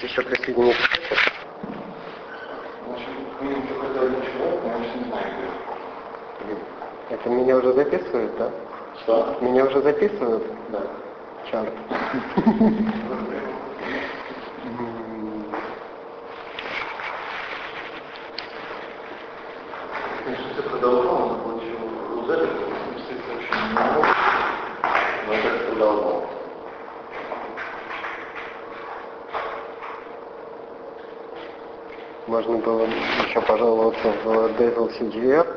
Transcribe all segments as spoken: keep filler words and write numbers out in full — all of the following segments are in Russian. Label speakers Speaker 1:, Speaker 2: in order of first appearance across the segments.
Speaker 1: еще присоединиться? Это меня уже записывают, да?
Speaker 2: Что?
Speaker 1: Меня уже записывают?
Speaker 2: Да.
Speaker 1: Черт.
Speaker 2: Если ты продолжал, он получил запись, спуститься очень много, но это продолжал.
Speaker 1: Можно было еще пожаловаться в Devil си джи ар.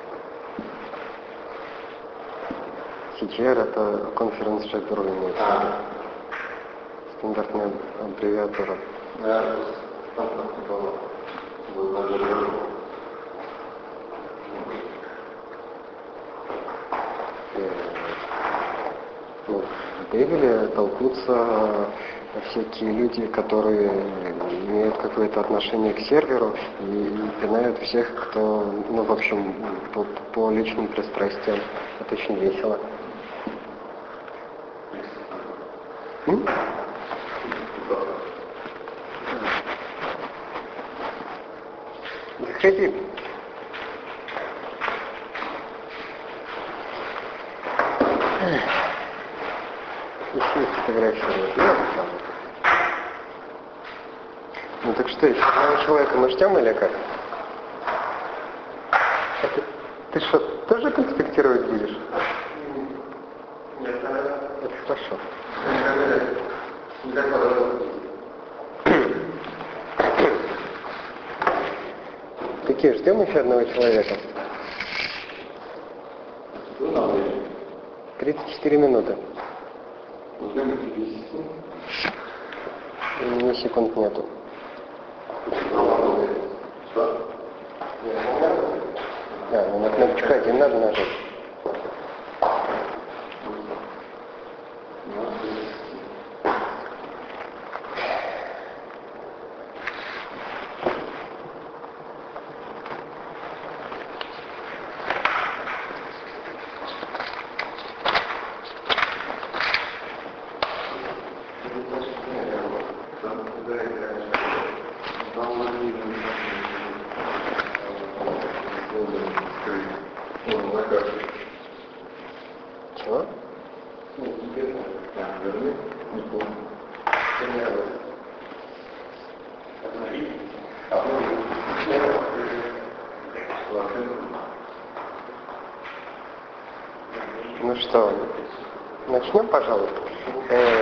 Speaker 1: си джи ар это Conference Jabber имеется.
Speaker 2: А.
Speaker 1: Стандартная аббревиатура.
Speaker 2: Да, стандартная была. Вот на Jabber.
Speaker 1: Ну, в Девиле толкутся всякие люди, которые имеют какое-то отношение к серверу и, и пинают всех, кто, ну, в общем, по, по личным пристрастиям. Это очень весело. М? Заходи. Еще фотографировать. Ну так что, еще одного человека мы ждем или как? Это, ты что, тоже конспектировать будешь?
Speaker 2: Нет,
Speaker 1: это хорошо. Какие, ждем еще одного человека? тридцать четыре минуты. У меня секунд нету. Да, ну на кнопочку один надо нажать. Чего? Ну что, начнем, пожалуй. Э,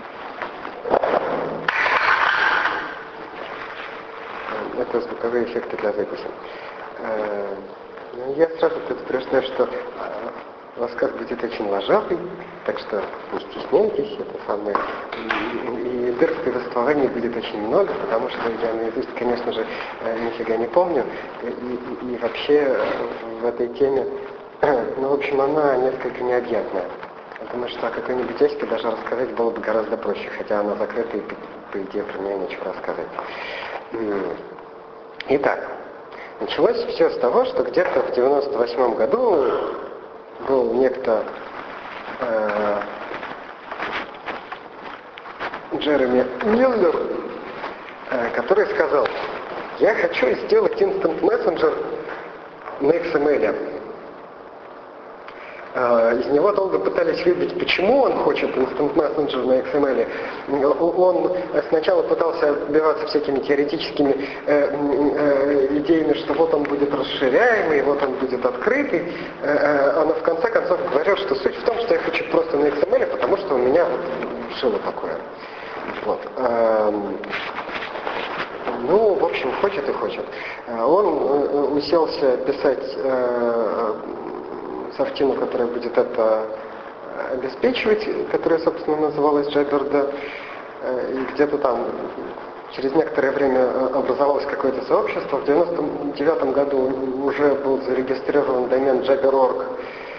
Speaker 1: это звуковые эффекты для записи. Э, ну, я сразу предупреждаю, что э, рассказ будет очень ложавый, так что не стесняйтесь, это самое. И, и дыр в повествовании будет очень много, потому что я наизусть, конечно же, нифига не помню. И, и, и вообще в этой теме, ну, в общем, она несколько необъятная. Я думаю, что о какой-нибудь яське даже рассказать было бы гораздо проще, хотя она закрыта и, по идее, про нее нечего рассказать. Итак, началось все с того, что где-то в девяносто восьмом году был некто э, Джереми Миллер, э, который сказал: я хочу сделать Instant Messenger на икс эм эль. Из него долго пытались выбить, почему он хочет Instant Messenger на икс эм эль. Он сначала пытался отбиваться всякими теоретическими э, э, идеями, что вот он будет расширяемый, вот он будет открытый, э, э, а в конце концов говорил, что суть в том, что я хочу просто на икс эм эль, потому что у меня вот шило такое. Вот. Ну, в общем, хочет и хочет. Он уселся писать э, софтину, которая будет это обеспечивать, которая, собственно, называлась Jabber. И где-то там через некоторое время образовалось какое-то сообщество. В девяносто девятом году уже был зарегистрирован домен Jabber точка орг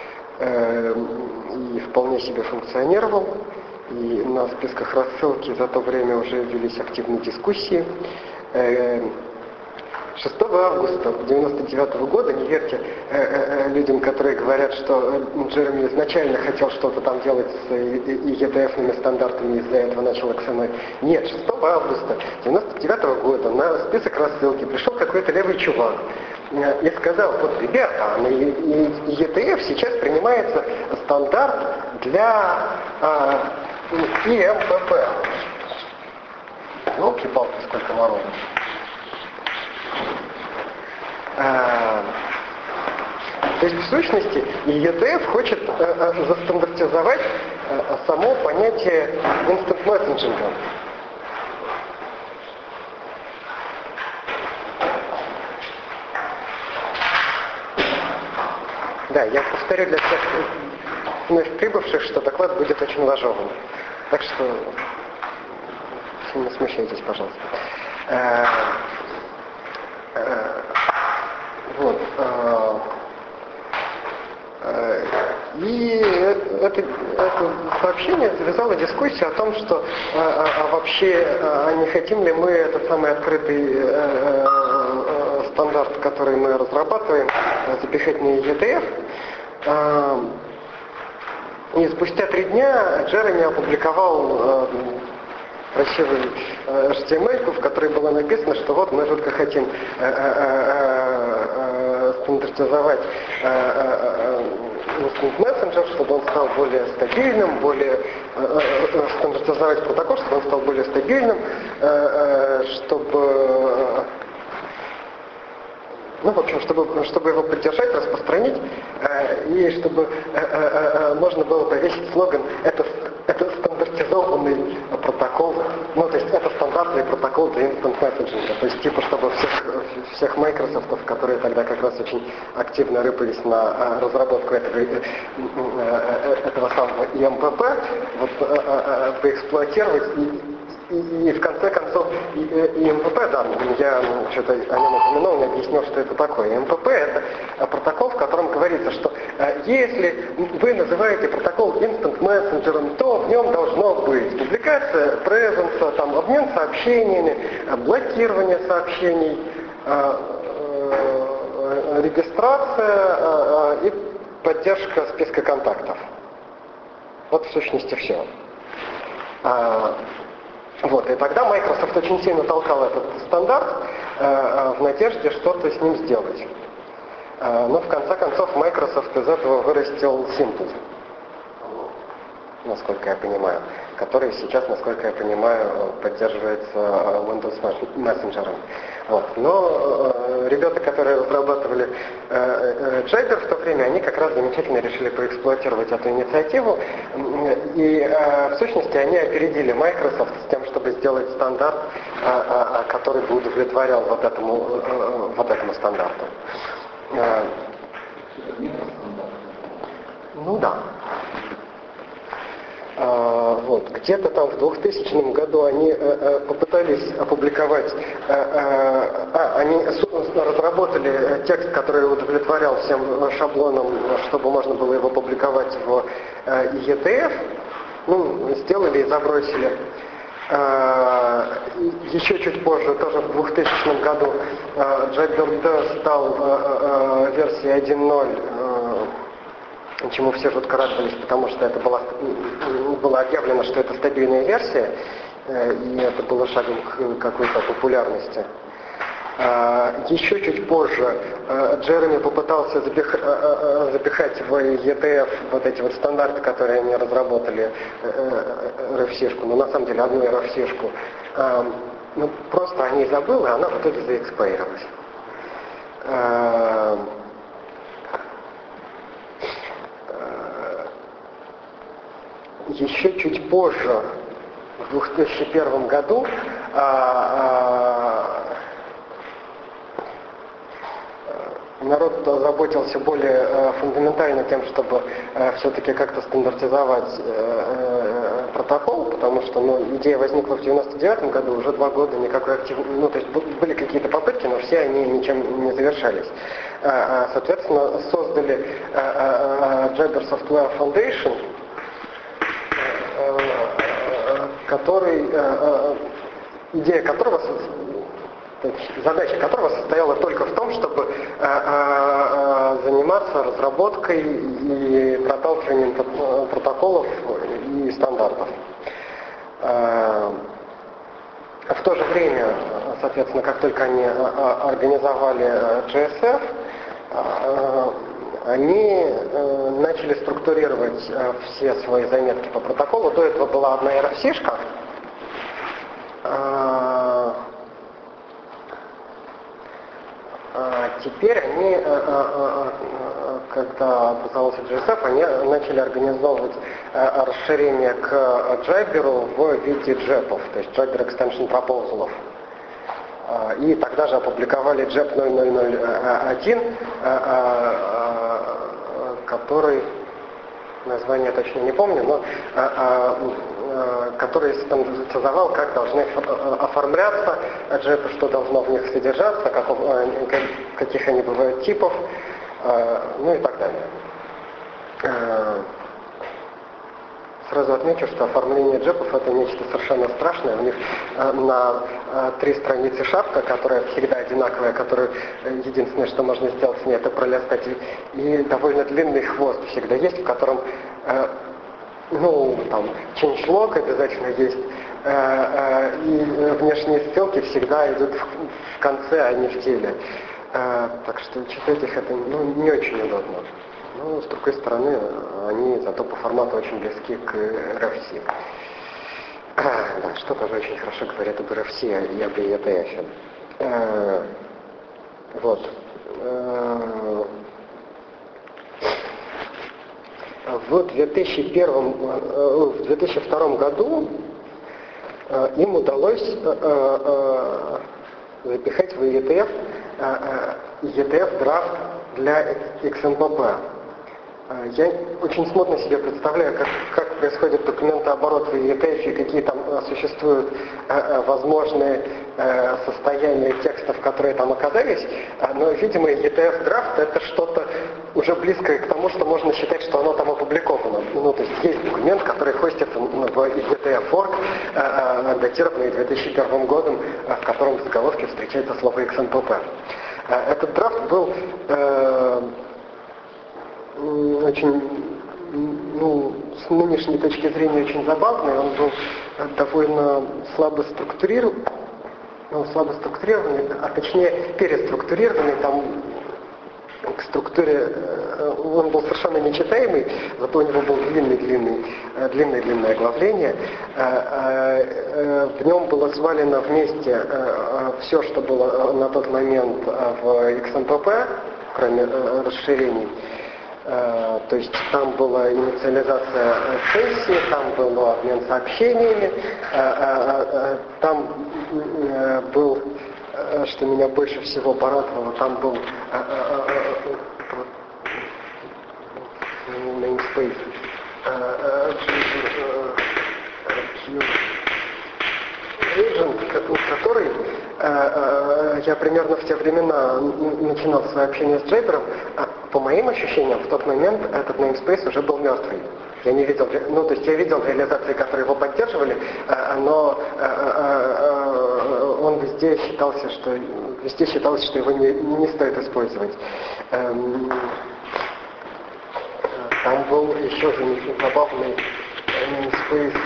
Speaker 1: и вполне себе функционировал. И на списках рассылки за то время уже велись активные дискуссии. шестого августа девяносто девятого года, не верьте э, э, людям, которые говорят, что Джереми изначально хотел что-то там делать с и и дэ эфными стандартами, и из-за этого начал икс эм эль. Нет, шестого августа девяносто девятого года на список рассылки пришел какой-то левый чувак э, и сказал: вот, ребята, на и и дэ эф сейчас принимается стандарт для э, и эм пэ пэ. Елки-палки, сколько народу. А, то есть, в сущности, и и дэ эф хочет а, а, застандартизовать а, само понятие instant messaging. Да, я повторю для всех вновь прибывших, что доклад будет очень ложовым. Так что не смущайтесь, пожалуйста. А, а, Вот. И это, это сообщение завязало дискуссию о том, что а, а вообще а не хотим ли мы этот самый открытый а, стандарт, который мы разрабатываем, запихать на и дэ эф. А, и спустя три дня Джереми опубликовал красивый эйч ти эм эль, в которой было написано, что вот мы жутко хотим э, э, э, стандартизовать Instant Messenger, чтобы он стал более стабильным, более э, э, стандартизовать протокол, чтобы он стал более стабильным, э, э, чтобы ну, в общем, чтобы, чтобы его поддержать, распространить, э, и чтобы э, э, э, можно было повесить слоган «это, это стандартизованный протокол», ну, то есть это стандартный протокол для instant messaging, то есть типа, чтобы всех, всех Microsoft, которые тогда как раз очень активно рыпались на э, разработку этого, э, э, этого самого и эм пэ пэ, вот, э, э, поэксплуатировать и И, и в конце концов, и, и эм пэ пэ, да, я что-то о нем упомянул, не объяснил, что это такое. эм пэ пэ это протокол, в котором говорится, что э, если вы называете протокол Instant Messenger, то в нем должно быть публикация презенса, там, обмен сообщениями, блокирование сообщений, э, э, регистрация э, и поддержка списка контактов. Вот в сущности все. Вот, и тогда Microsoft очень сильно толкал этот стандарт э, в надежде что-то с ним сделать. Э, но в конце концов Microsoft из этого вырастил Simple, насколько я понимаю, который сейчас, насколько я понимаю, поддерживается Windows Messenger. Вот. Но э, ребята, которые разрабатывали э, э, Jagger в то время, они как раз замечательно решили поэксплуатировать эту инициативу. И э, в сущности они опередили Microsoft с тем, чтобы сделать стандарт, э, э, который бы удовлетворял вот этому, э, вот этому стандарту. Э, ну да. Uh, вот. Где-то там в двухтысячном году они uh, uh, попытались опубликовать, uh, uh, а, они разработали текст, который удовлетворял всем шаблонам, чтобы можно было его публиковать в uh, и дэ эф, ну, сделали и забросили. Uh, еще чуть позже, тоже в двухтысячном году, uh, Jagbird стал uh, uh, версией один ноль, uh, чему все жутко радовались, потому что это было, было объявлено, что это стабильная версия, и это было шагом к какой-то популярности. Еще чуть позже Джереми попытался запих, запихать в и дэ эф вот эти вот стандарты, которые они разработали, эр эф си-шку, но на самом деле одну эр эф си-шку. Ну, просто о ней забыл, и она в итоге заэкспайрилась. Еще чуть позже, в две тысячи первом году, а, а, народ озаботился более а, фундаментально тем, чтобы а, все-таки как-то стандартизовать а, а, протокол, потому что ну, идея возникла в девяносто девятом году, уже два года никакой активности, ну то есть были какие-то попытки, но все они ничем не завершались. А, а, соответственно, создали а, а, Jagger Software Foundation, который, идея которого задача которого состояла только в том, чтобы э, э, заниматься разработкой и проталкиванием протоколов и стандартов. Э, в то же время, соответственно, как только они организовали джей эс эф, э, они э, начали структурировать э, все свои заметки по протоколу. До этого была одна эр эф си-шка. Э, э, теперь они, э, э, э, когда образовался джей эс эф, они начали организовывать э, расширение к Jabber в виде джепов, то есть Jabber Extension Proposals. И тогда же опубликовали джеп ноль ноль ноль один, который, название точно не помню, но который стандартизовал, как должны оформляться джепы, что должно в них содержаться, каков, каких они бывают типов, ну и так далее. Сразу отмечу, что оформление джепов это нечто совершенно страшное. У них э, на э, три страницы шапка, которая всегда одинаковая, которую э, единственное, что можно сделать с ней, это пролистать. И, и довольно длинный хвост всегда есть, в котором э, ну, там, changelog обязательно есть. Э, э, и внешние ссылки всегда идут в, в конце, а не в теле. Э, так что читать их это ну, не очень удобно. Но, с другой стороны, они зато по формату очень близки к эр эф си. А, да, что тоже очень хорошо говорят об эр эф си и об и и ти эф. А, вот. А, в две тысячи первом, в две тысячи втором году им удалось запихать в и и ти эф и и ти эф драфт для икс эн пи пи. Я очень смутно себе представляю, как, как происходит документооборот в и и ти эф и какие там существуют э, возможные э, состояния текстов, которые там оказались, но, видимо, и и ти эф драфт это что-то уже близкое к тому, что можно считать, что оно там опубликовано. Ну, то есть есть документ, который хостится в и и ти эф точка орг, э, датированный две тысячи первым годом, в котором в заголовке встречается слово икс эн пи пи. Этот драфт был э, очень, ну, с нынешней точки зрения очень забавный, он был довольно слабо структурирован, ну, слабо структурированный, а точнее переструктурированный, там к структуре, он был совершенно нечитаемый, зато у него был длинный-длинный, длинное-длинное оглавление. В нем было свалено вместе все, что было на тот момент в икс эн пи пи, кроме расширений. Uh, то есть там была инициализация сессии, там был обмен сообщениями, uh, uh, uh, там uh, был, uh, что меня больше всего порадовало, там был uh, uh, uh, namespace, uh, uh, agent, который uh, uh, я примерно в те времена начинал свое общение с Jabber. По моим ощущениям, в тот момент этот namespace уже был мертвый. Я не видел, ну то есть я видел реализации, которые его поддерживали, но он везде считался, что везде считалось, что его не, не стоит использовать. Там был еще забавный namespace.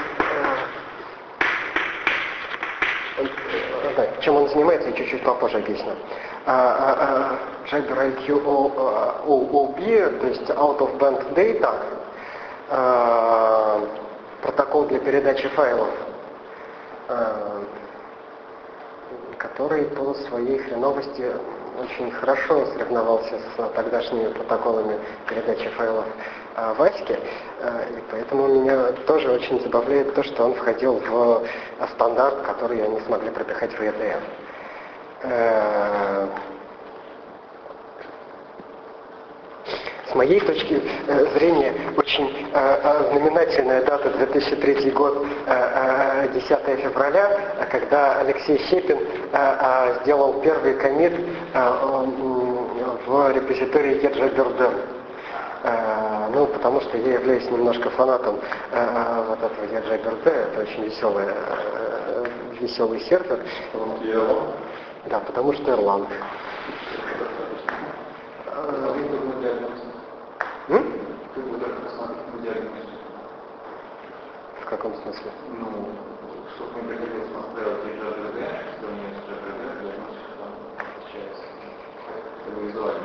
Speaker 1: Да, чем он занимается, я чуть-чуть попозже объясню. Jabber ай кью о би, то есть Out of Band Data, uh, протокол для передачи файлов, uh, который по своей хреновости очень хорошо соревновался с тогдашними протоколами передачи файлов uh, в аське, uh, и поэтому меня тоже очень забавляет то, что он входил в стандарт, который они смогли пропихать в и и ти эф. Uh, С моей точки э, зрения, очень э, знаменательная дата две тысячи третий год, э, десятое февраля, когда Алексей Щепин э, э, сделал первый коммит э, в репозитории eJabber.dem. Э, ну, потому что я являюсь немножко фанатом э, вот этого eJabber.dem, это очень веселый, э, веселый сервер. Да, потому что Erlang. М? В каком смысле?
Speaker 2: Ну, чтобы не приходилось настраивать и джей ар ди, что нет джей ар ди, диагностика там отличается. Это визуально.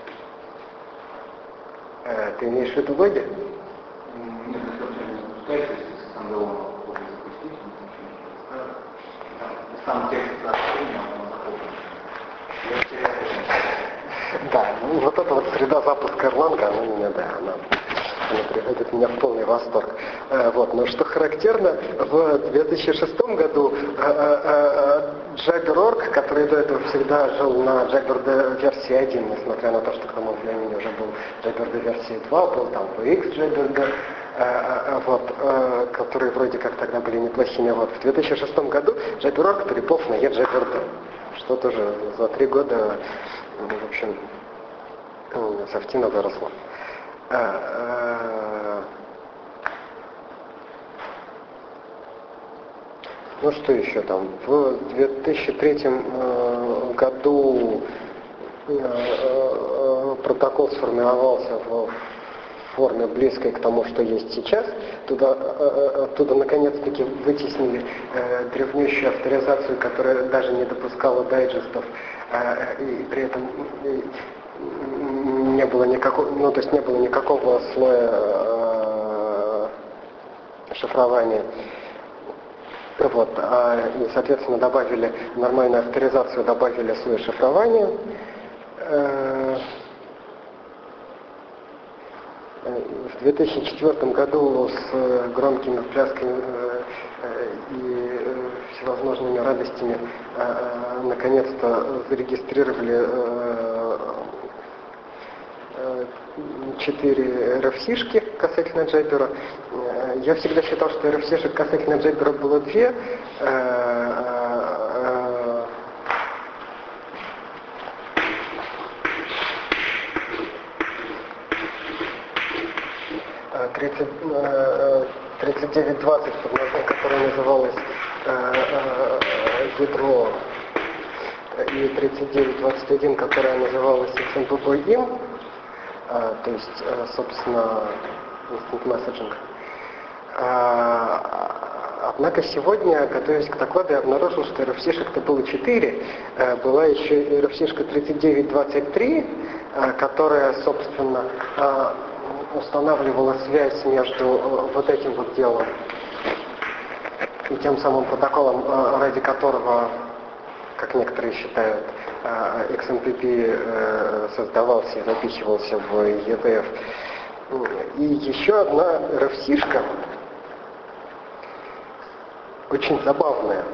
Speaker 1: Э, ты имеешь в виду логи?
Speaker 2: Нет, это вообще не запускается, если стендалон попробуй запустить, он ничего не ставит. Сам текст сообщения, он захоплен. Я теряю.
Speaker 1: Да, ну, вот эта вот среда запуска Erlang, она меня, да, она, она приводит меня в полный восторг. Э, вот, но что характерно, в две тысячи шестом году э, э, э, Jabber точка орг, который до этого всегда жил на Jabber версии один, несмотря на то, что к тому времени уже был Jabber версии два, был там ви икс Jabber, э, э, вот, э, которые вроде как тогда были неплохими. Вот, в две тысячи шестом году Jabber точка орг переполз на eJabber, что тоже за три года, в общем, софтина выросла. Ну что еще там? В две тысячи третьем году протокол сформировался в форме близкой к тому, что есть сейчас. Туда, оттуда наконец-таки вытеснили древнейшую авторизацию, которая даже не допускала дайджестов, и при этом не было никакого, ну то есть не было никакого слоя шифрования. Вот, а, и, соответственно, добавили нормальную авторизацию, добавили слой шифрования. В две тысячи четвёртом году с громкими плясками и всевозможными радостями наконец-то зарегистрировали четыре эр эф си-шки касательно Jabber. Я всегда считал, что эр эф си-шек касательно Jabber было две. тридцать девять двадцать, которая называлась ядро, и тридцать девять двадцать один, которая называлась икс эм пи пи им, то есть, собственно, Instant Messaging. Однако сегодня, готовясь к докладу, я обнаружил, что эр эф си-шек-то было четыре. Была еще эр эф си-шка тридцать девять двадцать три, которая, собственно, устанавливала связь между вот этим вот делом и тем самым протоколом, ради которого, как некоторые считают, икс эм пи пи создавался и запихивался в и ди эф. И еще одна эр эф си-шка, очень забавная,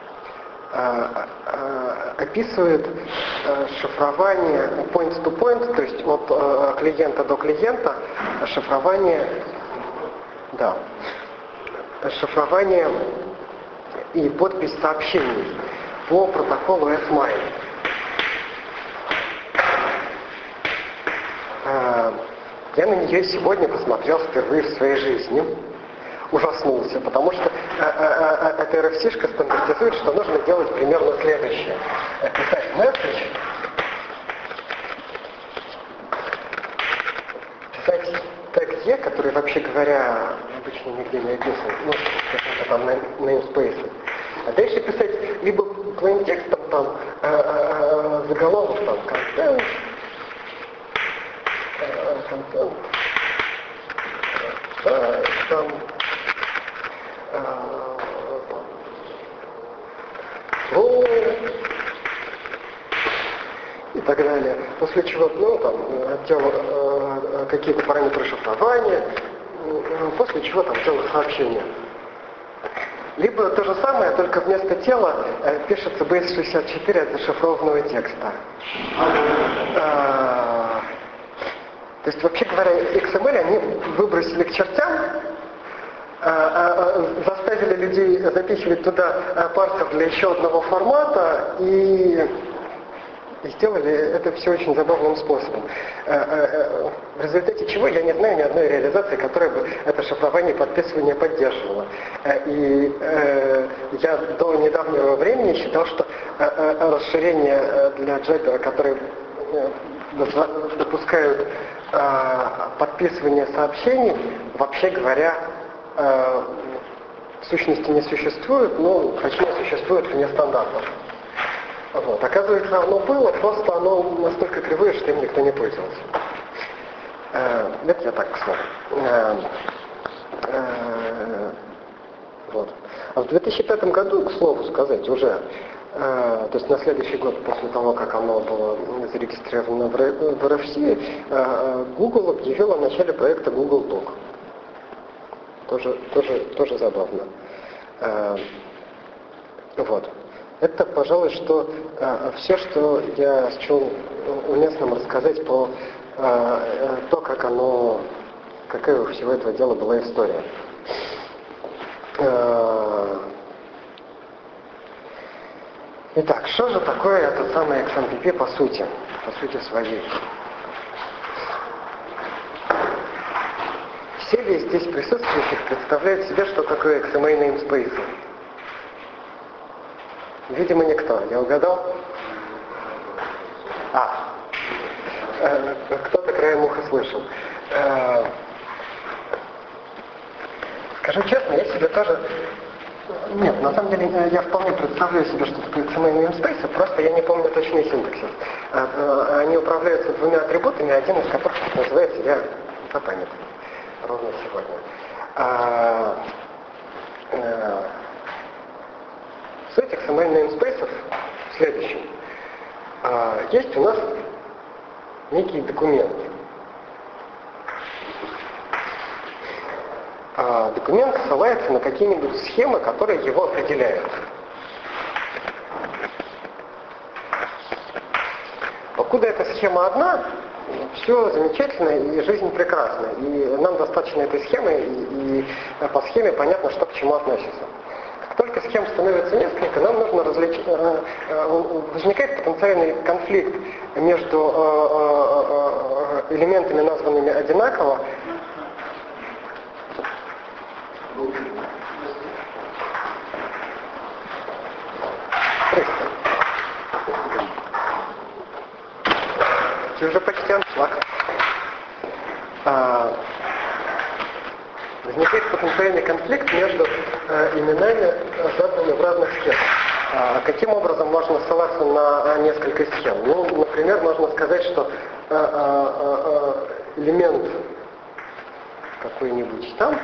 Speaker 1: описывает шифрование point-to-point, то есть от клиента до клиента, шифрование, да, шифрование и подпись сообщений по протоколу эс майн. Я на нее сегодня посмотрел впервые в своей жизни. Ужаснулся, потому что эта эр эф си-шка стандартизует, что нужно делать примерно следующее. Писать месседж, писать тег E, который, вообще говоря, обычно нигде не описан, ну, каким-то там namespace. А дальше писать либо plain текстом там заголовок, там, content, content, там, и так далее. После чего, ну, там, делал э, какие-то параметры шифрования, э, после чего там делал сообщение. Либо то же самое, только вместо тела э, пишется бейс шестьдесят четыре от зашифрованного текста. Э, то есть, вообще говоря, икс эм эль они выбросили к чертям, заставили людей запихивать туда парсер для еще одного формата, и И сделали это все очень забавным способом. В результате чего я не знаю ни одной реализации, которая бы это шифрование и подписывание поддерживала. И я до недавнего времени считал, что расширения для Jabber, которые допускают подписывание сообщений, вообще говоря, в сущности не существует, но точнее существует вне стандартов. Вот. Оказывается, оно было, просто оно настолько кривое, что им никто не пользовался. Э, это я так, к слову. Э, э, вот. А в две тысячи пятом году, к слову сказать, уже, э, то есть на следующий год после того, как оно было зарегистрировано в эр эф си, э, Google объявил о начале проекта Google Talk. Тоже, тоже, тоже забавно. Э, вот. Это, пожалуй, что э, все, что я счел уместным рассказать по э, то, как оно, какая у всего этого дела была история. Э, итак, что же такое этот самый икс эм пи пи по сути, по сути своей? Все ли здесь присутствующих представляют себе, что такое икс эм эй namespace? Видимо, никто. Я угадал? А, э, кто-то краем уха слышал. Э, скажу честно, я себе тоже... Нет, на самом деле я вполне представляю себе, что такое икс эм эй namespace, просто я не помню точный синтаксис. Э, э, они управляются двумя атрибутами, один из которых называется, я запамятовал ровно сегодня. А, э, Суть икс эм эй namespace в следующем. А, есть у нас некий документ. А, документ ссылается на какие-нибудь схемы, которые его определяют. Покуда эта схема одна, все замечательно и жизнь прекрасна. И нам достаточно этой схемы, и, и по схеме понятно, что к чему относится. Как только схем становится несколько, нам нужно различ... возникает потенциальный конфликт между элементами, названными одинаково. Ты уже почти аншлаг. Возникает потенциальный конфликт между э, именами, заданными в разных схемах. А каким образом можно ссылаться на несколько схем? Ну, например, можно сказать, что э, э, э, элемент какой-нибудь там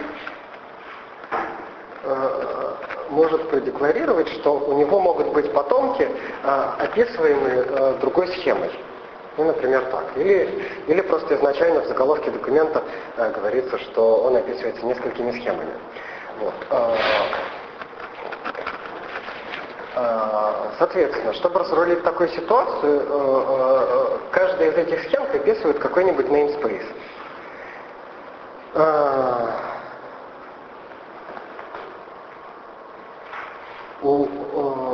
Speaker 1: э, может продекларировать, что у него могут быть потомки, э, описываемые э, другой схемой. Ну, например, так. Или, или просто изначально в заголовке документа э, говорится, что он описывается несколькими схемами. Вот. Э, э, соответственно, чтобы разрулить такую ситуацию, э, э, каждая из этих схем описывает какой-нибудь namespace. Э, у, э,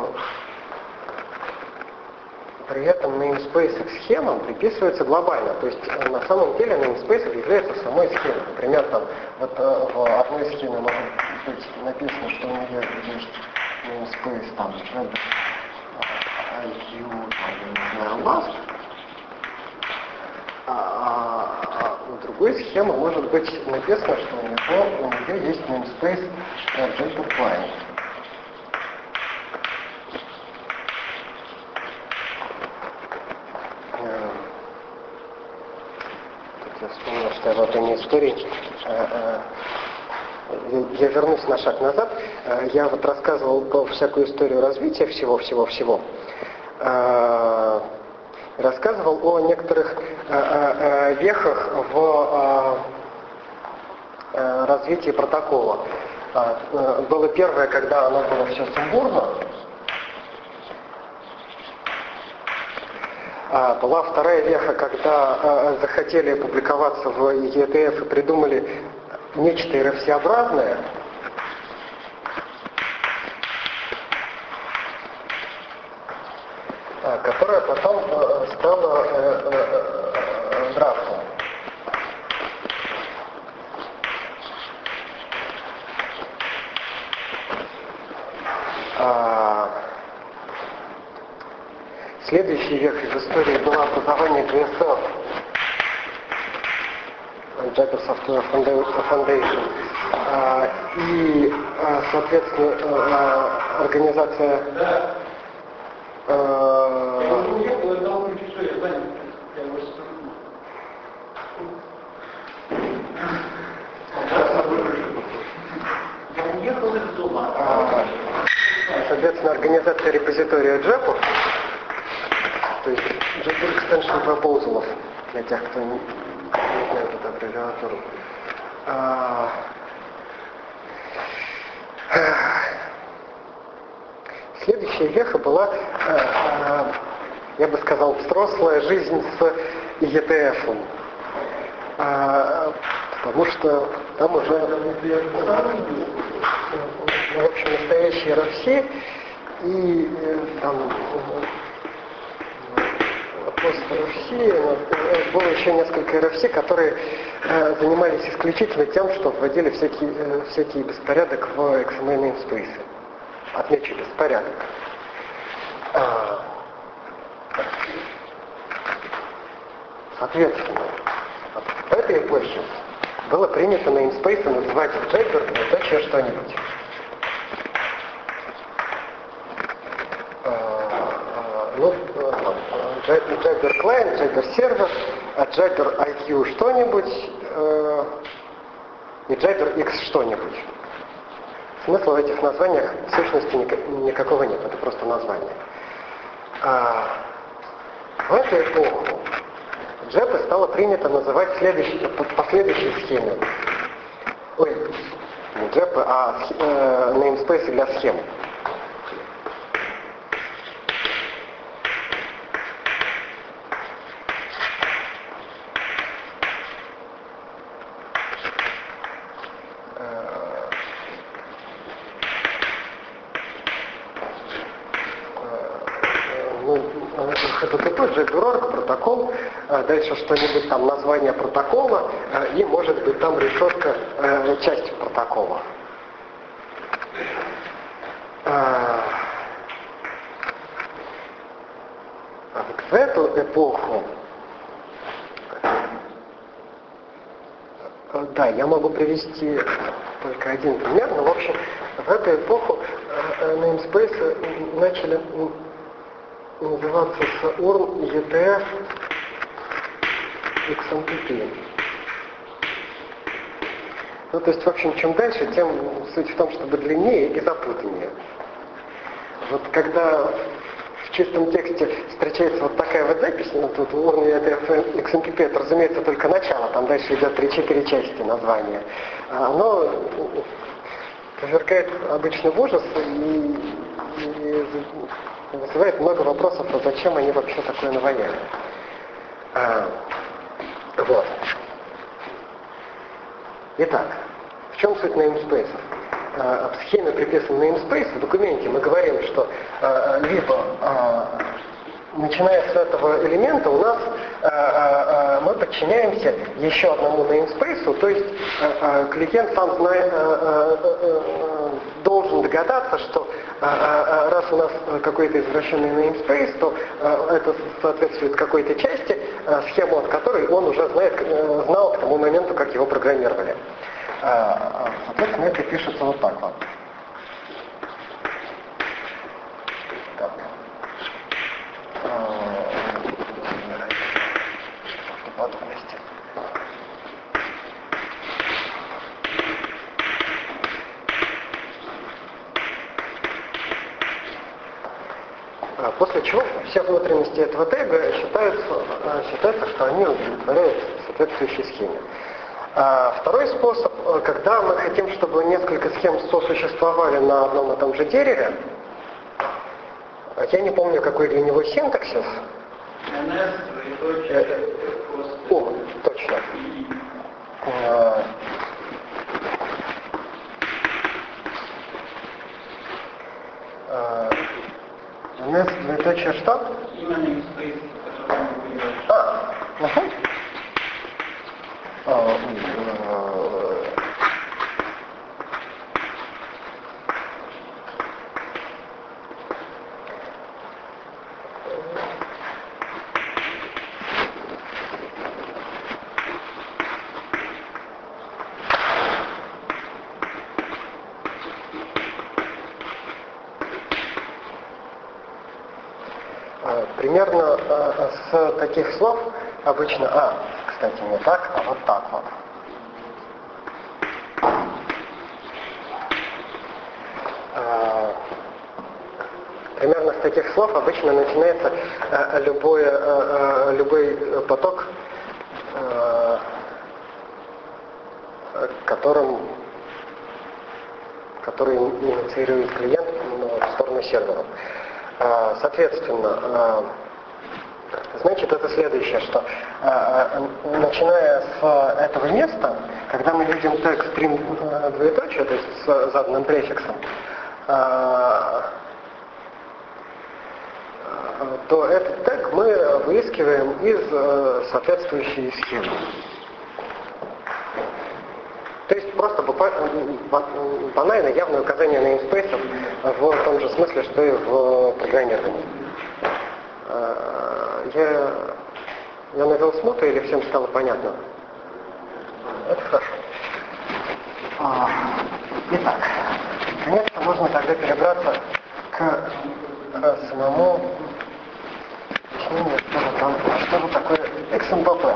Speaker 1: При этом namespace к схемам приписывается глобально. То есть на самом деле namespace является самой схемой. Например, там, вот, в одной схеме может быть написано, что у нее есть namespace там ай кью, не знаю, last. А, а у другой схемы может быть написано, что у него, у нее есть namespace JavaFly. Я вспомнил, что в этой истории я вернусь на шаг назад. Я вот рассказывал про всякую историю развития всего-всего-всего. Рассказывал о некоторых вехах в развитии протокола. Было первое, когда оно было все сумбурно. Была вторая веха, когда э, захотели публиковаться в и и ти эф и придумали нечто эр эф си-образное. которая потом стала графом. Следующий век из истории было образование джей эс эф, Jupyter Software Foundation, и, соответственно, организация соответственно, организация репозитория джепу, то есть Jupyter Extension Proposals, для тех, кто не, не знает эту аббревиатуру. А, следующая веха была, а, а, я бы сказал, взрослая жизнь с и и ти эф. А, потому что там уже, в общем, настоящие эр эф си, и там после эр эф си было еще несколько эр эф си, которые э, занимались исключительно тем, что вводили всякий, э, всякий беспорядок в икс эм эль namespace. Отмечу беспорядок. А, соответственно, в этой эпохе было принято namespace называть Jupyter или еще что-нибудь. Ну, Jupyter Client, Jupyter Server, Jupyter ай кью что-нибудь э, и Jupyter X что-нибудь. Смысла в этих названиях в сущности никакого нет, это просто название. А в эту эпоху Jupyter стало принято называть следующий, по следующей схеме. Ой, не Jupyter, а э, namespace для схем. Jupyter протокол, дальше что-нибудь там, название протокола, и может быть там решетка части протокола. В эту эпоху, да, я могу привести только один пример, но в общем, в эту эпоху namespace начали называться с урн и и ти эф икс эм пи пи. Ну, то есть, в общем, чем дальше, тем суть в том, чтобы длиннее и запутаннее. Вот когда в чистом тексте встречается вот такая вот запись, ну, тут урн и и ти эф икс эм пи пи, это, разумеется, только начало, там дальше идет три-четыре части названия. Оно повергает обычно в ужас и, и вызывает много вопросов, а зачем они вообще такое наваяли. А, вот. Итак, в чем суть namespace? А, в схеме приписан namespace, в документе мы говорим, что а, либо а, начиная с этого элемента у нас а, а, мы подчиняемся еще одному namespace, то есть а, а, клиент сам знает, а, а, а, должен догадаться, что а, а, раз у нас какой-то извращенный namespace, то а, это соответствует какой-то части, а, схему от которой он уже знает, а, знал к тому моменту, как его программировали. А, соответственно, это пишется вот так вот. Так. Подробности. После чего все внутренности этого тега считаются, считается, что они удовлетворяют соответствующей схеме. Второй способ, когда мы хотим, чтобы несколько схем сосуществовали на одном и том же дереве, я не помню, какой для него синтаксис. О, точно. Вместо двоеточия что?
Speaker 2: Именно namespace, который мы выбираем.
Speaker 1: А, угу. А, э, Примерно э, с таких слов обычно, а, кстати, не так, а вот так вот. Э, примерно с таких слов обычно начинается э, любой, э, э, любой поток, э, которым, который инициирует клиент в сторону сервера. Соответственно, значит, это следующее, что начиная с этого места, когда мы видим тег стрим двоеточие, то есть с заданным префиксом, то этот тег мы выискиваем из соответствующей схемы. То есть просто банально явное указание namespace в том же смысле, что и в программировании. Я, я навел смуту или всем стало понятно? Это хорошо. Итак, наконец-то можно тогда перебраться к, к самому объяснению, что же, там, что же такое икс эм пи пи.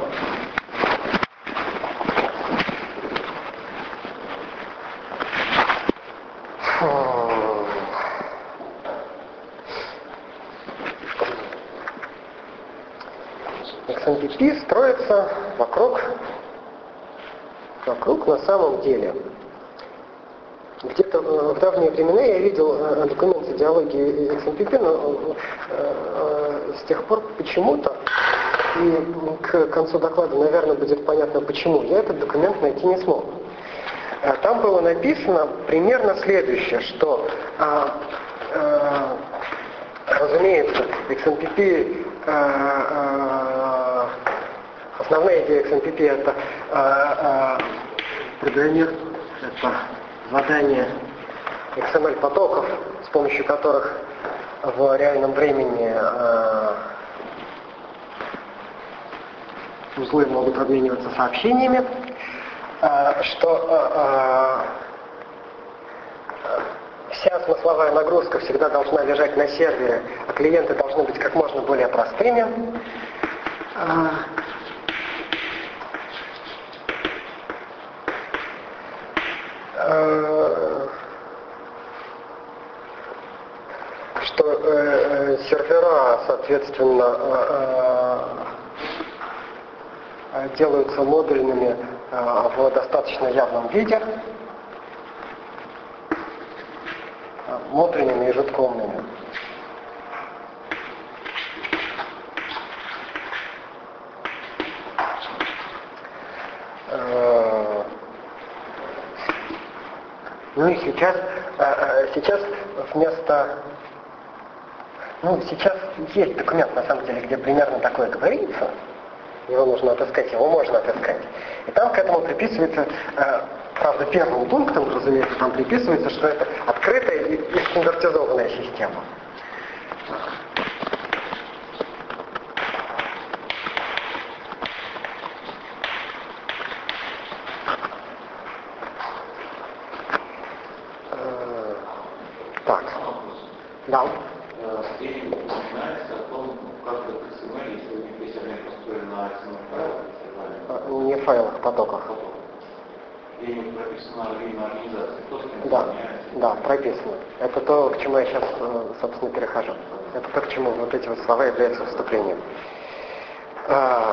Speaker 1: икс эм пи пи строится вокруг, вокруг на самом деле. Где-то в давние времена я видел документ идеологии икс эм пи пи, но с тех пор почему-то, и к концу доклада, наверное, будет понятно почему, я этот документ найти не смог. Там было написано примерно следующее, что, а, а, разумеется, икс эм пи пи, а, а, основная идея икс эм пи пи это а, а, программир, это задание икс эм эль потоков, с помощью которых в реальном времени а, узлы могут обмениваться сообщениями. Что вся смысловая нагрузка всегда должна лежать на сервере, а клиенты должны быть как можно более простыми. Что сервера, соответственно, делаются модульными в достаточно явном виде, модульными и жидкомными. Ну и сейчас, сейчас вместо... Ну, сейчас есть документ, на самом деле, где примерно такое говорится. Его нужно отыскать, его можно отыскать. И там к этому приписывается, э, правда, первым пунктом, разумеется, там приписывается, что это открытая и, и стандартизованная система. Э, так. Да.
Speaker 2: Степень упоминается о том, как это икс эм эль, если у них есть обмен построен на икс эм эль-файлах.
Speaker 1: Не файлах, потоках.
Speaker 2: И прописано время организации. Кто с ним
Speaker 1: Да,
Speaker 2: соединяется?
Speaker 1: да, прописано. Это то, к чему я сейчас, собственно, перехожу. Это то, к чему вот эти вот слова являются вступлением. А,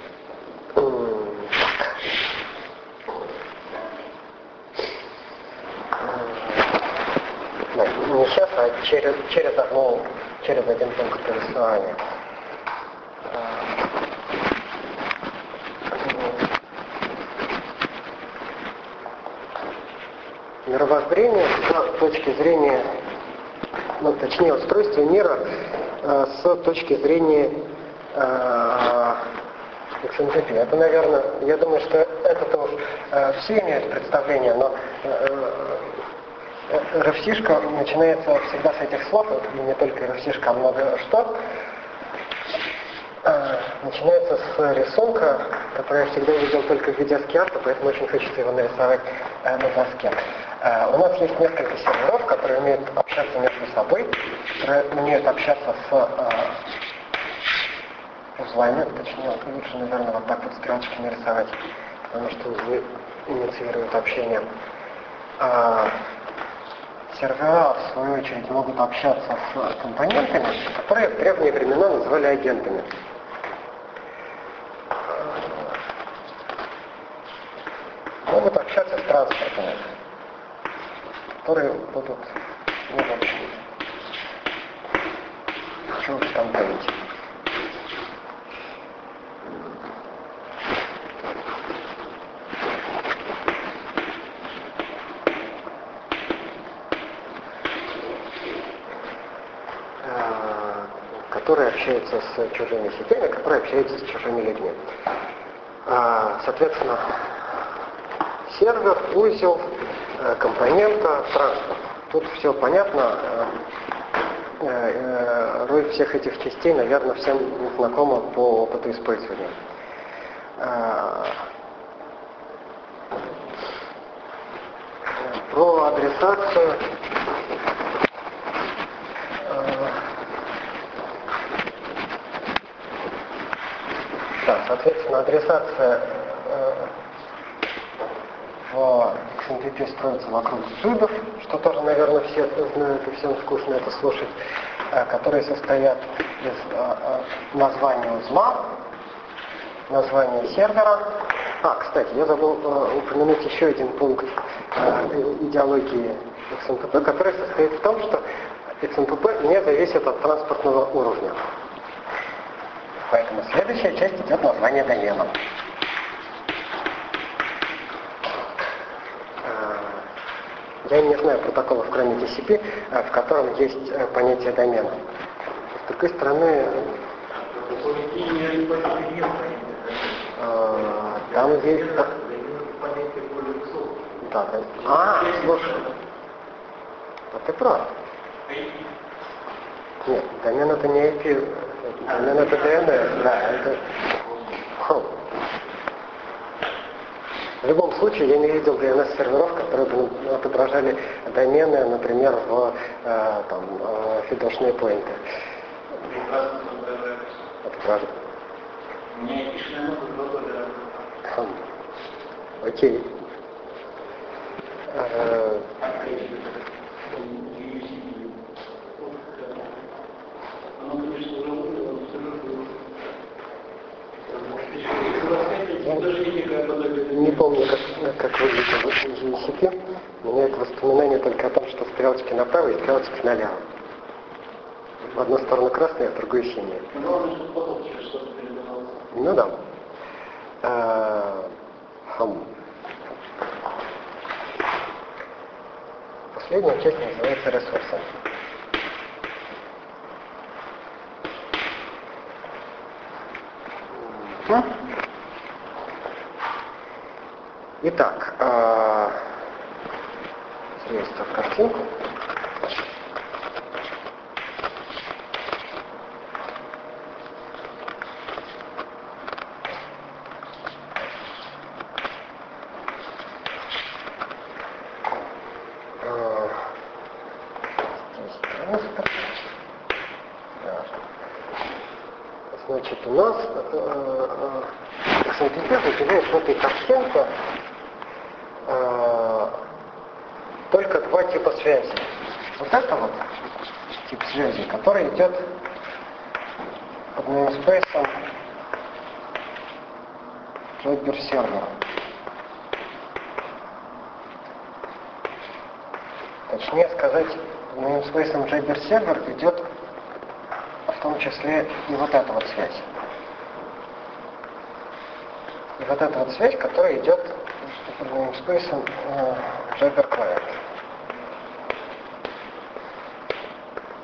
Speaker 1: да, не сейчас, а через, через, одну, через один пункт повествования. Мировоззрение с точки зрения ну, точнее, устройстве мира э, с точки зрения э, эксцентрипии. Это, наверное, я думаю, что это тоже э, все имеют представление, но э, э, рэфсишка начинается всегда с этих слов, и не только рэфсишка, а много что. Начинается с рисунка, который я всегда видел только в виде аскиарта, поэтому очень хочется его нарисовать э, на доске. Э, у нас есть несколько серверов, которые умеют общаться между собой, которые умеют общаться с э, узлами, точнее, лучше, наверное, вот так вот стрелочки нарисовать, потому что узлы инициируют общение. А сервера, в свою очередь, могут общаться с компонентами, которые в древние времена называли агентами. Могут общаться с транспортами, которые будут, ну, в общем, что уж там говорить. Которые общаются с чужими сетями, которые общаются с чужими людьми. Соответственно, сервер, узел, компонента, транспорт. Тут все понятно. Роль всех этих частей, наверное, всем знакома по опыту использования. Про адресацию. Да, соответственно, адресация э, в икс эм пи пи строится вокруг зубов, что тоже, наверное, все знают и всем скучно это слушать, э, которые состоят из э, э, названия узла, названия сервера. А, кстати, я забыл э, упомянуть еще один пункт э, идеологии икс эм пи пи, который состоит в том, что икс эм пи пи не зависит от транспортного уровня. Поэтому следующая часть идет название домена. Я не знаю протоколов, кроме ти си пи, в котором есть понятие домена. С другой стороны, там есть... Да, да. А, слушай. А ты прав. Нет, домен это не ай пи. Домен это ди эн эс, да, это... Хм. В любом случае, я не видел ди эн эс-серверов, которые бы отображали домены, например, в э, там, э, фидошные поинты. Отображают. Хм. Окей. Э, Не помню, как, как выглядит джи си пи. У меня это воспоминание только о том, что стрелочки направо и стрелочки налево. В одну сторону красная, а в другую синяя. Ну да. А, хм. Последняя часть называется ресурсы. Итак, э, здесь картинку. Э, здесь транспорт. Да. Значит, у нас э, икс эм пи пи выделяет в этой картинке только два типа связи. Вот это вот тип связи, который идет под namespace Jabber сервера. Точнее сказать, namespace Jabber сервер идет в том числе и вот эта вот связь. И вот эта вот связь, которая идет под namespace Jabber Client.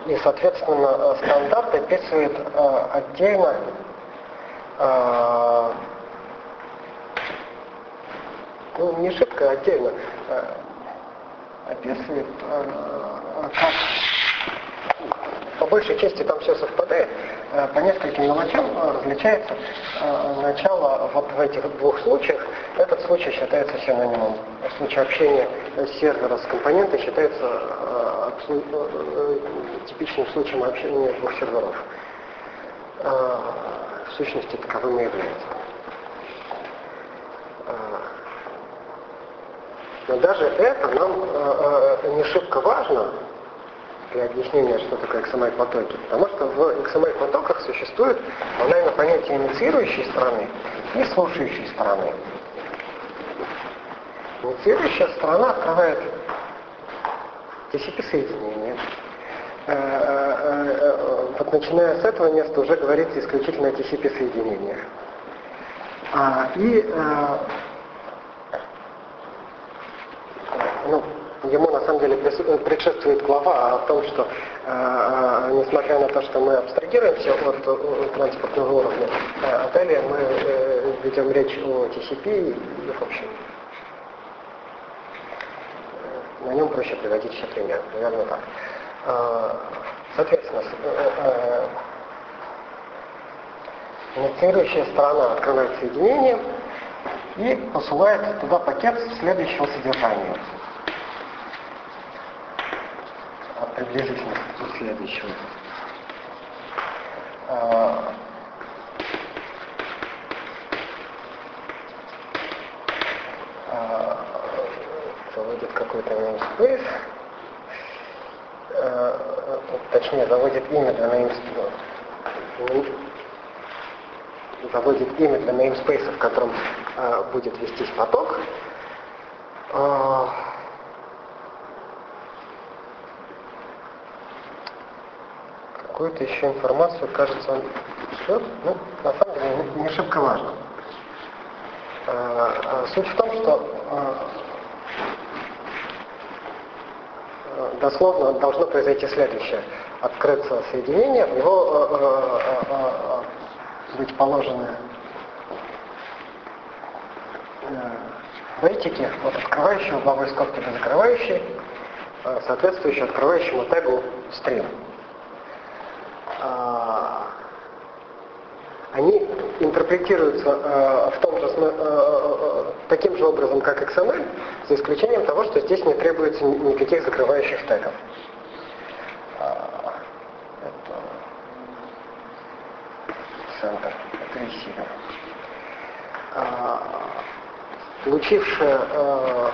Speaker 1: и, соответственно, стандарт описывает отдельно ну, не шибко, отдельно описывает, как по большей части там все совпадает. По нескольким мелочам различается начало вот в этих двух случаях. Этот случай считается синонимом. В случае общения сервера с компонентой считается типичным случаем общения двух серверов. В сущности, таковым и является. Но даже это нам не шибко важно для объяснения, что такое икс эм эль-потоки. Потому что в икс эм эль-потоках существует банально понятие инициирующей стороны и слушающей стороны. Инициирующая сторона открывает ти си пи-соединение. Вот начиная с этого места уже говорится исключительно о ти си пи-соединениях. И ну, ему на самом деле предшествует глава о том, что э, несмотря на то, что мы абстрагируемся от, от транспортного уровня, э, далее мы э, ведем речь о ти си пи и, в общем, на нем проще приводить все примеры, примерно так. Э, соответственно, э, э, инициирующая сторона открывает соединение и посылает туда пакет следующего содержания. Приблизительно следующего. Заводит какой-то namespace, точнее заводит имя для namespace, заводит имя для namespace, в котором будет вестись поток. Какую-то еще информацию, кажется, он шлет, ну, на самом деле, не, не шибко важно. А, а, суть в том, что а, дословно должно произойти следующее. Открыться соединение, в него а, а, а, а, быть положены бейтики от открывающей угловой скобки до закрывающей, а, соответствующие открывающему тегу стрим. Они интерпретируются э, в том же, э, таким же образом, как икс эм эль, за исключением того, что здесь не требуется никаких закрывающих тегов. А, это центр, это ресивер. А, получившая э,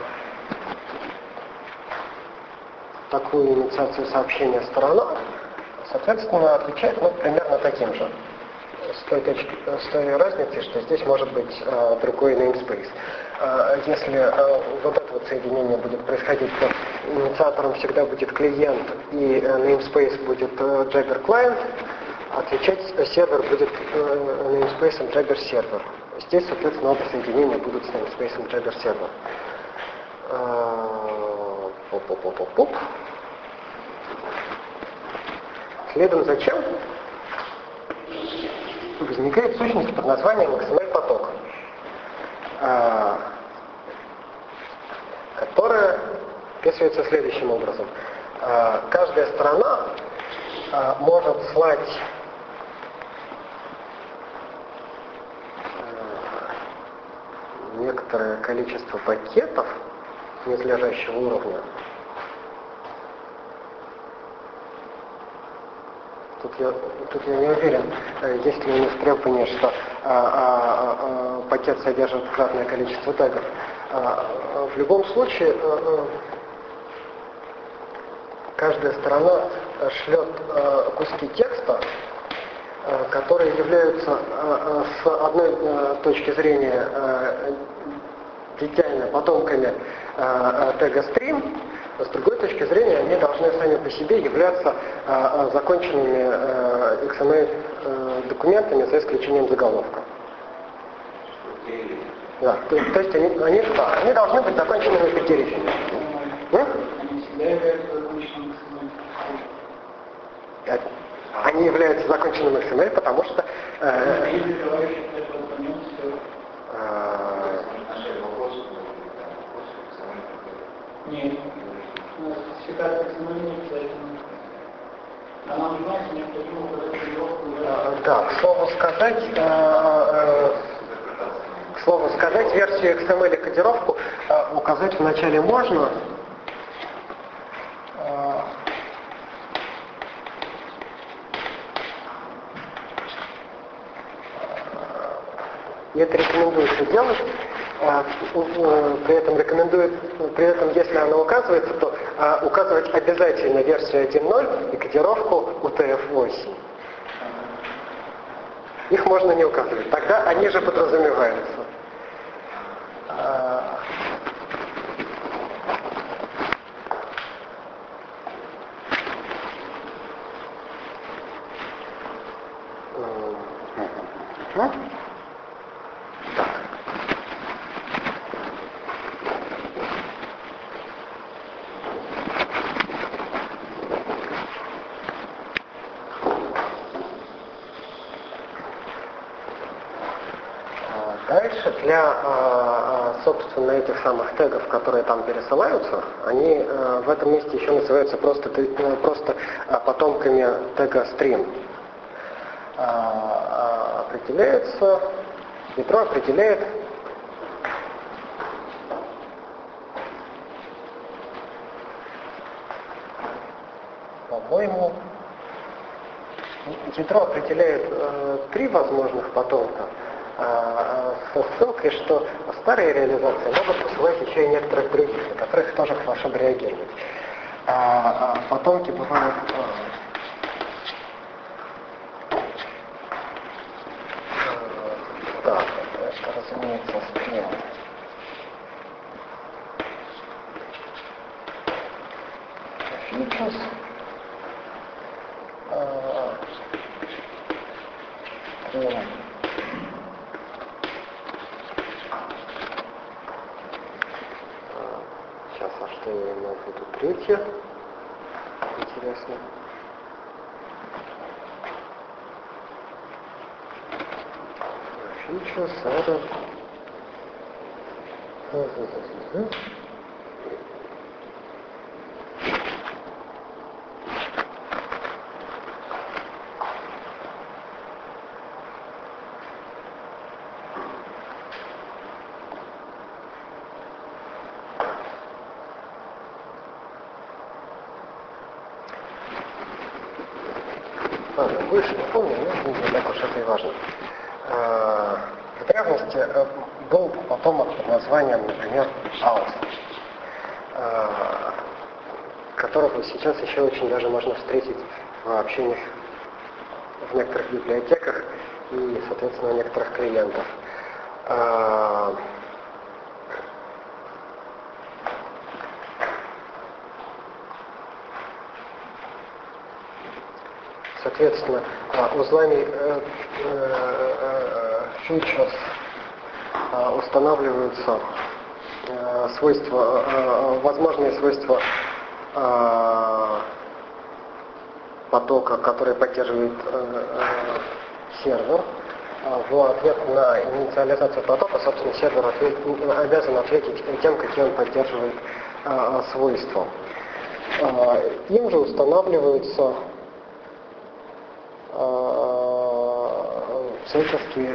Speaker 1: такую инициацию сообщения сторона, соответственно, отвечает ну, примерно таким же. С той, точки, с той разницей, что здесь может быть э, другой namespace. Э, если э, вот это вот соединение будет происходить, то инициатором всегда будет клиент, и э, namespace будет э, Jagger Client, отвечать сервер будет э, namespace Jagger Server. Здесь, соответственно, оба соединения будут с namespace Jagger Server. Э, поп-поп-поп-поп. Следом за чем возникает сущность под названием икс эм эль-поток, которая описывается следующим образом. Каждая сторона может слать некоторое количество пакетов низлежащего уровня. Тут я, тут я не уверен, есть ли у них требование, что а, а, а, пакет содержит кратное количество тегов. А, а, в любом случае, а, а, каждая сторона шлет а, куски текста, а, которые являются а, а, с одной а, точки зрения а, детально потомками а, а, тега стрим, с другой точки зрения, они должны сами по себе являться а, законченными а, икс эм эль а, документами за исключением заголовка. Да, то, то есть они, они, да, они должны быть законченными по деревьям. не является законченным икс эм эль, потому что... Э,
Speaker 3: Нет. Считать икс эм эль не обязательно. Она нужна, необходимо указать.
Speaker 1: Да, к слову сказать, э, э, к слову сказать, версию икс эм эль и кодировку э, указать вначале можно. Э, и это рекомендуется делать. При этом рекомендует, при этом, если она указывается, то а, указывать обязательно версию один ноль и кодировку ю ти эф восемь. Их можно не указывать, тогда они же подразумеваются. А, а? Дальше для, собственно, этих самых тегов, которые там пересылаются, они в этом месте еще называются просто, просто потомками тега string. Определяется, ядро определяет по-моему, ядро определяет э, три возможных потомка э, со ссылкой, что старые реализации могут посылать еще и некоторых других, на которых тоже хорошо бы реагировать. А, а потомки бывают... Э, э, да, это, разумеется, стрим. Features. Э, Сейчас, а что я имел в виду? Третье. Интересно. Features, это... Ладно, больше не помню, но не так уж это и важно. В древности был потомок под названием, например, Аус, которого сейчас еще очень даже можно встретить в общениях в некоторых библиотеках и, соответственно, у некоторых клиентов. Соответственно, узлами features устанавливаются свойства, возможные свойства потока, который поддерживает сервер. В ответ на инициализацию потока, собственно, сервер ответ, обязан ответить тем, какие он поддерживает свойства. Им же устанавливаются всяческие...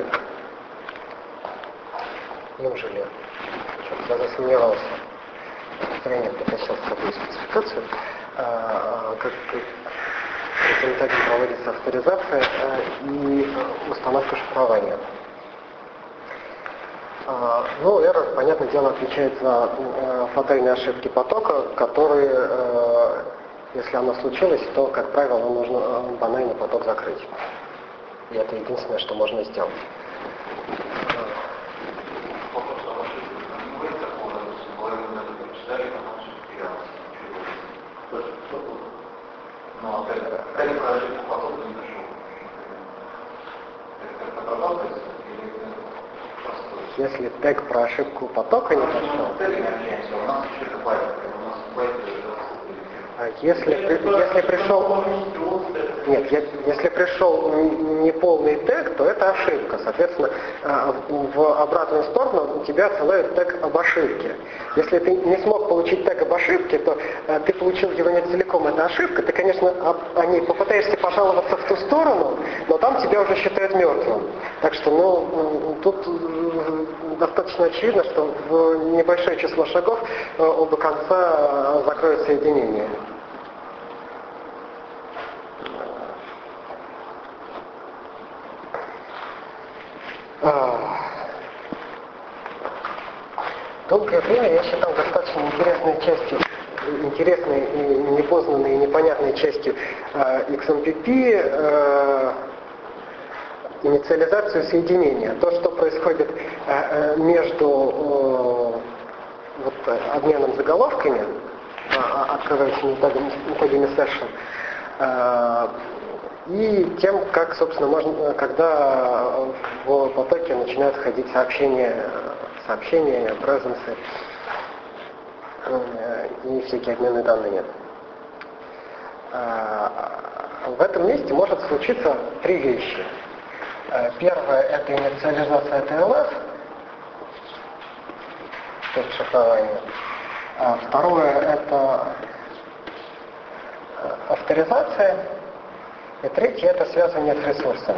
Speaker 1: Им же ли? Я засомневался. Тренер потащил с собой спецификацию. Как этим тегом проводится авторизация и установка шифрования. Ну, error, понятное дело, отвечает за фатальные ошибки потока, которые, если оно случилось, то, как правило, нужно банально поток закрыть. И это единственное, что можно сделать. Если тег про ошибку потока не пошел, а если, если пришел... Нет, если пришел неполный тег, то это ошибка. Соответственно, в обратную сторону тебя отсылает тег об ошибке. Если ты не смог получить тег об ошибке, то ты получил его не целиком, это ошибка. Ты, конечно, о ней попытаешься пожаловаться в ту сторону, но там тебя уже считают мертвым. Так что, ну, тут достаточно очевидно, что в небольшое число шагов оба конца закроют соединение. Долгое время я считал достаточно интересной частью, интересной и непознанной и непонятной частью э, икс эм пи пи э, инициализацию соединения. То, что происходит э, между э, вот, обменом заголовками, э, открывающими тегами session, э, и тем, как, собственно, можно, когда в потоке начинают входить сообщения, сообщения, презенсы и всякие обменные данные. В этом месте может случиться три вещи. Первое — это инициализация ти эл эс, то есть шифрование. Второе — это авторизация. И третье — это связывание с ресурсом.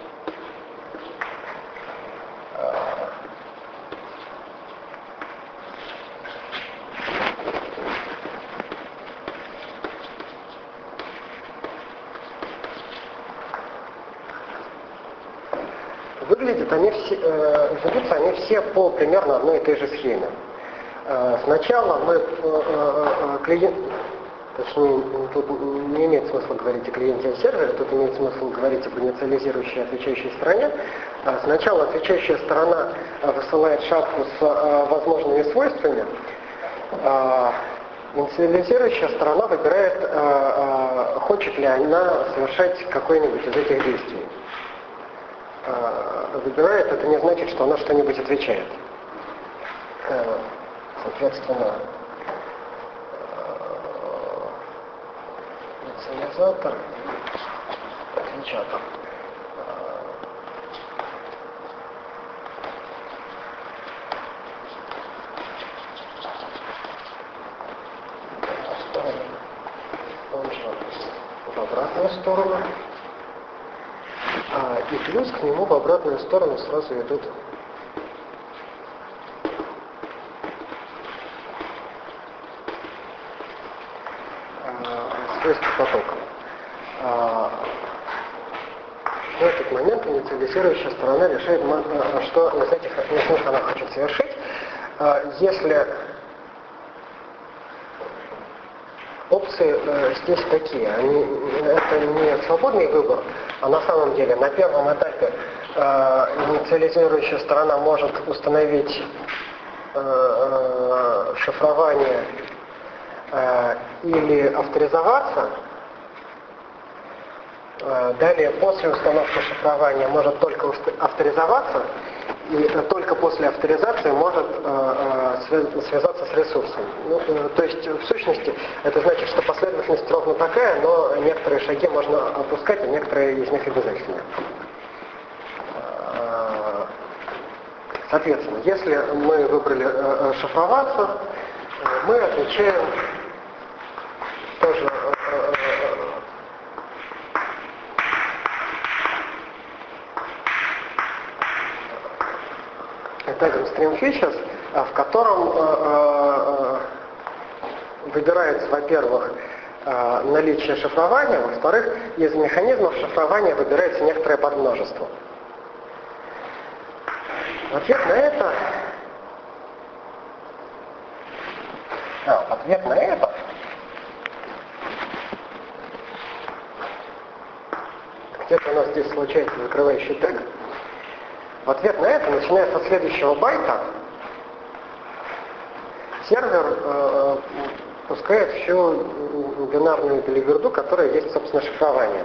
Speaker 1: Выглядят они все, э, ведутся они все по примерно одной и той же схеме. Э, сначала мы э, э, клиент Точнее, тут не имеет смысла говорить о клиенте и сервере, тут имеет смысл говорить об инициализирующей отвечающей стороне. Сначала отвечающая сторона высылает шапку с возможными свойствами. Инициализирующая сторона выбирает, хочет ли она совершать какое-нибудь из этих действий. Выбирает, это не значит, что она что-нибудь отвечает. Соответственно, инициализатор, отвечатор. Он же в обратную сторону. А, и плюс к нему в обратную сторону сразу идут свойства потока. А, в этот момент инициализирующая сторона решает, что из этих них она хочет совершить. А, если опции э, здесь такие, они, это не свободный выбор, а на самом деле на первом этапе э, инициализирующая сторона может установить э, э, шифрование э, или авторизоваться. Э, далее, после установки шифрования может только авторизоваться, и только после авторизации может э, э, связаться с ресурсом. Ну, э, то есть, в сущности, это значит, что последовательность ровно такая, но некоторые шаги можно опускать, а некоторые из них обязательны. Э, соответственно, если мы выбрали э, шифроваться, э, мы отвечаем тоже э, тегом StreamFeatures, в котором э, э, выбирается, во-первых, э, наличие шифрования, во-вторых, из механизмов шифрования выбирается некоторое подмножество. В ответ на это, а, в ответ на это где-то у нас здесь случается закрывающий тег. В ответ на это, начиная со следующего байта, сервер э, пускает всю бинарную билиберду, которая есть, собственно, шифрование.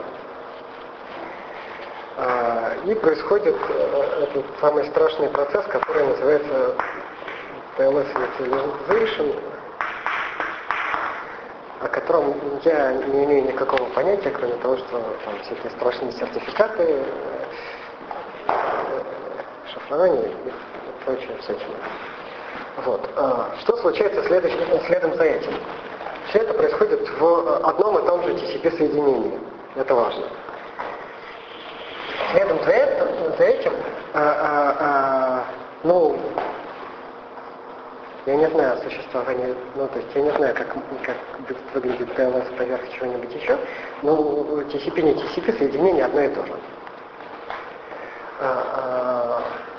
Speaker 1: Э, и происходит э, этот самый страшный процесс, который называется ти эл эс Initialization. о котором я не имею никакого понятия, кроме того, что там всякие страшные сертификаты, шифрование и прочее всякие. Вот. Что случается следом за этим? Все это происходит в одном и том же ти си пи-соединении. Это важно. Следом за, это, за этим, а, а, а, ну, я не знаю о существовании, ну, то есть я не знаю, как, как выглядит ди эл эс поверх чего-нибудь еще, но ти си пи не ти си пи, соединение одно и то же. А, а,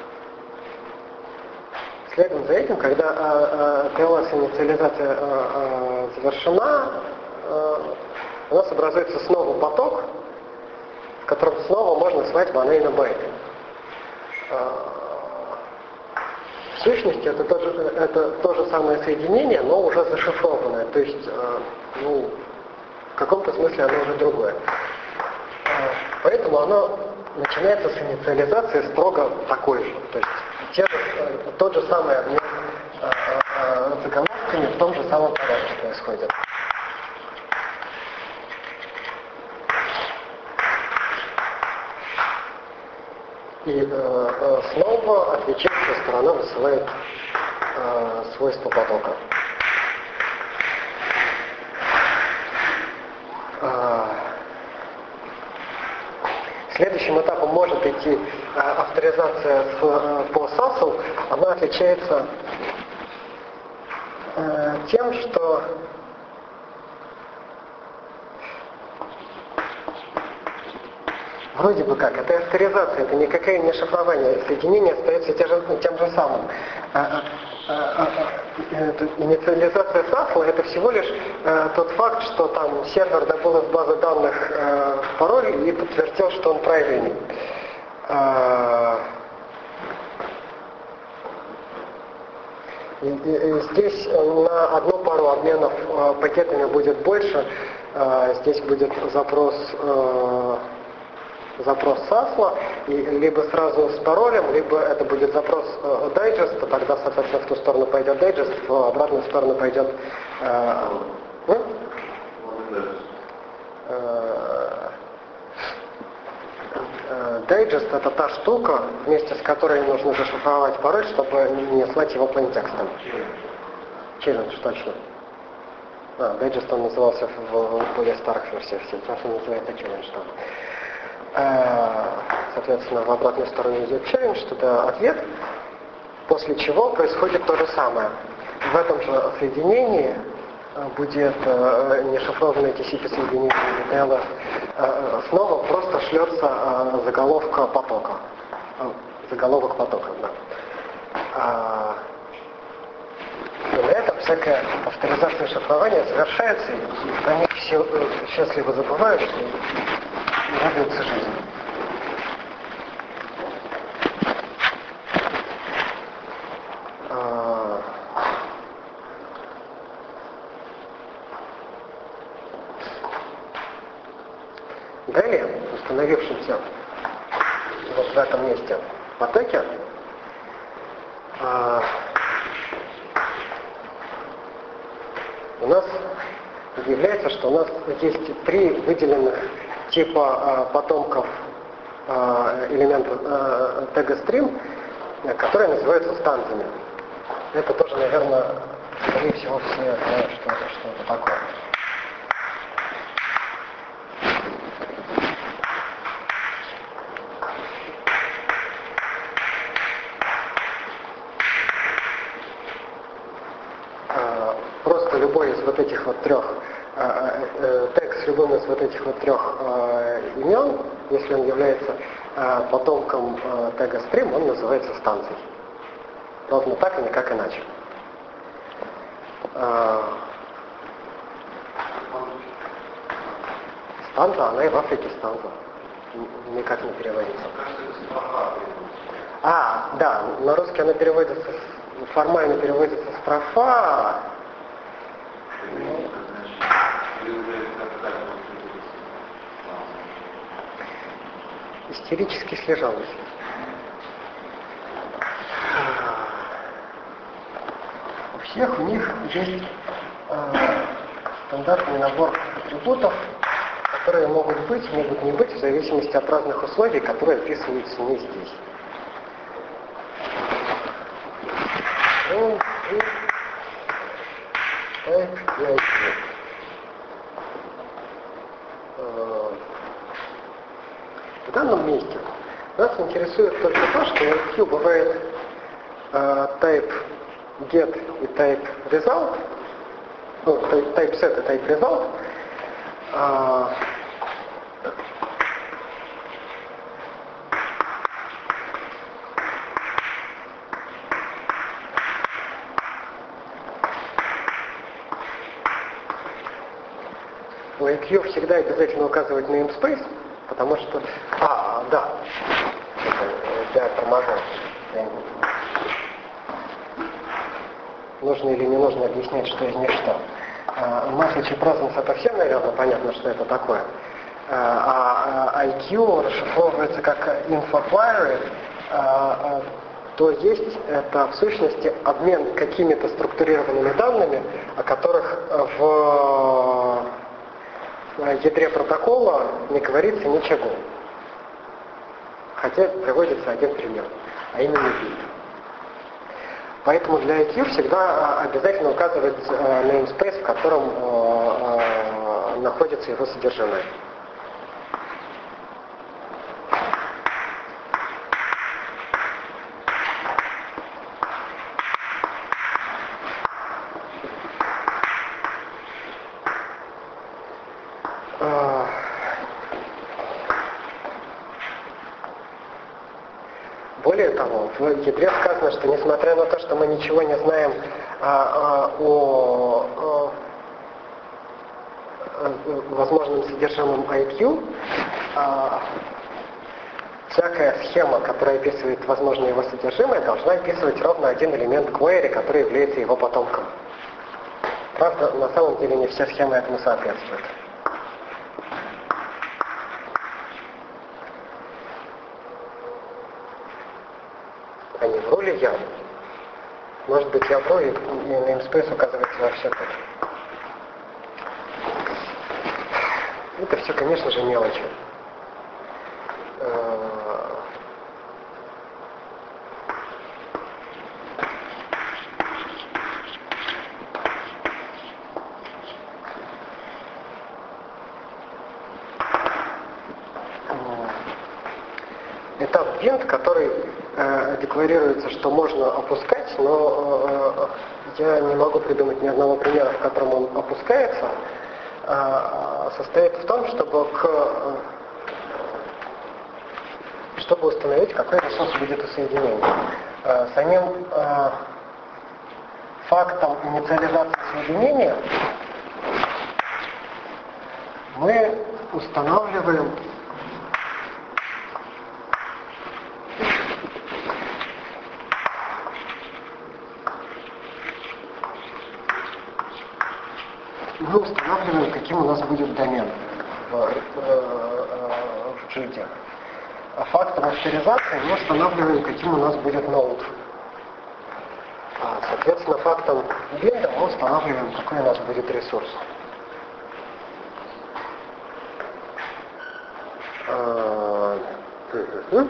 Speaker 1: следом за этим, когда а, а, ди эл эс-инициализация а, а, завершена, а, у нас образуется снова поток, в котором снова можно свать банально байты. В сущности, это то, же, это то же самое соединение, но уже зашифрованное. То есть, ну, в каком-то смысле оно уже другое. Поэтому оно начинается с инициализации строго такой же. То есть, те же, тот же самый обмен заголовками в том же самом порядке происходит. И э, снова отвечающая сторона высылает э, свойства потока. Э, следующим этапом может идти э, авторизация с, э, по сасл. Она отличается э, тем, что вроде бы как, это авторизация, это никакое не шифрование, соединение остается тем же, тем же самым. А, а, а, а, инициализация сасл это всего лишь а, тот факт, что там сервер добыл из базы данных а, пароль и подтвердил, что он правильный. А, и, и, и здесь на одну пару обменов а, пакетами будет больше, а, здесь будет запрос а, запрос сасла, и либо сразу с паролем, либо это будет запрос э, дайджеста, тогда, соответственно, в ту сторону пойдет дайджест, в обратную сторону пойдет э, э, э, дайджест — это та штука, вместе с которой нужно зашифровать пароль, чтобы не слать его плейнтекстом. Челлендж, точно. А, дайджест он назывался в, в более старых версиях, сейчас он называется челлендж. Соответственно, в обратную сторону идет челлендж, туда ответ, после чего происходит то же самое. В этом же соединении будет нешифрованное ти си пи-соединение ди эл эс, снова просто шлется заголовка потока. Заголовок потока, да. И на этом всякая авторизация и шифрование совершается, и они все счастливо забывают, и радуется жизни. Далее, установившимся вот в этом месте потоке, у нас является, что у нас есть три выделенных типа потомков элемента тега стрим, которые называются станциями. Это тоже, наверное, скорее всего, все знают, что это, что это такое. Просто любой из вот этих вот трех тег с любым из вот этих вот трех имен, если он является потомком тега стрим, он называется станцией. Ровно так и никак иначе. Станция, она и в Африке станция. Никак не переводится. А, да, на русский она переводится, формально переводится строфа. Истерически слежалась. У всех у них есть э, стандартный набор атрибутов, которые могут быть, могут не быть в зависимости от разных условий, которые описываются не здесь. Ну, и type и ай кью. В данном месте нас интересует только то, что в ай кью бывает э, type get и type result, ну, type set и type result. Э, в ай кью всегда обязательно указывать namespace, потому что... А, да. Это я торможу. Нужно или не нужно объяснять, что из них что. Message presence — это всем, наверное, понятно, что это такое. А ай кью расшифровывается как info-query, то есть это в сущности обмен какими-то структурированными данными, о которых в ядре протокола не говорится ничего. Хотя приводится один пример, а именно bit. Поэтому для ай кью всегда обязательно указывать namespace, в котором находится его содержимое. Более того, в ядре сказано, что несмотря на то, что мы ничего не знаем а, а, о, о, о возможном содержимом ай кью, а, всякая схема, которая описывает возможное его содержимое, должна описывать ровно один элемент query, который является его потомком. Правда, на самом деле не все схемы этому соответствуют. А не вру ли я? Может быть, я вру, и, и namespace указывается вообще тут. Это все, конечно же, мелочи. Этап bind, который э, декларируется, что можно опускать, но э, я не могу придумать ни одного примера, в котором он опускается, э, состоит в том, чтобы, к, э, чтобы установить, какой ресурс будет у соединения. Э, самим э, фактом инициализации соединения мы устанавливаем мы устанавливаем, каким у нас будет домен в, в, в джейде. А фактом авторизации мы устанавливаем, каким у нас будет ноут. А, соответственно, фактом бинда мы устанавливаем, какой у нас будет ресурс. А, угу.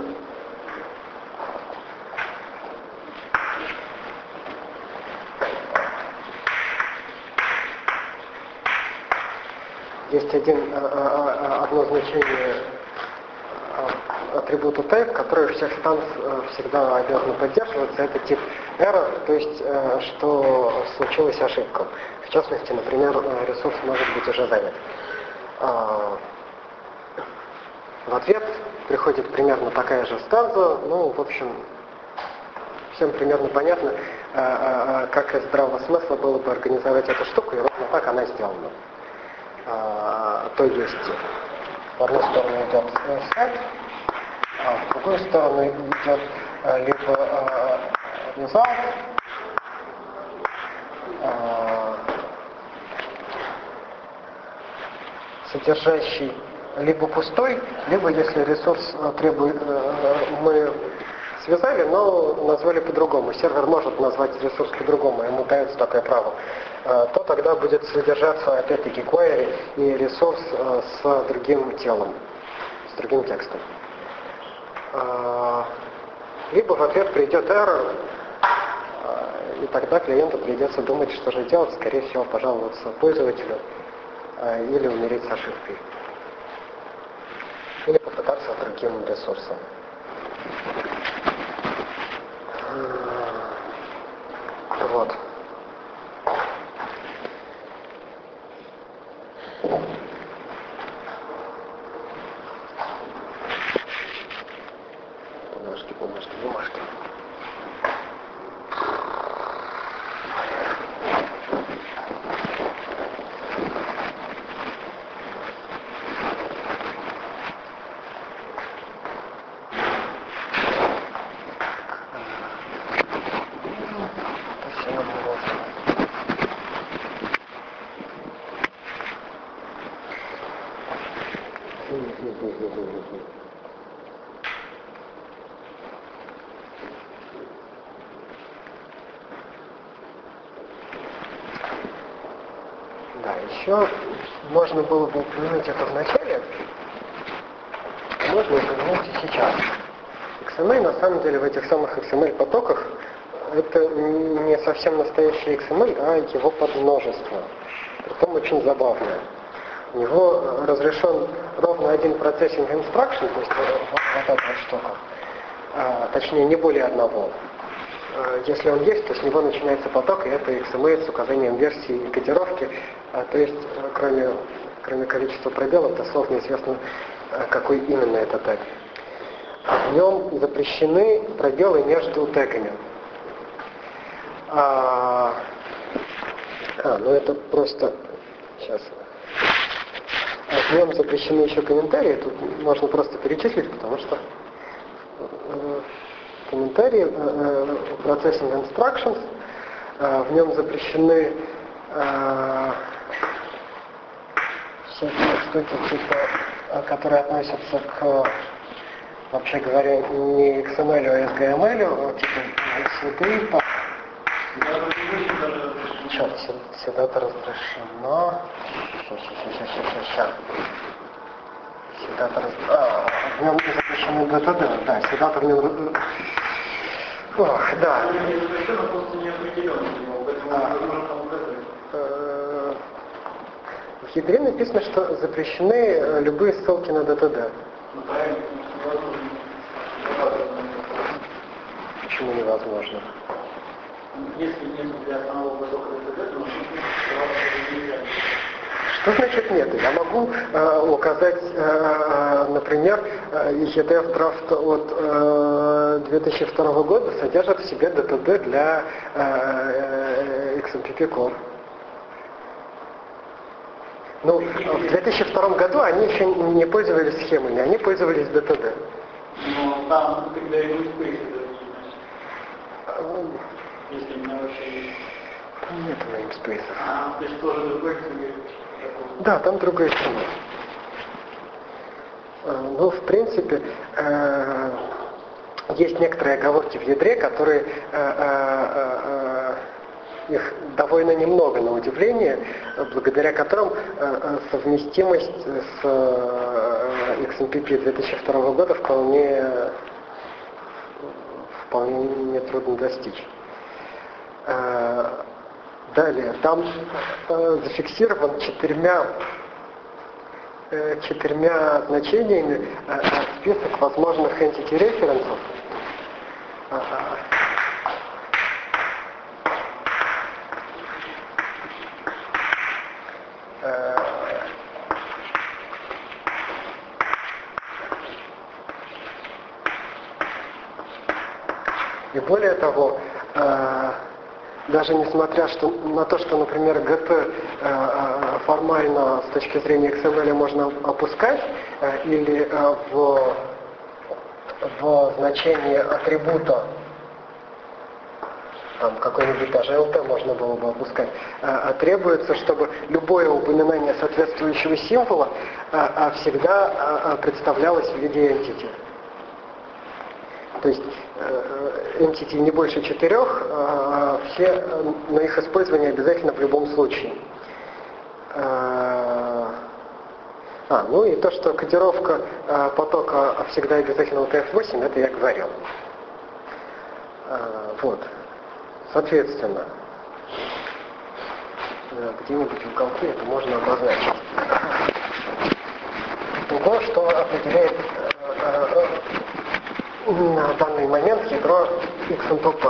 Speaker 1: Есть один, одно значение атрибута type, который у всех станц всегда обязан поддерживаться. Это тип error, то есть что случилась ошибка. В частности, например, ресурс может быть уже занят. В ответ приходит примерно такая же станца. Ну, в общем, всем примерно понятно, как из здравого смысла было бы организовать эту штуку, и ровно так она сделана. А, то есть в одну сторону идет set, а в другую сторону идет а, либо а, result, а, содержащий либо пустой, либо если ресурс требует, мы связали, но назвали по-другому. Сервер может назвать ресурс по-другому, ему дается такое право. то тогда будет содержаться опять-таки query и ресурс с другим телом, с другим текстом. Либо в ответ придет error, и тогда клиенту придется думать, что же делать, скорее всего, пожаловаться пользователю или умереть с ошибкой. Или попытаться другим ресурсом. Вот. Бумажки, бумажки, бумажки. Да, еще можно было бы упомянуть это в начале, можно упомянуть и сейчас. икс эм эль на самом деле в этих самых икс эм эль-потоках это не совсем настоящий икс эм эль, а его подмножество. Притом очень забавное. У него разрешен ровно один processing instruction, то есть вот, вот эта вот штука, а, точнее не более одного. А, если он есть, то с него начинается поток, и это икс эм эль с указанием версии и кодировки, а, то есть кроме, кроме количества пробелов, дословно неизвестно, какой именно это тег. В нем запрещены пробелы между тегами. А, а ну это просто... Сейчас... В нем запрещены еще комментарии, тут можно просто перечислить, потому что э, комментарии, э, processing instructions, э, в нем запрещены э, всякие штуки, типа, которые относятся к, вообще говоря, не икс эм эль, а эс джи эм эль, типа цветы. Черт, сюда это разрешено. Сейчас, сейчас, сейчас, сейчас, сейчас. Сюда-то раз... А, в нем запрещено ди ти ди, да, сюда-то в нем... Ох, да. В ядре написано, что запрещены любые ссылки на ди ти ди. Почему невозможно?
Speaker 3: Если нет для самого потока ди ти ди, то нельзя.
Speaker 1: Что значит нет? Я могу э, указать, э, например, и си ди эф драфт от э, две тысячи второго года содержит в себе ди ти ди для э, икс эм пи пи Core. Ну, в две тысячи втором году они еще не пользовались схемами, они пользовались ди ти ди.
Speaker 3: Но там тогда и namespace если у меня вообще есть.
Speaker 1: Нет namespace.
Speaker 3: А, то есть тоже другой себе.
Speaker 1: Да, там другой схема. Ну, в принципе, э, есть некоторые оговорки в ядре, которые э, э, э, их довольно немного, на удивление, благодаря которым э, совместимость с э, икс эм пи пи две тысячи второго года вполне, вполне нетрудно достичь. Э, Далее, там э, зафиксирован четырьмя, э, четырьмя значениями э, список возможных entity референсов. Э, э, и более того, э, даже несмотря что, на то, что, например, джи ти э, формально с точки зрения икс эм эль можно опускать, э, или э, в, в значении атрибута, там какой-нибудь даже эл ти можно было бы опускать, э, требуется, чтобы любое упоминание соответствующего символа э, э, всегда э, представлялось в виде entity. То есть э, entity не больше четырех, э, все на их использование обязательно в любом случае. Э, а, ну и то, что кодировка э, потока всегда обязательно у Т Ф восемь, это я говорил. Э, вот. Соответственно, где-нибудь в уголке это можно обозначить. Ого, что определяет э, э, на данный момент ядро X N P P.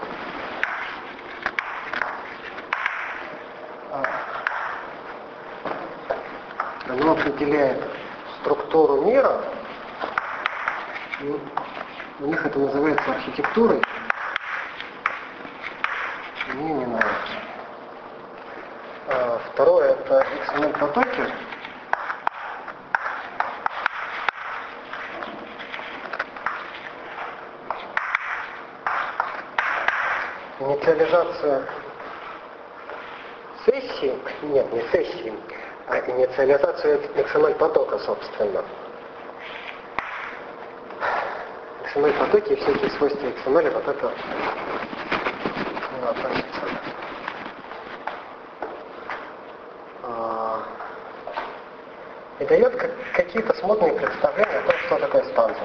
Speaker 1: Оно определяет структуру мира, и у них это называется архитектурой. Мне не нравится. А, второе это икс эм эль потоки. Инициализация сессии, нет, не сессии, а инициализация икс эм эль потока, собственно. икс эм эль потоки и всякие свойства икс эм эль вот это относится. И дает какие-то смутные представления о том, что такое станция.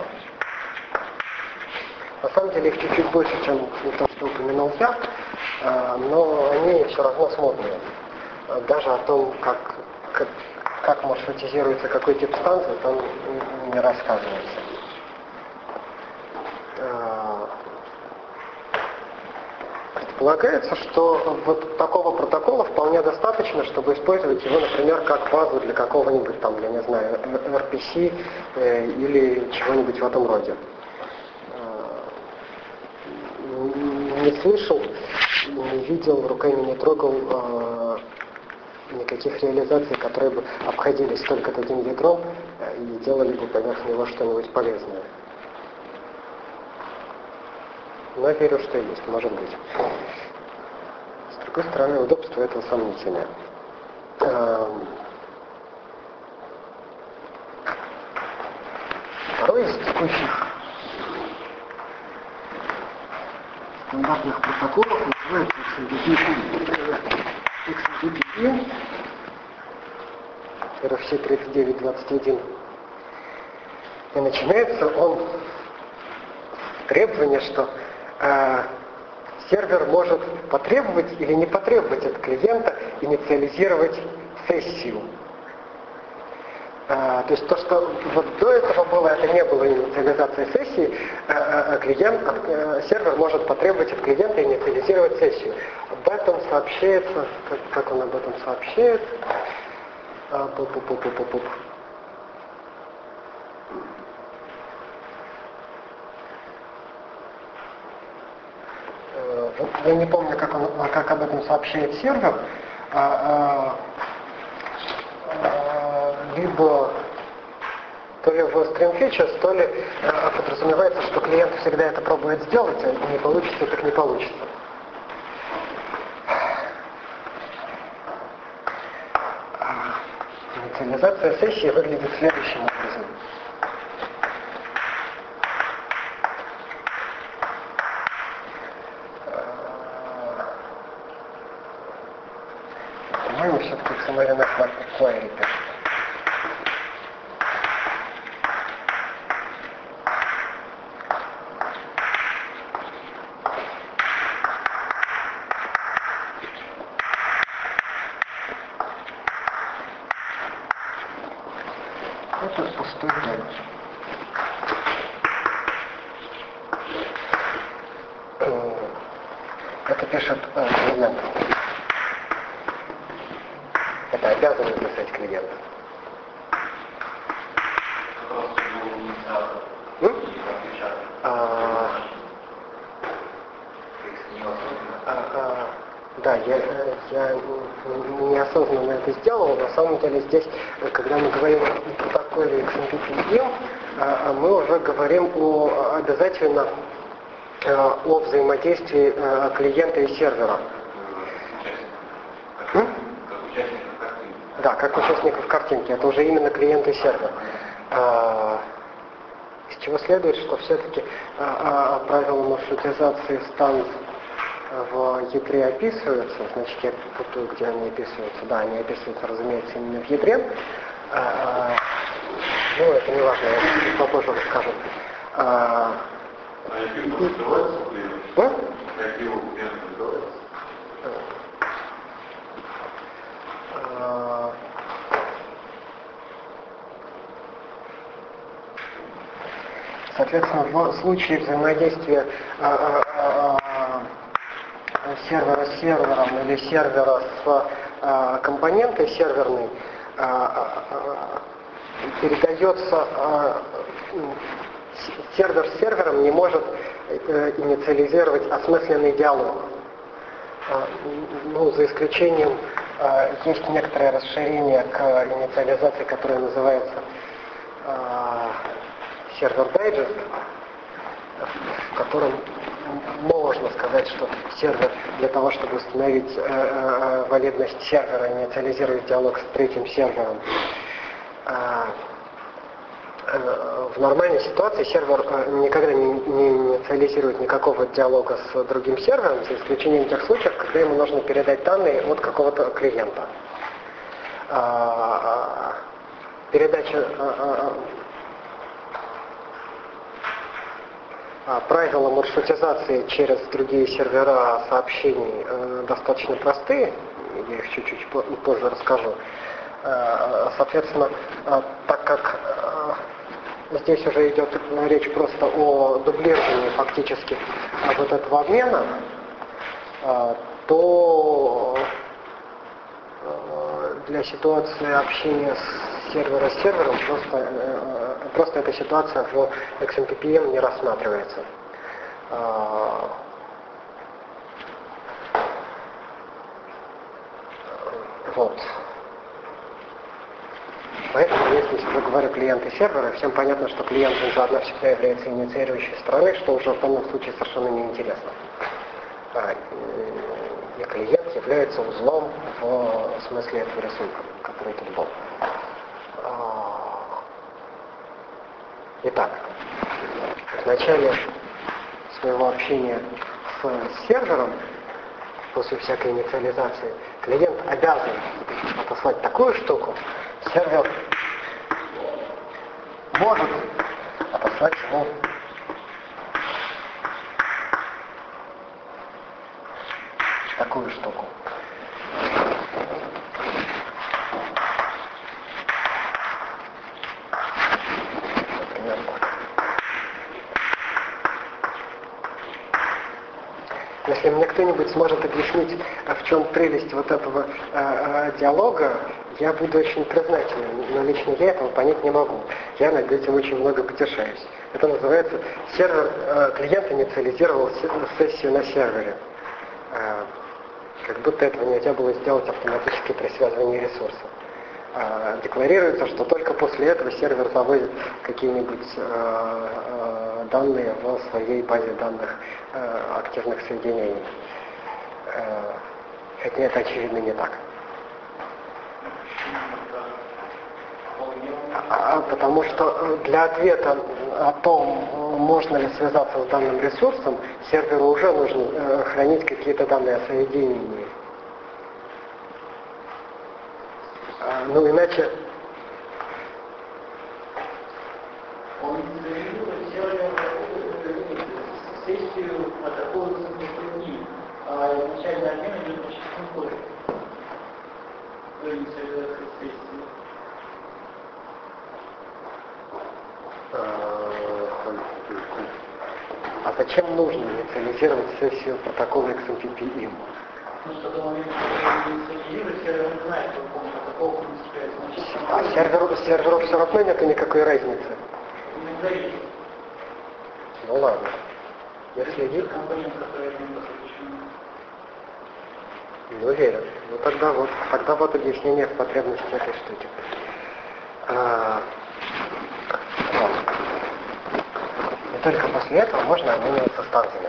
Speaker 1: На самом деле их чуть-чуть больше, чем то, что упомянул я, но они все равно смутные. Даже о том, как, как, как маршрутизируется какой тип станции, там не рассказывается. Предполагается, что вот такого протокола вполне достаточно, чтобы использовать его, например, как базу для какого-нибудь там, я не знаю, эр пи си э, или чего-нибудь в этом роде. Не слышал, не видел, руками не трогал э, никаких реализаций, которые бы обходились только таким ядром э, и делали бы поверх него что-нибудь полезное. Но верю, что есть, может быть. С другой стороны, удобство этого сомнительное. Второй из текущих стандартных протоколов называется икс эн ди пи и, эр эф си тридцать девять двадцать один. И начинается он с требования, что э, сервер может потребовать или не потребовать от клиента инициализировать сессию. Э, то есть то, что вот до этого было, это не было инициализация сессии, э, клиент, э, сервер может потребовать от клиента инициализировать сессию. Об этом сообщается, как, как он об этом сообщает. А, пу-пу-пу-пу-пу-пу. Я не помню, как, он, как об этом сообщает сервер, а, а, либо то ли в Stream Features, то ли а, подразумевается, что клиент всегда это пробует сделать, а не получится, так не получится. Инициализация сессии выглядит следующим образом. По-моему, все-таки икс эм эль эн эф query пишет. Это пустой текст. Это пишет э, клиент. Это обязан написать клиент. А, а, а, да, я, я неосознанно это сделал. На самом деле здесь, когда мы говорим о протоколе икс эм пи пи и, мы уже говорим о обязательно о взаимодействии клиента и сервера. М? Да, как участников картинки. Это уже именно клиент и сервер. А, с чего следует, что все-таки а, а, правила маршрутизации станций в ядре описываются, значит, я путаю, где они описываются. Да, они описываются, разумеется, именно в ядре. А, а, ну, это не важно, я попозже расскажу. А,
Speaker 2: А I P называется клиент?
Speaker 1: Да?
Speaker 2: I P у клиента называется?
Speaker 1: А, Соответственно, в случае взаимодействия а, а, а, сервера с сервером или сервера с а, компонентой серверной а, а, передается, а, сервер с сервером не может а, инициализировать осмысленный диалог. А, ну, за исключением а, есть некоторое расширение к инициализации, которое называется а, сервер дайджест, в котором можно сказать, что сервер для того, чтобы установить э, э, валидность сервера, инициализировать диалог с третьим сервером. А, э, в нормальной ситуации сервер э, никогда не, не инициализирует никакого диалога с другим сервером, за исключением тех случаев, когда ему нужно передать данные от какого-то клиента. А, передача а, Правила маршрутизации через другие сервера сообщений э, достаточно простые, я их чуть-чуть позже расскажу. Э, соответственно, э, так как э, здесь уже идет речь просто о дублировании фактически э, вот этого обмена, э, то э, для ситуации общения с сервера с сервером просто, э, просто эта ситуация в икс эм пи пи эм не рассматривается. А, вот. Поэтому, если я говорю клиент и сервер, всем понятно, что клиент он заодно всегда является инициирующей стороной, что уже в данном случае совершенно неинтересно. А, и клиент является узлом в смысле этого рисунка, который тут был. Итак, в начале своего общения с сервером, после всякой инициализации, клиент обязан отослать такую штуку, сервер может отослать ему такую штуку. Если мне кто-нибудь сможет объяснить, в чем прелесть вот этого э, э, диалога, я буду очень признателен, но лично я этого понять не могу. Я над этим очень много потешаюсь. Это называется, сервер, э, клиент инициализировал сессию на сервере. Э, как будто этого нельзя было сделать автоматически при связывании ресурсов. Э, декларируется, что только после этого сервер заводит какие-нибудь э, э, данные в своей базе данных э, активных соединений. Э, хотя это очевидно не так. А, потому что для ответа о том, можно ли связаться с данным ресурсом, серверу уже нужно э, хранить какие-то данные о соединении. А, ну иначе...
Speaker 3: Он инициализирует сервер сессию атакуется с ним, а изначально обмен идет по чистому коду. Инициализация сессии.
Speaker 1: А зачем нужно инициализировать сессию протокола икс эм пи пи эм?
Speaker 3: Потому что до момента, когда инициализирует, сервер не знает, что он протокол не связан.
Speaker 1: А серверу, серверу все равно нет никакой разницы.
Speaker 3: Иногда есть.
Speaker 1: Ну ладно. Если есть...
Speaker 3: Компонент, который не подключен.
Speaker 1: Не уверен. Ну тогда вот, тогда вот объяснение в потребности этой штуки. А, вот. И только после этого можно обмениваться станциями.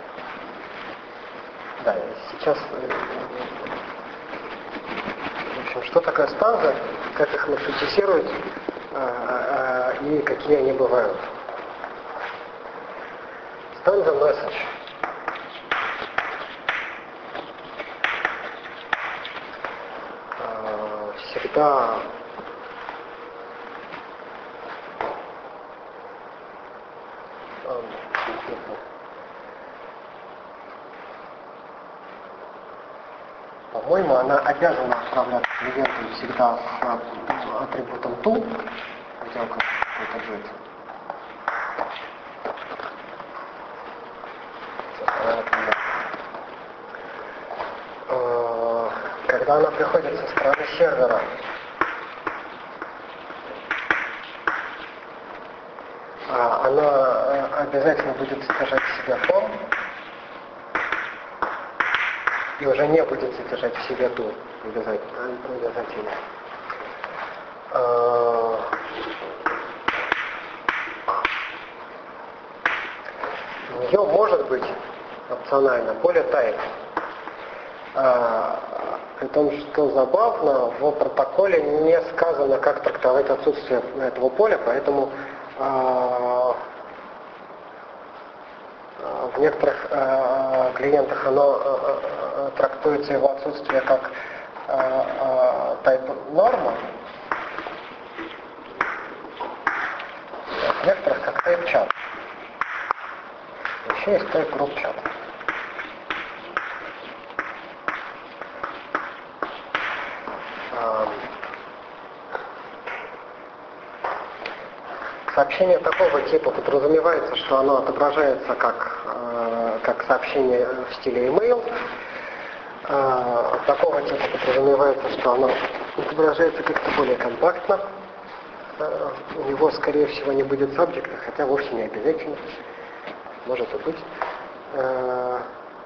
Speaker 1: Да, сейчас что такое станзы, как их маршрутизируют и какие они бывают. Станза message. Всегда по-моему, она обязана отправлять клиенту всегда с атрибутом to, хотел какой-то джет. Когда она приходит со стороны сервера, она обязательно будет содержать в себе form и уже не будет содержать в себе to обязательно. обязательно. У нее может быть опционально поле type. При том, что забавно, в протоколе не сказано, как трактовать отсутствие этого поля, поэтому в некоторых клиентах оно трактуется его отсутствие как type норма, в некоторых как type chat. Еще есть type group chat. Сообщение такого типа подразумевается, что оно отображается как, э, как сообщение в стиле email. Э, такого типа подразумевается, что оно отображается как-то более компактно. Э, у него, скорее всего, не будет сабжекта, хотя вовсе не обязательно. Может и быть. Э,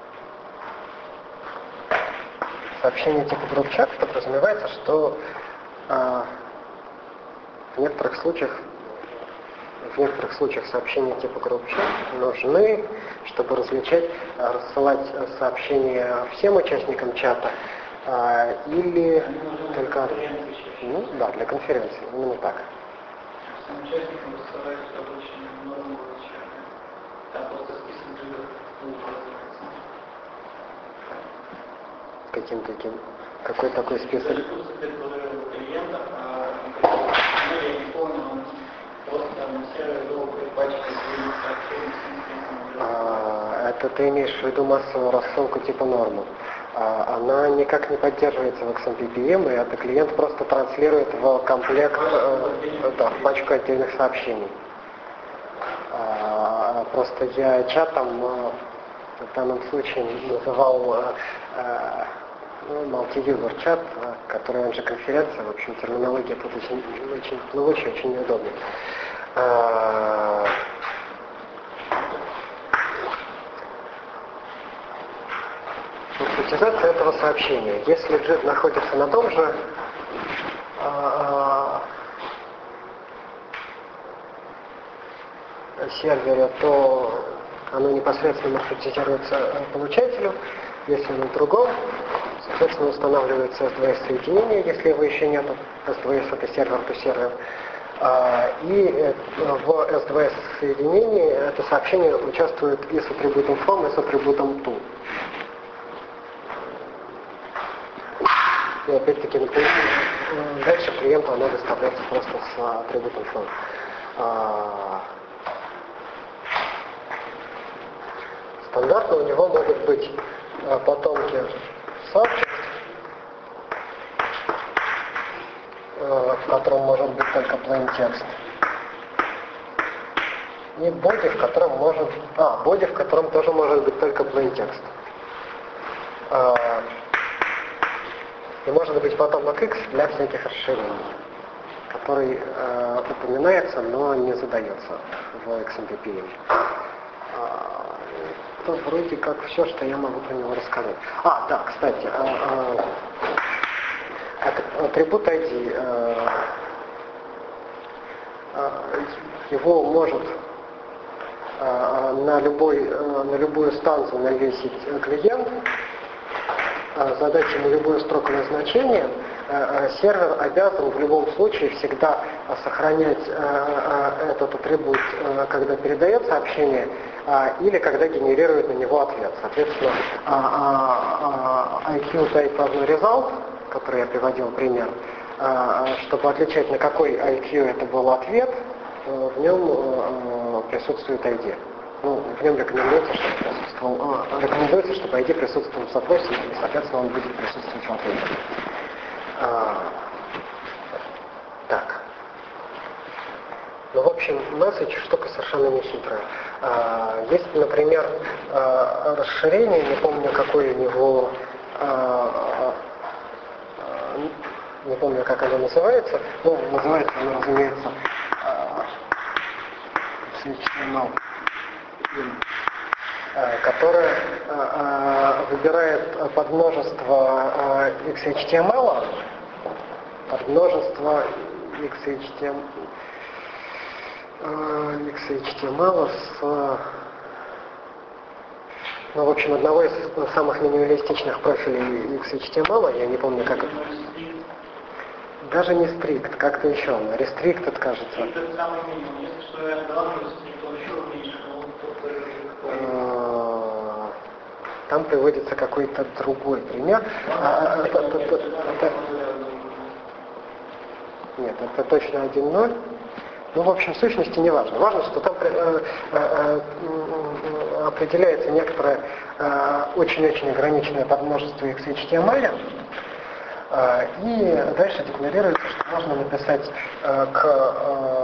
Speaker 1: сообщение типа group chat подразумевается, что э, в некоторых случаях В некоторых случаях сообщения типа group chat нужны, чтобы различать, рассылать сообщения всем участникам чата а, или только... Ну, да, для конференции, именно так.
Speaker 3: Всем участникам рассылают обычно норму чата. Там просто список джигов указывается.
Speaker 1: Каким таким? Какой такой список?
Speaker 3: Клиентов, а я не помню, он просто на сервере долго пачкает сообщения.
Speaker 1: Это ты имеешь в виду массовую рассылку типа нормы. А, она никак не поддерживается в икс эм пи пи эм, и это клиент просто транслирует в комплект, э, да, в пачку отдельных сообщений. А, просто я чатом э, в данном случае называл э, э, multi-user чат, который он же конференция, в общем, терминология тут очень, очень плывучая, очень неудобная. А, маршрутизация этого сообщения. Если джит находится на том же а, сервере, то оно непосредственно маршрутизируется получателю. Если на другом, соответственно, устанавливается эс два эс соединение, если его еще нет. эс два эс это сервер to сервер. И в эс два эс соединении это сообщение участвует и с атрибутом from, и с атрибутом to. И опять-таки, дальше клиенту она доставляется просто с атрибутом from. Стандартно у него могут быть потомки subject, в котором может быть только plain текст, и body, в котором может, а, body, в котором тоже может быть только plain текст. И может быть потомок X для всяких расширений, который э, упоминается, но не задается в икс эм пи пи эм. Это вроде как все, что я могу про него рассказать. А, да, кстати, э, э, атрибут ай ди, э, э, его может э, на, любой, э, на любую станцию навесить клиент, задать ему любую строку назначения, сервер обязан в любом случае всегда сохранять этот атрибут, когда передает сообщение, или когда генерирует на него ответ. Соответственно, ай кью type result, который я приводил пример, чтобы отличать, на какой ай кью это был ответ, в нем присутствует ай ди. Ну, в нем рекомендуется, чтобы присутствовал, рекомендуется, чтобы ай ди присутствовал в запросе, и, соответственно, он будет присутствовать в ответе. А, так. Ну, в общем, message штука совершенно не хитрая. А, есть, например, а, расширение, не помню, какое у него, а, а, не помню, как оно называется, ну, называется оно, разумеется, эйч ти эм эл, которое выбирает подмножество икс эйч ти эм эл, подмножество икс эйч ти эм эл с, ну, в общем, одного из самых минималистичных профилей икс эйч ти эм эл, я не помню, как это. Даже не strict, как-то еще, restricted, кажется.
Speaker 3: Это самый минимум. Если что я отдала, то еще меньше.
Speaker 1: Там приводится какой-то другой пример. А, а, это, это, это, нет, это точно один ноль. Ну, в общем, в сущности не важно. Важно, что там э, э, э, определяется некоторое э, очень-очень ограниченное подмножество икс эйч ти эм эл, э, и дальше декларируется, что можно написать э, к... Э,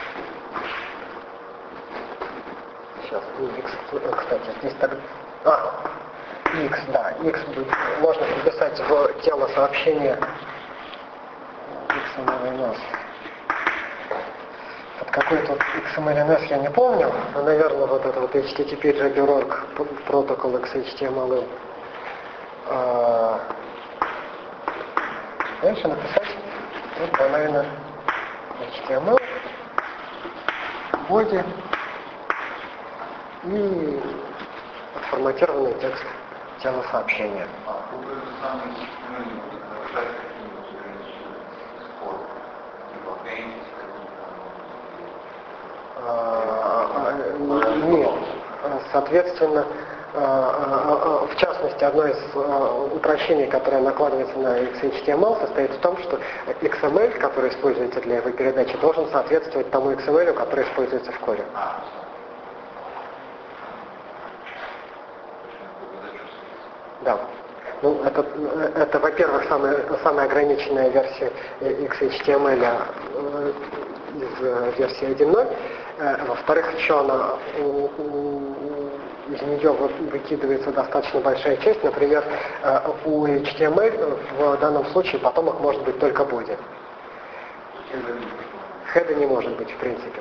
Speaker 1: сейчас, x, кстати, здесь так... А, x, да, x будет, можно написать в тело сообщения икс эм эл эн эс. Вот какой-то икс эм эл эн эс я не помню, но, наверное, вот это вот эйч ти ти пи Jabberwock протокол икс эйч ти эм эл. А, дальше написать вот банально эйч ти эм эл, body и отформатированный текст тела сообщения. Нет. Соответственно, в частности, одно из упрощений, которое накладывается на икс эйч ти эм эл, состоит в том, что икс эм эл, который используется для его передачи, должен соответствовать тому икс эм эл, который используется в коре. Да. Ну, это, это во-первых, самая, самая ограниченная версия икс эйч ти эм эл из версии один ноль. Во-вторых, еще она, из нее выкидывается достаточно большая часть. Например, у эйч ти эм эл в данном случае потомок может быть только body. Хеда не может быть, в принципе.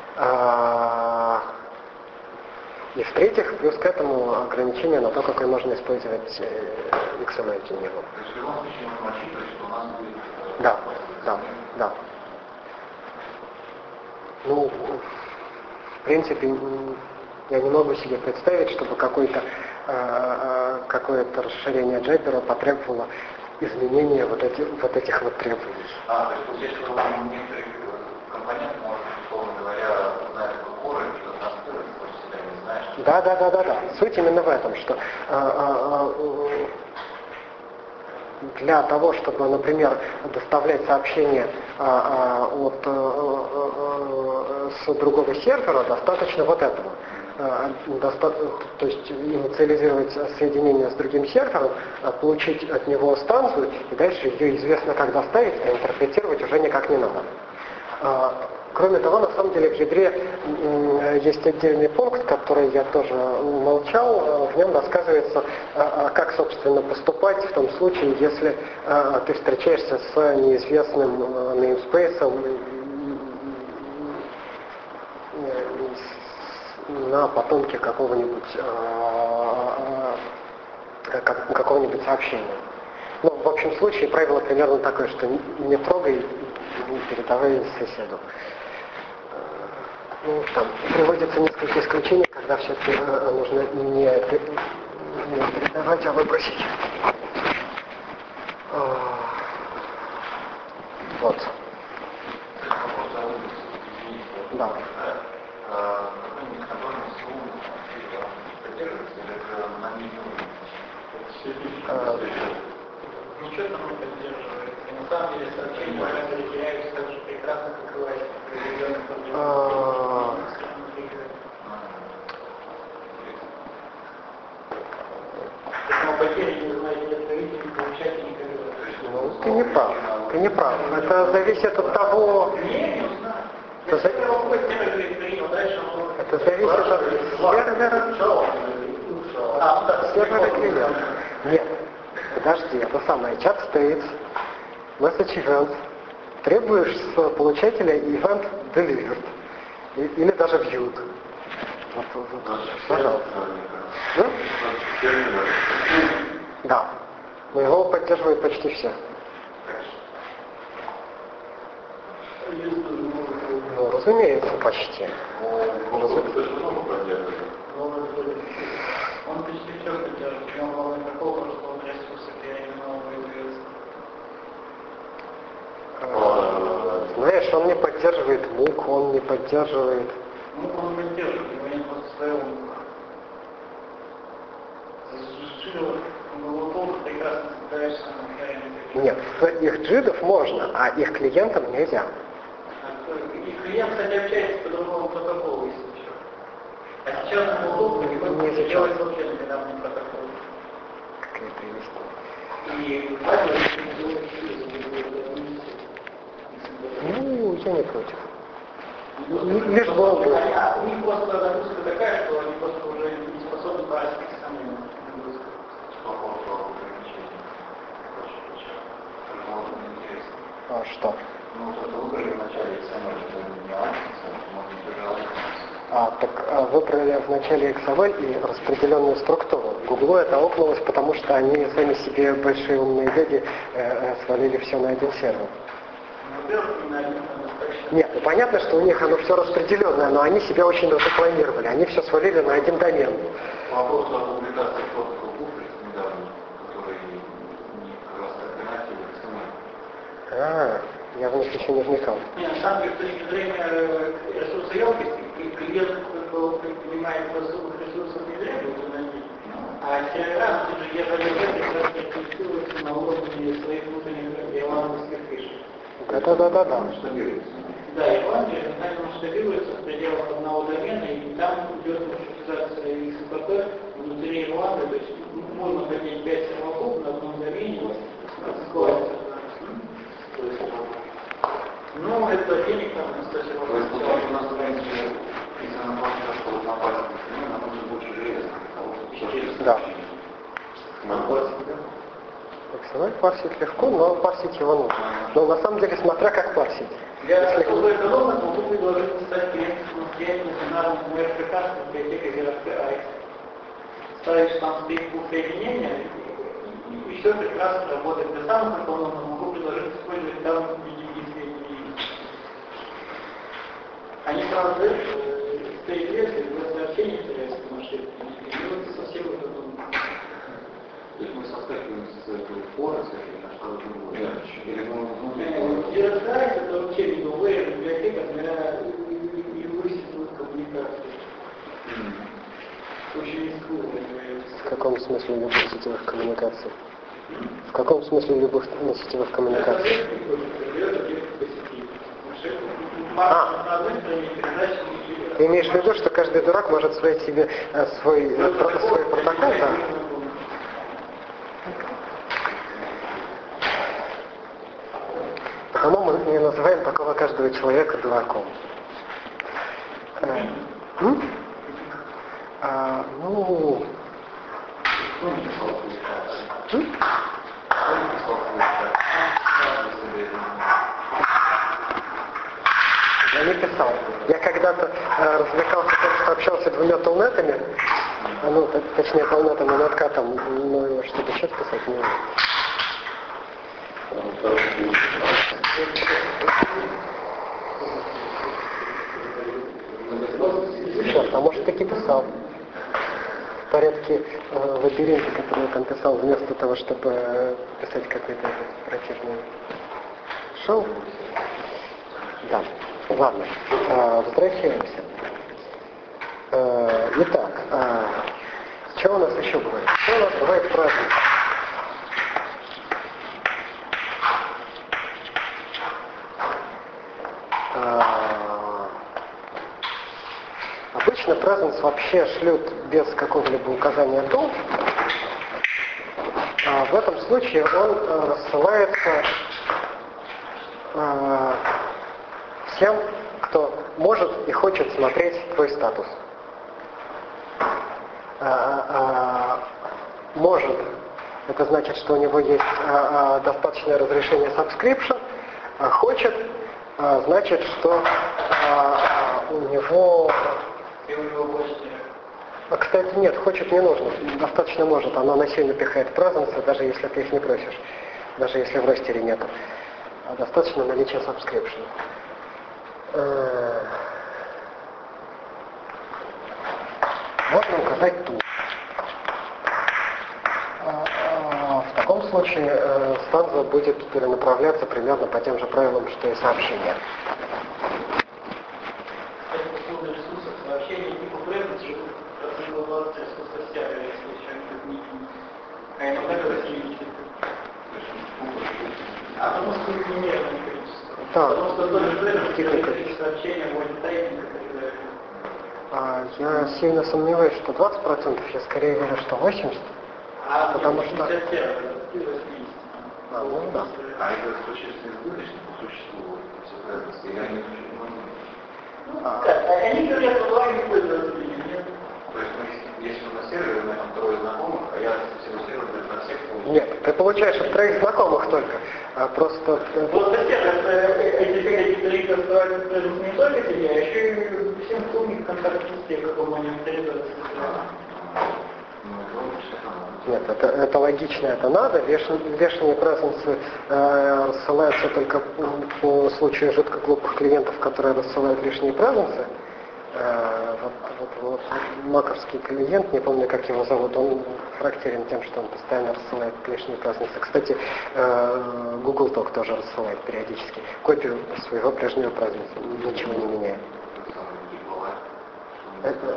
Speaker 1: И в-третьих, плюс к этому ограничение на то, какой можно использовать икс эм эл для него. Да, да, да. Ну, в принципе, я не могу себе представить, чтобы какое-то э, какое-то расширение Jabber потребовало изменения вот, эти, вот этих вот требований.
Speaker 2: А, то есть получается, что некоторые компоненты может, условно говоря, знать какой корень, что транспорт, себя не знаешь.
Speaker 1: Да, да, да, да, да. Суть именно в этом, что э, э, для того, чтобы, например, доставлять сообщение а, а, от, а, а, с другого сервера, достаточно вот этого. А, доста- то есть инициализировать соединение с другим сервером, а, получить от него станцию, и дальше ее известно как доставить, а интерпретировать уже никак не надо. А, кроме того, на самом деле в ядре есть отдельный пункт, который я тоже молчал, в нем рассказывается, как, собственно, поступать в том случае, если ты встречаешься с неизвестным namespace на потомке какого-нибудь какого-нибудь сообщения. Ну, в общем случае правило примерно такое, что не трогай, не передавай соседу. Ну, там приводится несколько исключений, когда все-таки э, нужно не, не передавать, а выбросить. Вот. Да. А,
Speaker 3: Ничего там не поддерживается. На самом деле сообщения камеры теряются так же прекрасно, как бывает при определенных
Speaker 1: а,
Speaker 3: Поэтому потери не знаете отправителей, получать никогда.
Speaker 1: ну, ты не прав. Ты не прав. Это зависит от того...
Speaker 3: Не, не знаю.
Speaker 1: Это, за-
Speaker 3: Я могу быть принял, дальше он...
Speaker 1: это зависит от сервера.
Speaker 3: А, ну да,
Speaker 1: Сервера клиента. Нет. Подожди, это самое. Чат стоит. Message event. Требуешь с получателя event delivered. И- Или даже viewed. Вот, вот, вот. Пожалуйста. Ну? Да. Но его поддерживают почти все. Ну, разумеется, почти. Разумеется.
Speaker 3: Он почти все поддерживает, но главное такого, что он ресурсы переименовал и
Speaker 1: Знаешь, он не поддерживает мук, он не поддерживает...
Speaker 3: Ну, он поддерживает, у него нет просто своего мука. Жидов, он долго прекрасно справляешься на крайне.
Speaker 1: Нет, с их джидов можно, а их клиентам нельзя.
Speaker 3: И клиент, кстати, общается по другому протоколу, если что. А сейчас на удобно, его
Speaker 1: Не
Speaker 3: делать вообще на недавний протокол.
Speaker 1: Как это привести?
Speaker 3: И правильно,
Speaker 1: Ну, я не против. Л- Лишь бы он был.
Speaker 3: а у них просто нагрузка такая, что они просто уже не способны порасти к самому нагрузку.
Speaker 1: А что?
Speaker 2: Ну, вот это выбрали в начале икс эм эль, это не альфа, можно держать.
Speaker 1: А, так а, выбрали в начале икс эм эль и распределенную структуру. Гуглу это окнулось, потому что они сами себе большие умные дяди э, э, свалили все на один сервер.
Speaker 3: Ну, во-первых, не на один, а достаточно.
Speaker 1: Нет, ну понятно, что у них оно все распределенное, но они себя очень запланировали. Они все свалили на один домен.
Speaker 2: Вопрос о публикации протокол Буфрис недавно, который не как раз альтернатива икс эм эль.
Speaker 1: А, я в них еще не вникал.
Speaker 3: Не, на самом деле, с точки зрения э, ресурсоемкости, клиент понимает особых ресурсов не требует, а сервера, тут же я как раз тестируются на уровне своих внутренних ирландских фишек.
Speaker 1: Да-да-да-да-да.
Speaker 2: Масштабируется.
Speaker 3: Да, Ирландия элементарно масштабируется в пределах одного домена, и там идет маршрутизация икс эм пэ внутри Ирланды, то есть можно поднять пять серваков на одном домене, складывать. Ну, это денег там на сто
Speaker 2: То есть, вот
Speaker 3: серваков.
Speaker 2: у нас, в принципе, если она просто что вот на базе, нам нужно больше железа, потому что все
Speaker 1: Да.
Speaker 2: на базе, да?
Speaker 1: икс эм эль парсить легко, но парсить его нужно. Но на самом деле, смотря как парсить.
Speaker 3: Для
Speaker 1: Если-
Speaker 3: особо экономно могу предложить стать клиентом самостоятельно бинарным эр пэ ка с библиотекой зет пи ай. Ставишь там спейсбук соединения, и, и все прекрасно работает. Для самых экономных могу предложить использовать там видео. Они сразу дают перегрев, и сообщение теряется на ошибке. И это совсем экономно.
Speaker 2: То есть мы соскакиваем с этого фореста или на что-то другое. Или мы внутри
Speaker 3: зет пи ай это вообще видеовая библиотека для linguistic коммуникации. Очень искусственно.
Speaker 1: В каком смысле любых сетевых коммуникаций? В каком смысле любых сетевых коммуникаций? А. Ты имеешь в виду, что каждый дурак может свой себе э, свой, э, про- свой протокол, да? Потому мы не называем такого каждого человека дураком. Э, м? А, ну... м? Я не писал. Я когда-то э, развлекался тем, что общался двумя телнетами, а, ну, т- точнее, телнетом и неткатом, ну, чтобы счет писать, не Черт, а может таки писал. В порядке э, лабиринта, который я там писал, вместо того, чтобы э, писать какой-то этот противный ушел. Да, ладно, а, возвращаемся. А, итак, а, что у нас еще бывает? Что у нас бывает праздник? А, обычно праздник вообще шлют без какого-либо указания дом. А в этом случае он а, рассылается а, всем, кто может и хочет смотреть твой статус. А, а, может, это значит, что у него есть а, а, достаточное разрешение subscription, а хочет, а, значит, что а, у него...
Speaker 3: И у него больше.
Speaker 1: А, кстати, нет, хочет не нужно, достаточно может, оно насильно пихает празднества, даже если ты их не просишь, даже если в ростере нету. А достаточно наличия subscription. Можно указать тут. В таком случае станция будет перенаправляться примерно по тем же правилам, что и сообщение.
Speaker 3: Кстати, по поводу ресурсов сообщений типа Prevent живут процентов двадцать ресурсов сервера, если еще не а иногда красивее. А потому что их немерное количество.
Speaker 1: Да.
Speaker 3: Потому что тоже Prevent количество сообщений, будет тайпинг и так далее.
Speaker 1: А, я сильно сомневаюсь, что двадцать процентов, я скорее верю, что восемьдесят процентов.
Speaker 3: А
Speaker 1: потому что...
Speaker 3: А,
Speaker 1: ну да.
Speaker 2: А это существенно будущее существует, все празднества, или они
Speaker 3: а, они говорят, что два не пользователи, нет?
Speaker 2: То есть, мы, если на сервере, у меня там трое знакомых, а я всего сервера на всех получаю.
Speaker 1: Нет, ты получаешь от троих знакомых только. А просто...
Speaker 3: Просто сервер, эти эти тарифы оставаются не только тебе, а еще и всем, кто у них контакт с тем, какому они авторизуются.
Speaker 1: Нет, это, это логично, это надо. Вешание празднества э, рассылаются только по, по случаю жутко глупых клиентов, которые рассылают лишние празднества. Э, вот, вот, вот маковский клиент, не помню, как его зовут, он характерен тем, что он постоянно рассылает лишние празднества. Кстати, э, Google Talk тоже рассылает периодически копию своего прежнего празднества, ничего не меняя. Это...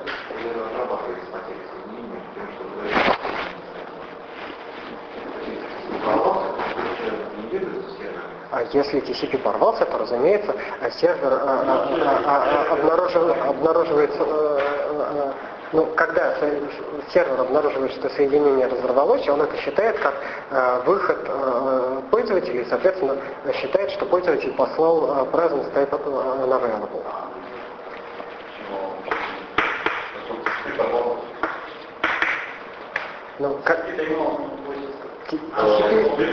Speaker 1: А если ти си пи порвался, то, разумеется, сервер а, а, а, обнаружив, обнаруживается, а, а, ну, когда сервер обнаруживает, что соединение разорвалось, он это считает как а, выход а, пользователя, и, соответственно, считает, что пользователь послал а, presence type unavailable. Ну, как... ти си пи...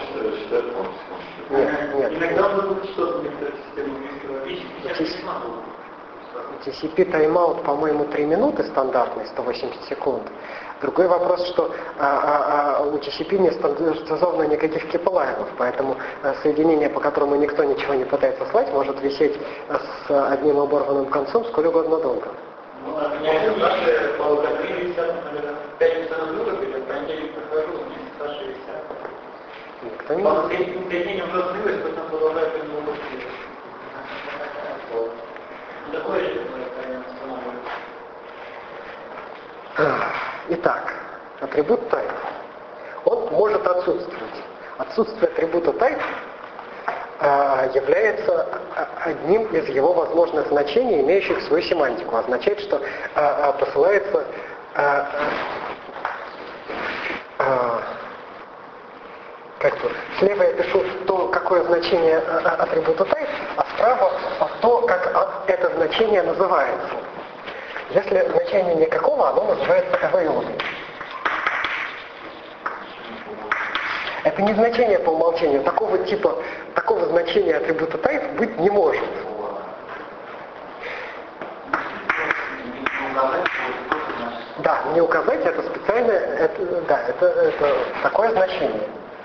Speaker 1: Нет, нет.
Speaker 3: Иногда он будет что-то в некоторых системах.
Speaker 1: ти си пи тайм-аут, по-моему, три минуты стандартный, сто восемьдесят секунд. Другой вопрос, что а, а, а, у ти си пи не стандартизовано никаких кипелайнов, поэтому а, соединение, по которому никто ничего не пытается слать, может висеть а, с одним оборванным концом сколь угодно долго.
Speaker 3: Ну, а меня наши по выходным висят, наверное, в пятницу на вырубили, в понедельник прохожу, у меня Саша висят.
Speaker 1: Никто не...
Speaker 3: По соединению уже сдылось, потом продолжает по нему быстрее. Такое же, наверное, останавливается.
Speaker 1: Итак, атрибут type. Он может отсутствовать. Отсутствие атрибута type э, является одним из его возможных значений, имеющих свою семантику. Означает, что э, посылается э, э, как бы, слева я пишу то, какое значение атрибута type, а справа то, как это значение называется. Если значения никакого, оно называется available. Это не значение по умолчанию. Такого типа, такого значения атрибута type быть не может. Да, не указать, это специально, это, да, это, это такое значение.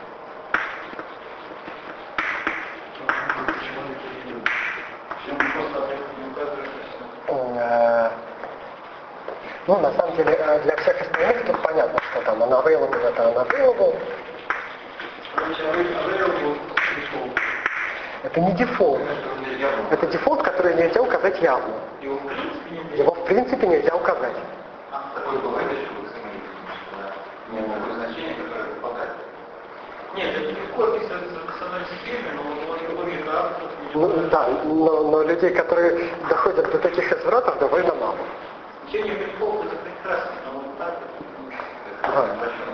Speaker 1: Ну, на самом деле, для всех остальных тут понятно, что там unavailable это unavailable. Это не дефолт. Это дефолт, который нельзя указать явно.
Speaker 3: Его в принципе нельзя.
Speaker 1: Его в принципе нельзя указать.
Speaker 2: Такое бывает еще в СМИ, нет такое значение, которое попадает.
Speaker 3: Нет, это легко описывается в самой системе, но вот логика
Speaker 1: Ну, да, но, но людей, которые доходят до таких извратов, довольно мало.
Speaker 3: Течение приколов это прекрасно, но вот так
Speaker 1: Ага.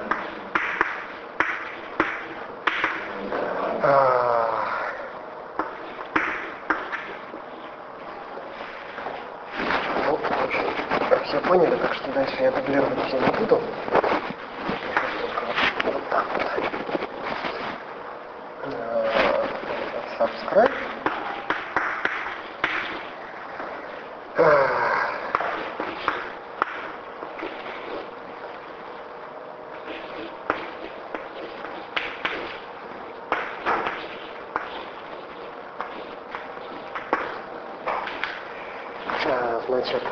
Speaker 1: А, ну, в общем, все поняли, так что дальше я дублировать все не буду. Вот так вот. А, subscribe. А, Значит,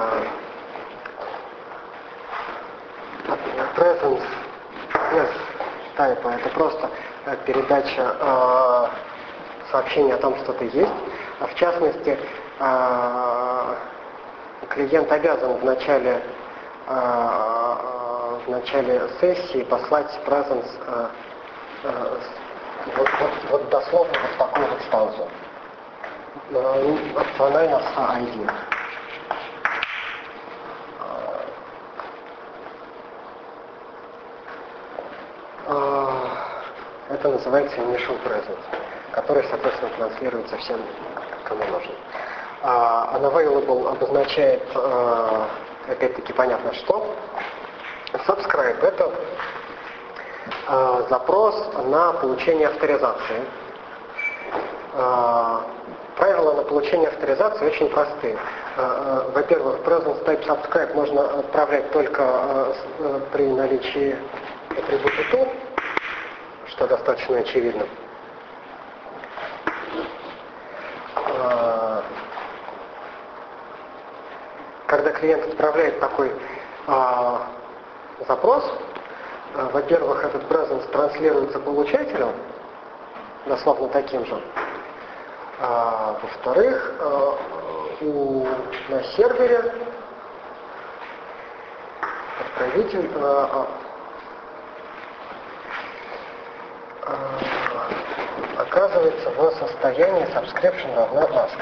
Speaker 1: presence без тайпа это просто передача э, сообщения о том, что ты есть. А в частности, э, клиент обязан в начале, э, в начале сессии послать presence э, э, вот, вот, вот дословно вот в такую вот станцию. Опционально с ай ди. Это называется initial presence, который, соответственно, транслируется всем, кому нужно. А unavailable обозначает, опять-таки, понятно что. Subscribe — это запрос на получение авторизации. Правила на получение авторизации очень простые. Во-первых, presence type subscribe можно отправлять только при наличии атрибута to, что достаточно очевидно. Когда клиент отправляет такой запрос, во-первых, этот presence транслируется получателю, дословно таким же. А, во-вторых, у, на сервере отправитель а, а, оказывается в состоянии subscription равна ask.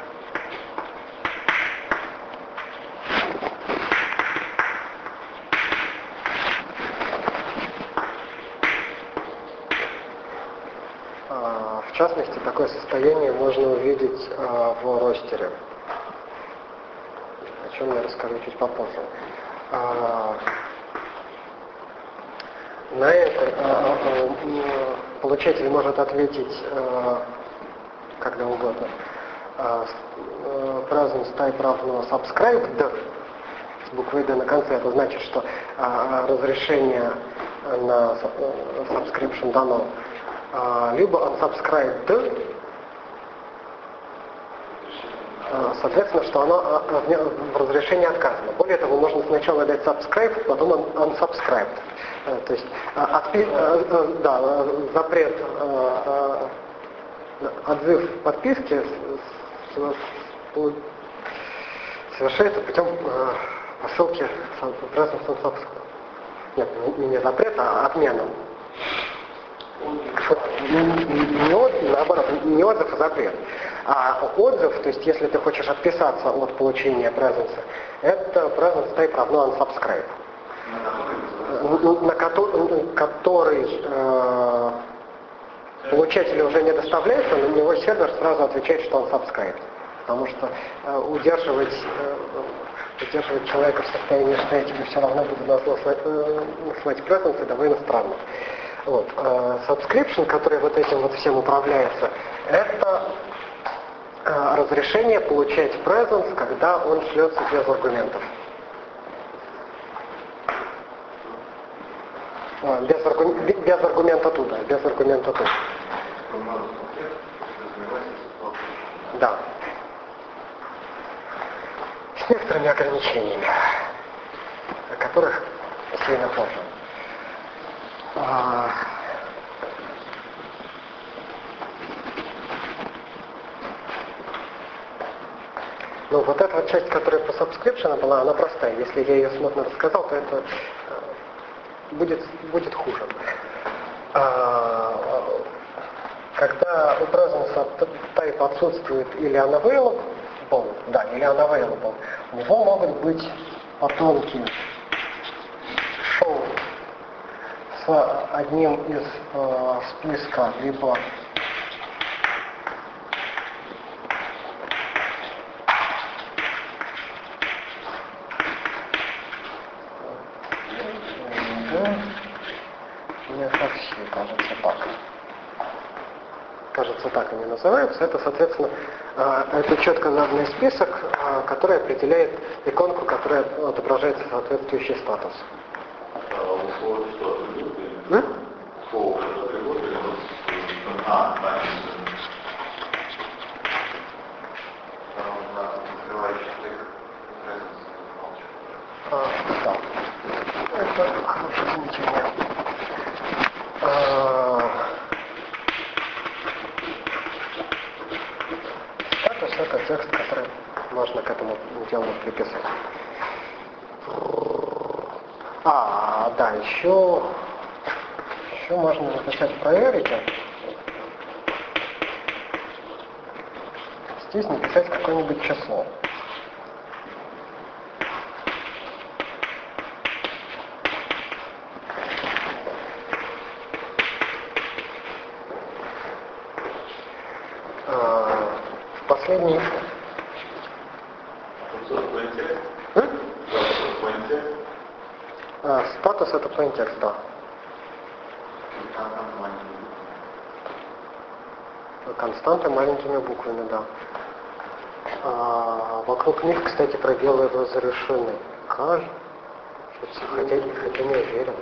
Speaker 1: В частности, такое состояние можно увидеть э, в ростере, о чем я расскажу чуть попозже. А, на это а, а, получатель может ответить а, когда угодно. А, presence type равно subscribed с буквой D на конце. Это значит, что а, разрешение на subscription дано. Либо unsubscribed, соответственно, что оно в разрешении отказано. Более того, можно сначала дать subscribe, потом unsubscribed. То есть отпи... да, запрет, отзыв подписки совершается путем посылки нет, не запрет, а отмена. Не от, наоборот, не отзыв, а запрет. А отзыв, то есть если ты хочешь отписаться от получения presence, это presence type равно unsubscribe, на который, который э, получателю уже не доставляется, на него сервер сразу отвечает, что он subscribe. Потому что э, удерживать, э, удерживать человека в состоянии, что я тебе все равно буду наслать, э, наслать presence, довольно странно. Вот. Subscription, который вот этим вот всем управляется, это э, разрешение получать presence, когда он шлется без аргументов. А, без, аргу... без аргумента туда, без аргумента туда. Да. С некоторыми ограничениями, о которых сильно позже. А... Ну, вот эта вот часть, которая по subscription была, она простая. Если я ее смутно рассказал, то это будет, будет хуже. А, когда у presence type отсутствует или unavailable, да, или unavailable, у него могут быть потомки show с одним из э, списка, либо не совсем, кажется так. Кажется, так они называются. Это, соответственно, это четко заданный список, который определяет иконку, которая отображает соответствующий статус. Да? А, да. Это хорошее замечание. А, статус — это текст, который можно к этому делу приписать. А, да, еще, еще можно написать priority. Здесь написать какое-нибудь число. А, в последний... А, статус — это plain text, да. Константы маленькими буквами, да. А, вокруг них, кстати, пробелы разрешены. Как? Хотя, хотя не уверен.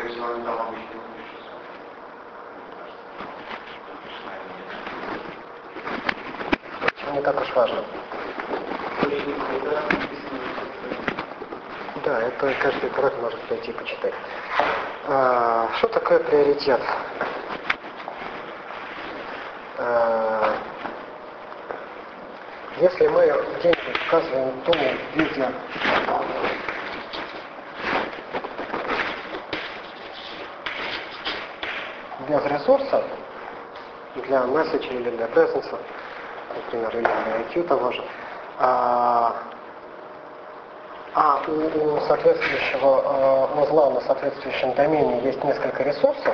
Speaker 1: Не так уж важно. Да, это каждый дурак может пойти почитать. А, что такое приоритет? А, если мы где-нибудь указываем тулу в виде без ресурса для message или для presence, например, или для ай кью того же, а, а у, у соответствующего э, узла на соответствующем домене есть несколько ресурсов,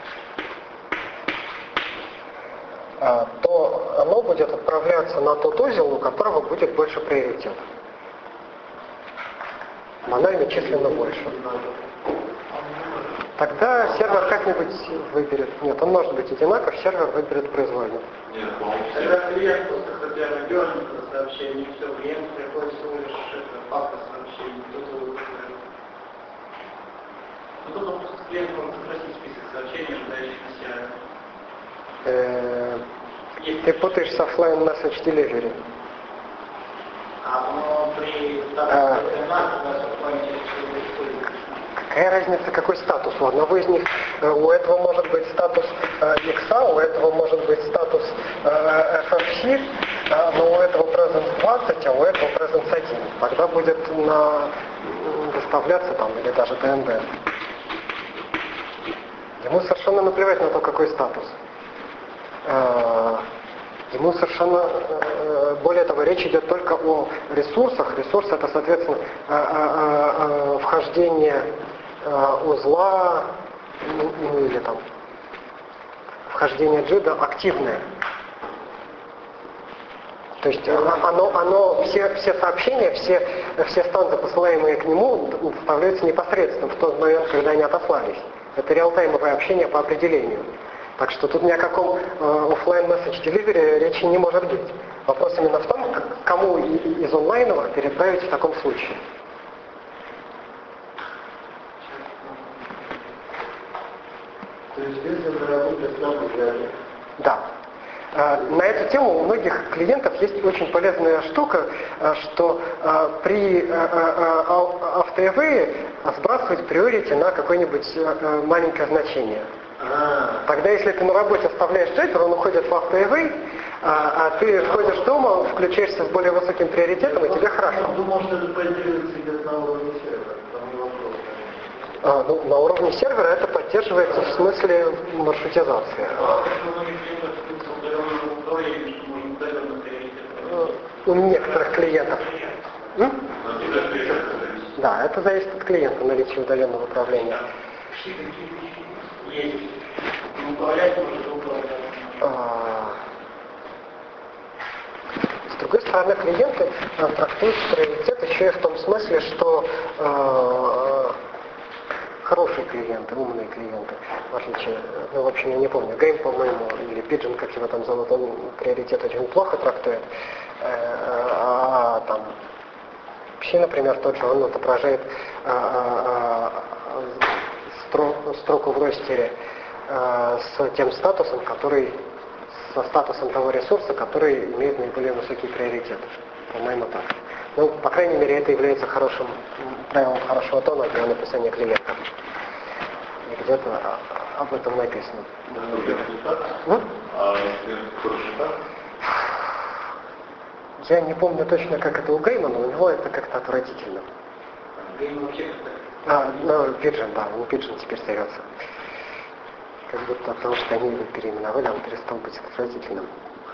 Speaker 1: э, то оно будет отправляться на тот узел, у которого будет больше приоритет. Банально численно больше. Тогда сервер как-нибудь выберет. Нет, он может быть одинаков, сервер выберет произвольно.
Speaker 3: Тогда клиент просто хотя бы дернет сообщение, все, клиент приходит всего лишь папка сообщений, кто-то выбирает. Ну, тут просто клиент может запросить список сообщений, ожидающих на сервер.
Speaker 1: Ты путаешь с offline message delivery.
Speaker 3: А, но при статусе тринадцать у вас какой-нибудь используется.
Speaker 1: Какая разница, какой статус? У одного из них, у этого может быть статус икс, у этого может быть статус эф эф си, но у этого presence двадцать, а у этого presence один. Тогда будет на, доставляться там, или даже ди эн ди. Ему совершенно наплевать на то, какой статус. Ему совершенно, более того, речь идет только о ресурсах. Ресурс — это, соответственно, вхождение узла, ну или там вхождение джида активное. То есть оно, оно все, все сообщения, все, все станции, посылаемые к нему, доставляются непосредственно в тот момент, когда они отослались. Это реалтаймовое общение по определению. Так что тут ни о каком э, офлайн message delivery речи не может быть. Вопрос именно в том, к кому из онлайновых переправить в таком случае.
Speaker 2: То есть если заработать статус для...
Speaker 1: Да. На эту тему у многих клиентов есть очень полезная штука, что при автоэвее сбрасывать приорити на какое-нибудь маленькое значение. Тогда, если ты на работе оставляешь джетер, он уходит в автоэвей, А, а ты ходишь дома, включаешься с более высоким приоритетом, и тебе хорошо.
Speaker 2: Я думал, что это поддерживается где-то на уровне сервера. Там не вопрос.
Speaker 1: А, ну, на уровне сервера это поддерживается в смысле маршрутизации. У некоторых клиентов. М? Да, это зависит от клиента, наличие удаленного управления. А, с другой стороны, клиенты трактуют приоритет еще и в том смысле, что э, хорошие клиенты, умные клиенты, в отличие, ну, в общем, я не помню, Гейм, по-моему, или Pigeon, как его там зовут, он приоритет очень плохо трактует, а, а там Пси, например, тот же, он отображает а, а, строк, строку в ростере а, с тем статусом, который, со статусом того ресурса, который имеет наиболее высокий приоритет. По-моему, так. Ну, по крайней мере, это является хорошим правилом хорошего тона для написания клиента. И где-то об этом написано.
Speaker 2: А, а если хороший так?
Speaker 1: Я не помню точно, как это у Гейма, но у него это как-то отвратительно.
Speaker 3: Гейм вообще
Speaker 1: А, ну, Pigeon, да, у Pigeon теперь зовется. Как будто от того, что они его переименовали, он перестал быть отвратительным.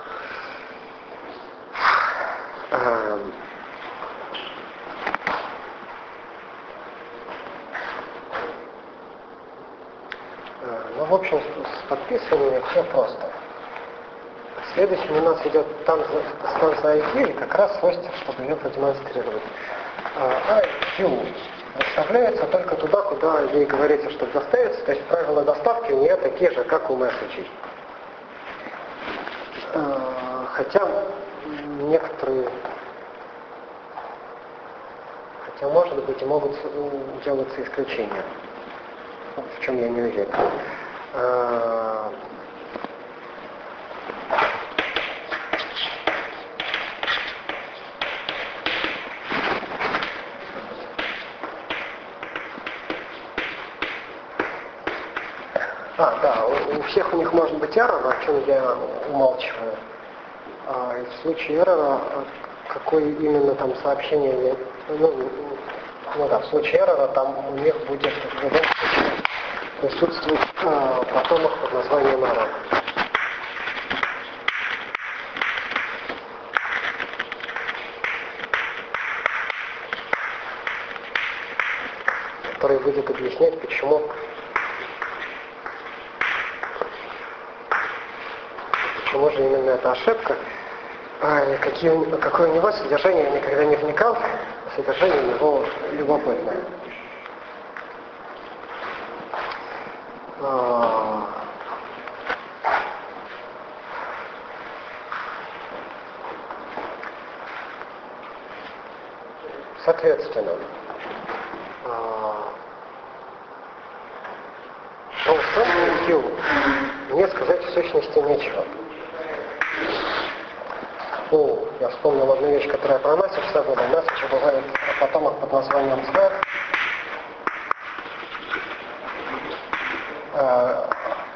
Speaker 1: А, ну, в общем, с подписыванием все просто. Следующим у нас идет станция ай кью, и как раз хостер, чтобы ее продемонстрировать. ай кью доставляется только туда, куда ей говорится, чтобы доставиться, то есть правила доставки у нее такие же, как у месседжей. Хотя некоторые, хотя может быть и могут делаться исключения, в чем я не уверен. А, да, у, у всех у них может быть error, о чем я умалчиваю. А, и в случае error, какое именно там сообщение, ну, ну да, в случае error там у них будет в любом случае присутствовать а, потомок под названием error. Который будет объяснять, почему почему же именно эта ошибка, а какие, какое у него содержание, я никогда не вникал, содержание у него любопытное. А, соответственно, по станции Q мне сказать в сущности нечего. Ну, я вспомнил одну вещь, которая про месседж забыла. Месседж бывает потомок под названием thread, э,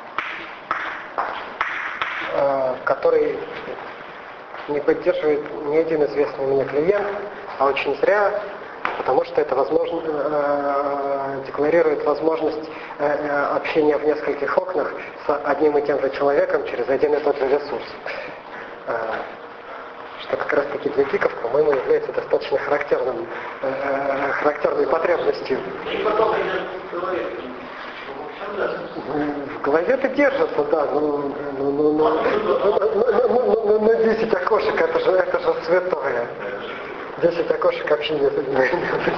Speaker 1: э, который не поддерживает ни один известный мне клиент, а очень зря, потому что это возможно, э, декларирует возможность э, общения в нескольких окнах с одним и тем же человеком через один и тот же ресурс. Э, что как раз таки для гиков, по-моему, является достаточно характерным, э, характерной потребностью. В голове это держится, да, ну, ну, ну, ну, ну, ну, десять окошек, это же, это же святое. десять окошек общения с людьми.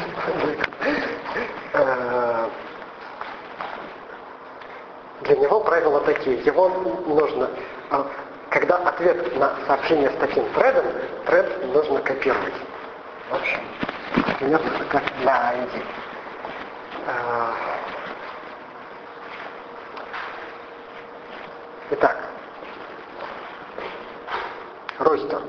Speaker 1: Для него правила такие. Его нужно, когда ответ на сообщение с таким thread'ом, thread нужно копировать. В общем, примерно как для ай ди. Итак, ростер.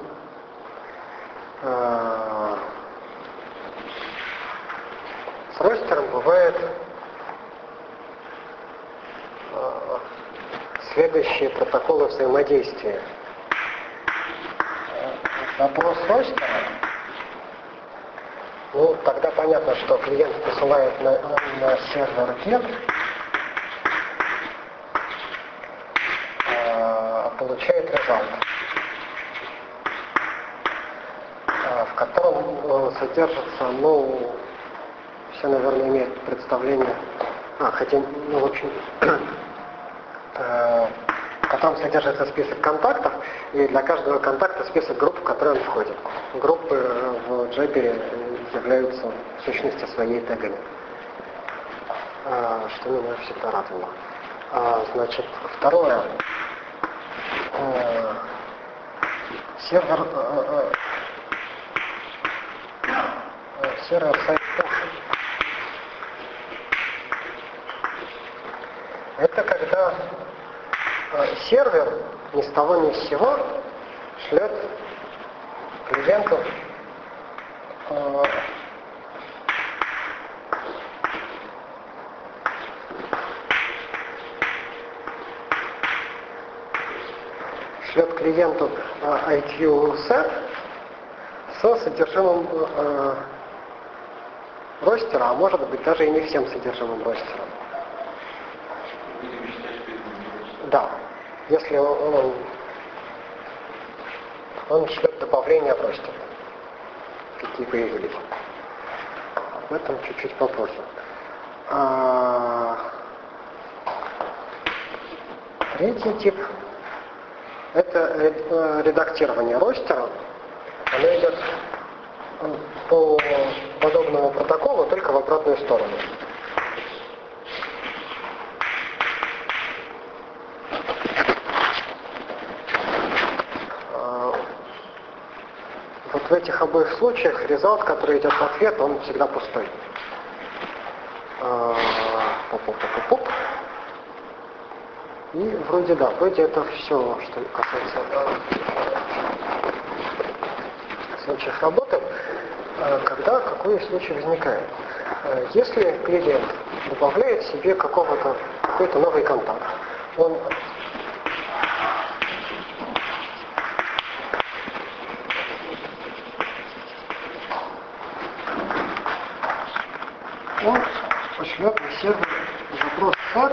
Speaker 1: С ростером бывает следующие протоколы взаимодействия. запрос ростера, ну, тогда понятно, что клиент посылает на, на сервер get, а получает result, в котором содержится, ну, все, наверное, имеют представление, а, хотя, ну, в общем, в котором содержится список контактов, и для каждого контакта список групп, в которые он входит. Группы в Jabber являются в сущности своей тегами, что меня всегда радовало. Значит, второе. Сервер сервер сайт push. Это когда сервер ни с того ни с сего шлет клиенту э, шлет клиенту э, ай кью set со содержимым э, ростера, а может быть даже и не всем содержимым ростера. Да, если он, он шлет добавления в ростер, какие появились. Об этом чуть-чуть попозже. А, третий тип — это редактирование ростера. Оно идет по подобному протоколу, только в обратную сторону. Вот в этих обоих случаях результат, который идет в ответ, он всегда пустой. Пуп-пуп-пуп-пуп. И вроде да, вроде это все, что касается случаев работы. Когда какой случай возникает? Если клиент добавляет себе какого-то, какой-то новый контакт, он он пошлет на сервер запрос set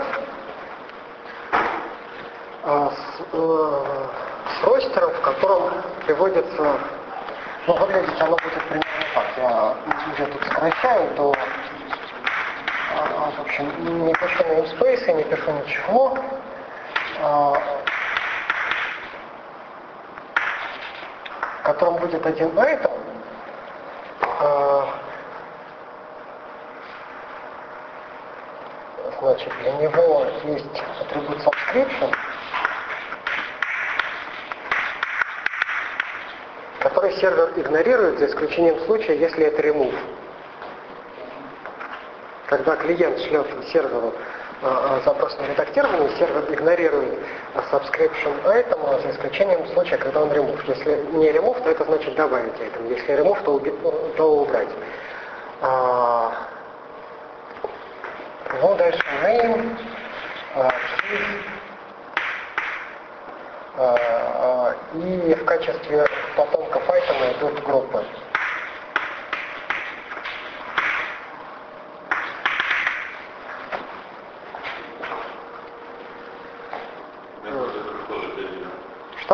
Speaker 1: а, с, э, с ростером, в котором приводится, ну, выглядеть оно будет примерно так. Я уже тут сокращаю, то а, в общем, не пишу namespace, не пишу ничего. А, в котором будет один item. А, Значит, для него есть атрибут subscription, который сервер игнорирует, за исключением случая, если это remove. Когда клиент шлет серверу э, запрос на редактирование, сервер игнорирует subscription item, за исключением случая, когда он remove. Если не remove, то это значит добавить item. Если remove, то, уби- то убрать. А, ну, дальше name, uh, uh, и в качестве потомков айтема идут группы. Что?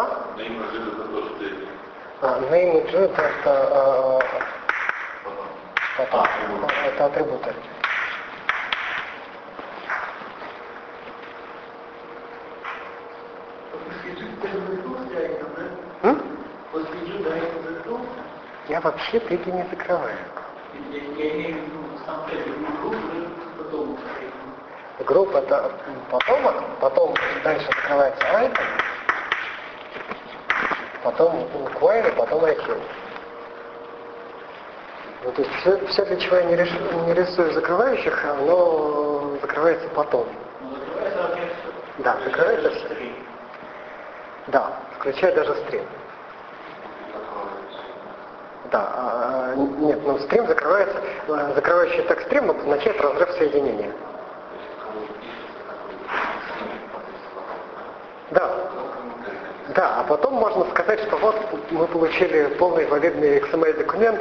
Speaker 1: Name и JIT это, uh, это, это атрибуты. Я вообще теги не закрываю. Группа это потомок, потом дальше закрывается item, потом query, потом ай кью. Ну, то есть все, все, для чего я не, реш... не рисую закрывающих, оно закрывается потом. Да, закрывается все. Да, включая даже стрим. Да, а, нет, ну стрим закрывается, закрывающий так стрим обозначает разрыв соединения. Да, Да, а потом можно сказать, что вот мы получили полный валидный икс эм эль-документ.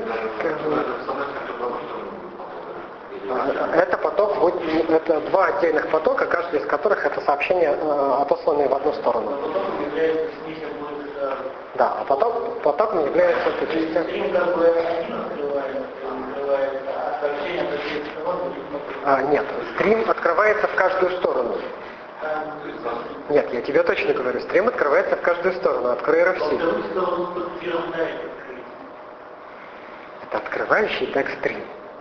Speaker 1: Это поток, это два отдельных потока, каждый из которых это сообщения, отосланные в одну сторону. Да, а потом потоком является это часть. А, нет, стрим открывается в каждую сторону. Нет, я тебе точно говорю, стрим открывается в каждую сторону, открой эр эф си. Это открывающий текст стрим.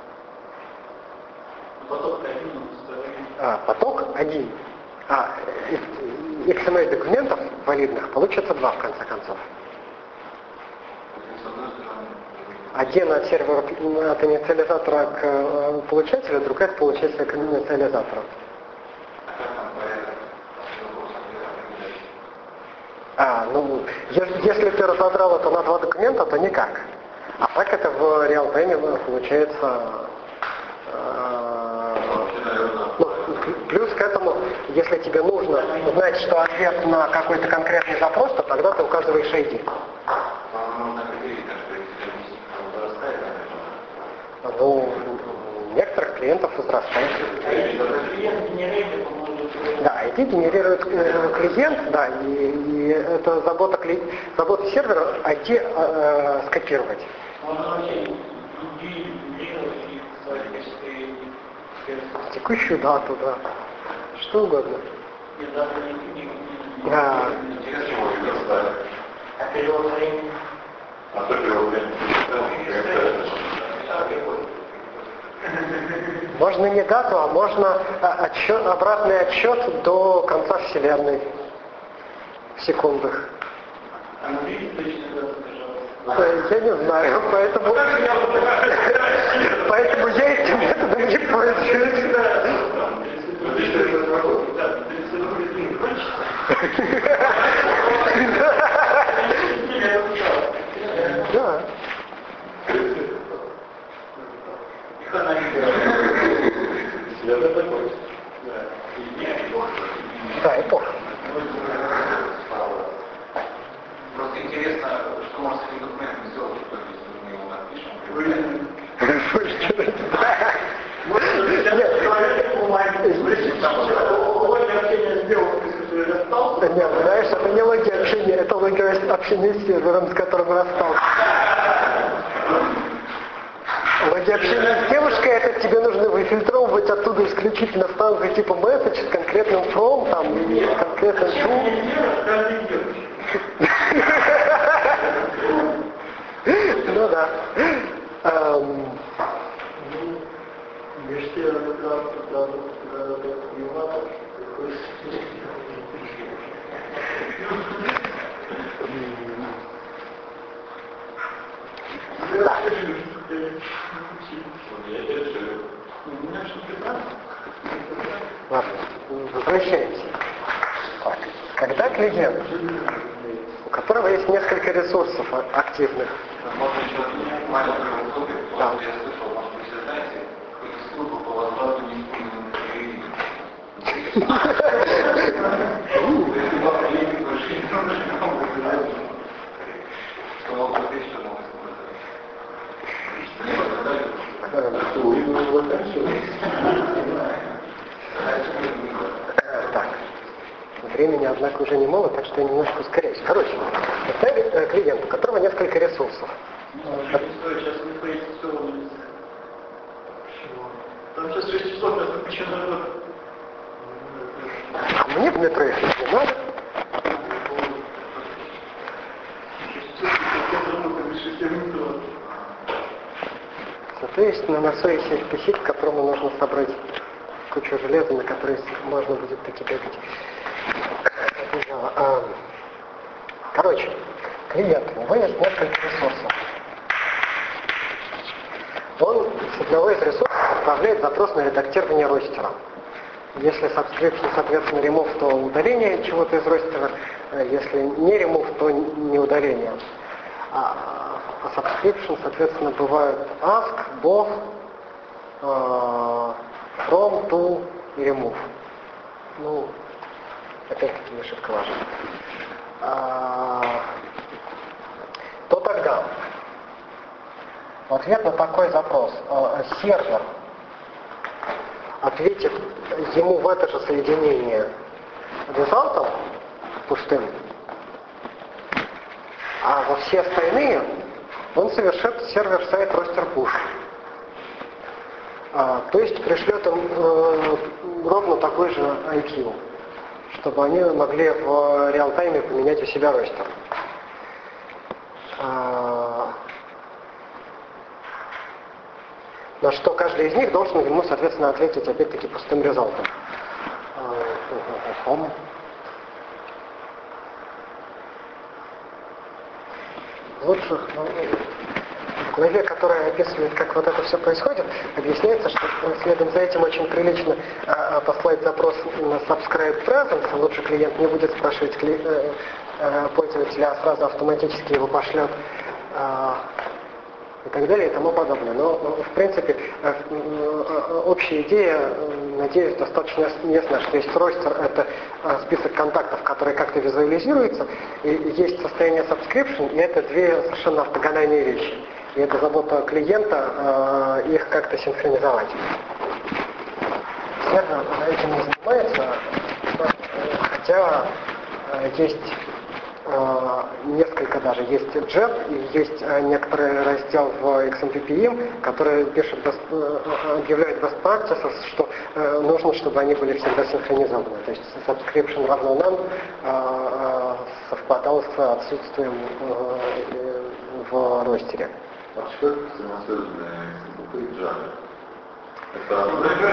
Speaker 1: А, поток один. А, икс эм эль-документов валидных получится два в конце концов. Один от сервера, от инициализатора к получателю, другой от получателя к инициализатору. А, ну, если, если ты разодрал это на два документа, то никак. А так это в реал-тайме получается... Э, ну, плюс к этому, если тебе нужно знать, что ответ на какой-то конкретный запрос, то тогда ты указываешь ай ди. Ну, некоторых клиентов возрастает. Да, ай ди генерирует э, клиент, да, и, и это забота, кли... забота сервера ай ди э, скопировать. Текущую дату, да. Что угодно. Да. Можно не дату, а можно отсчет, обратный отсчет до конца Вселенной в секундах. Я не знаю, поэтому, поэтому я этим методом не пользуюсь. Да. Да, эпоха.
Speaker 2: Просто интересно, что можно с этим документом сделать, если мы его напишем.
Speaker 1: Нет, знаешь, это не логия общения, это логия общения с сервером, с которым расстался. Логия общения с девушкой, это тебе нужно выфильтровывать оттуда исключительно станции типа message с конкретным from, там, и конкретным to. Ну да. Да. Ладно, возвращаемся. Так. Когда клиент, у которого есть несколько ресурсов активных,
Speaker 2: можно еще маленькую услугу,
Speaker 1: да.
Speaker 2: Я слышал, может быть, вы знаете, какую-то службу по возврату неиспользованных кредитов. Что могут быть, что могут
Speaker 1: Так. Времени, однако, уже немало, так что я немножко ускоряюсь. Короче, это клиент, у которого несколько ресурсов.
Speaker 3: Там сейчас шесть часов, я запущу народ.
Speaker 1: А мне в метро их не надо. Соответственно, на носу есть эйч пи си, к которому нужно собрать кучу железа, на которой можно будет таки бегать. Короче, клиент, у него есть несколько ресурсов. Он с одного из ресурсов отправляет запрос на редактирование ростера. Если subscription, соответственно, remove, то удаление чего-то из ростера. Если не remove, то не удаление. А subscription, соответственно, бывают ask, both, from, to и remove. Ну, опять-таки ошибка важна. то тогда в ответ на такой запрос сервер ответит ему в это же соединение результатом пустым, а во все остальные он совершит сервер-сайт ростер push. А, то есть пришлет им э, ровно такой же ай кью, чтобы они могли в реал-тайме поменять у себя ростер. А, на что каждый из них должен ему, соответственно, ответить опять-таки пустым результатом. А, лучше, ну, в главе, которая описывает, как вот это все происходит, объясняется, что следом за этим очень прилично а, послать запрос на subscribe presence, лучше клиент не будет спрашивать кли, э, э, пользователя, а сразу автоматически его пошлет э, и так далее и тому подобное. Но, в принципе, э, э, общая идея, надеюсь, достаточно ясна, что есть ростер, это э, список контактов, которые как-то визуализируются, и есть состояние subscription, и это две совершенно ортогональные вещи. И это забота клиента э, их как-то синхронизовать. Сервер этим не занимается, хотя э, есть э, несколько даже, есть джет, и есть э, некоторый раздел в икс эм пи пи эм, который пишет, э, объявляет best practices, что э, нужно, чтобы они были всегда синхронизованы. То есть subscription равно нам э, э, совпадал с отсутствием э, в ростере.
Speaker 2: А что это самосвязанное с Java? Это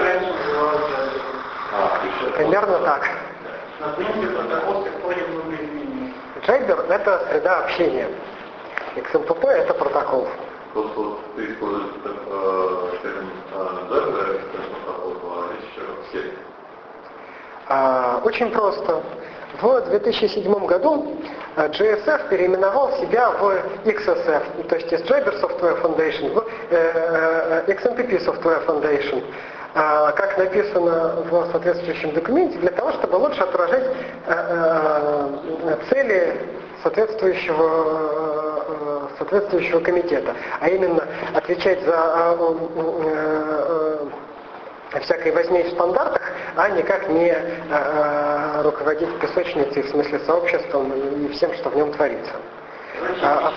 Speaker 2: а,
Speaker 1: примерно так.
Speaker 3: На принципе протокол какой много изменений.
Speaker 1: Jabber — это среда общения. икс эм пи пи — это протокол.
Speaker 2: Просто ты используешь термин Jabber, это протокол, а еще все.
Speaker 1: А, очень просто. В две тысячи седьмом году джей эс эф переименовал себя в икс эс эф, то есть из Jabber Software Foundation в э, икс эм пи пи Software Foundation, э, как написано в соответствующем документе, для того, чтобы лучше отражать э, э, цели соответствующего, э, соответствующего комитета, а именно отвечать за э, э, э, всякой возне в стандартах, а никак не э, руководить песочницей, в смысле сообществом и всем, что в нем творится. А,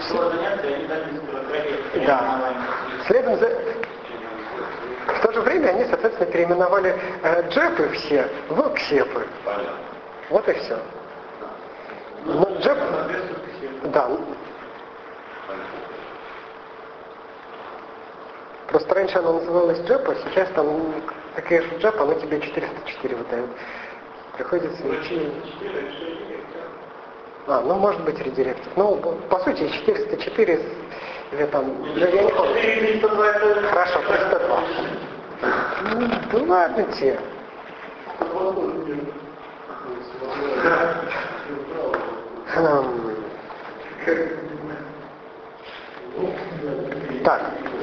Speaker 1: а, да. Следом за... В то же время они, соответственно, переименовали э, джепы все в ксепы. Вот и все. Но джеп... Да. Просто раньше она называлась джепа, сейчас там такая же джеп, она тебе четыреста четыре выдает. Приходится идти... А, ну может быть редиректор. Ну, по сути, четыреста четыре или там... Я не помню. Хорошо, триста два. Ну, да ладно тебе. Хм. Так.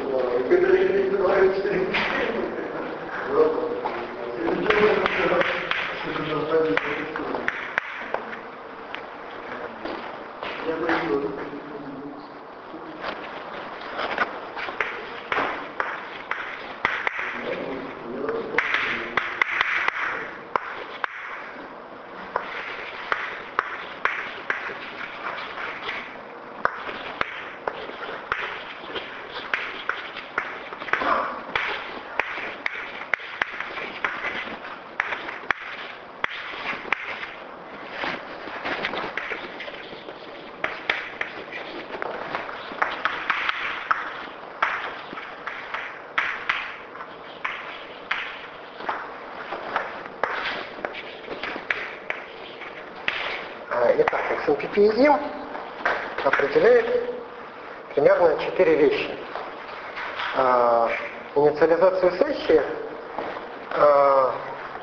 Speaker 1: Итак, икс эм пи пи и эм определяет примерно четыре вещи. А, инициализацию сессии, а,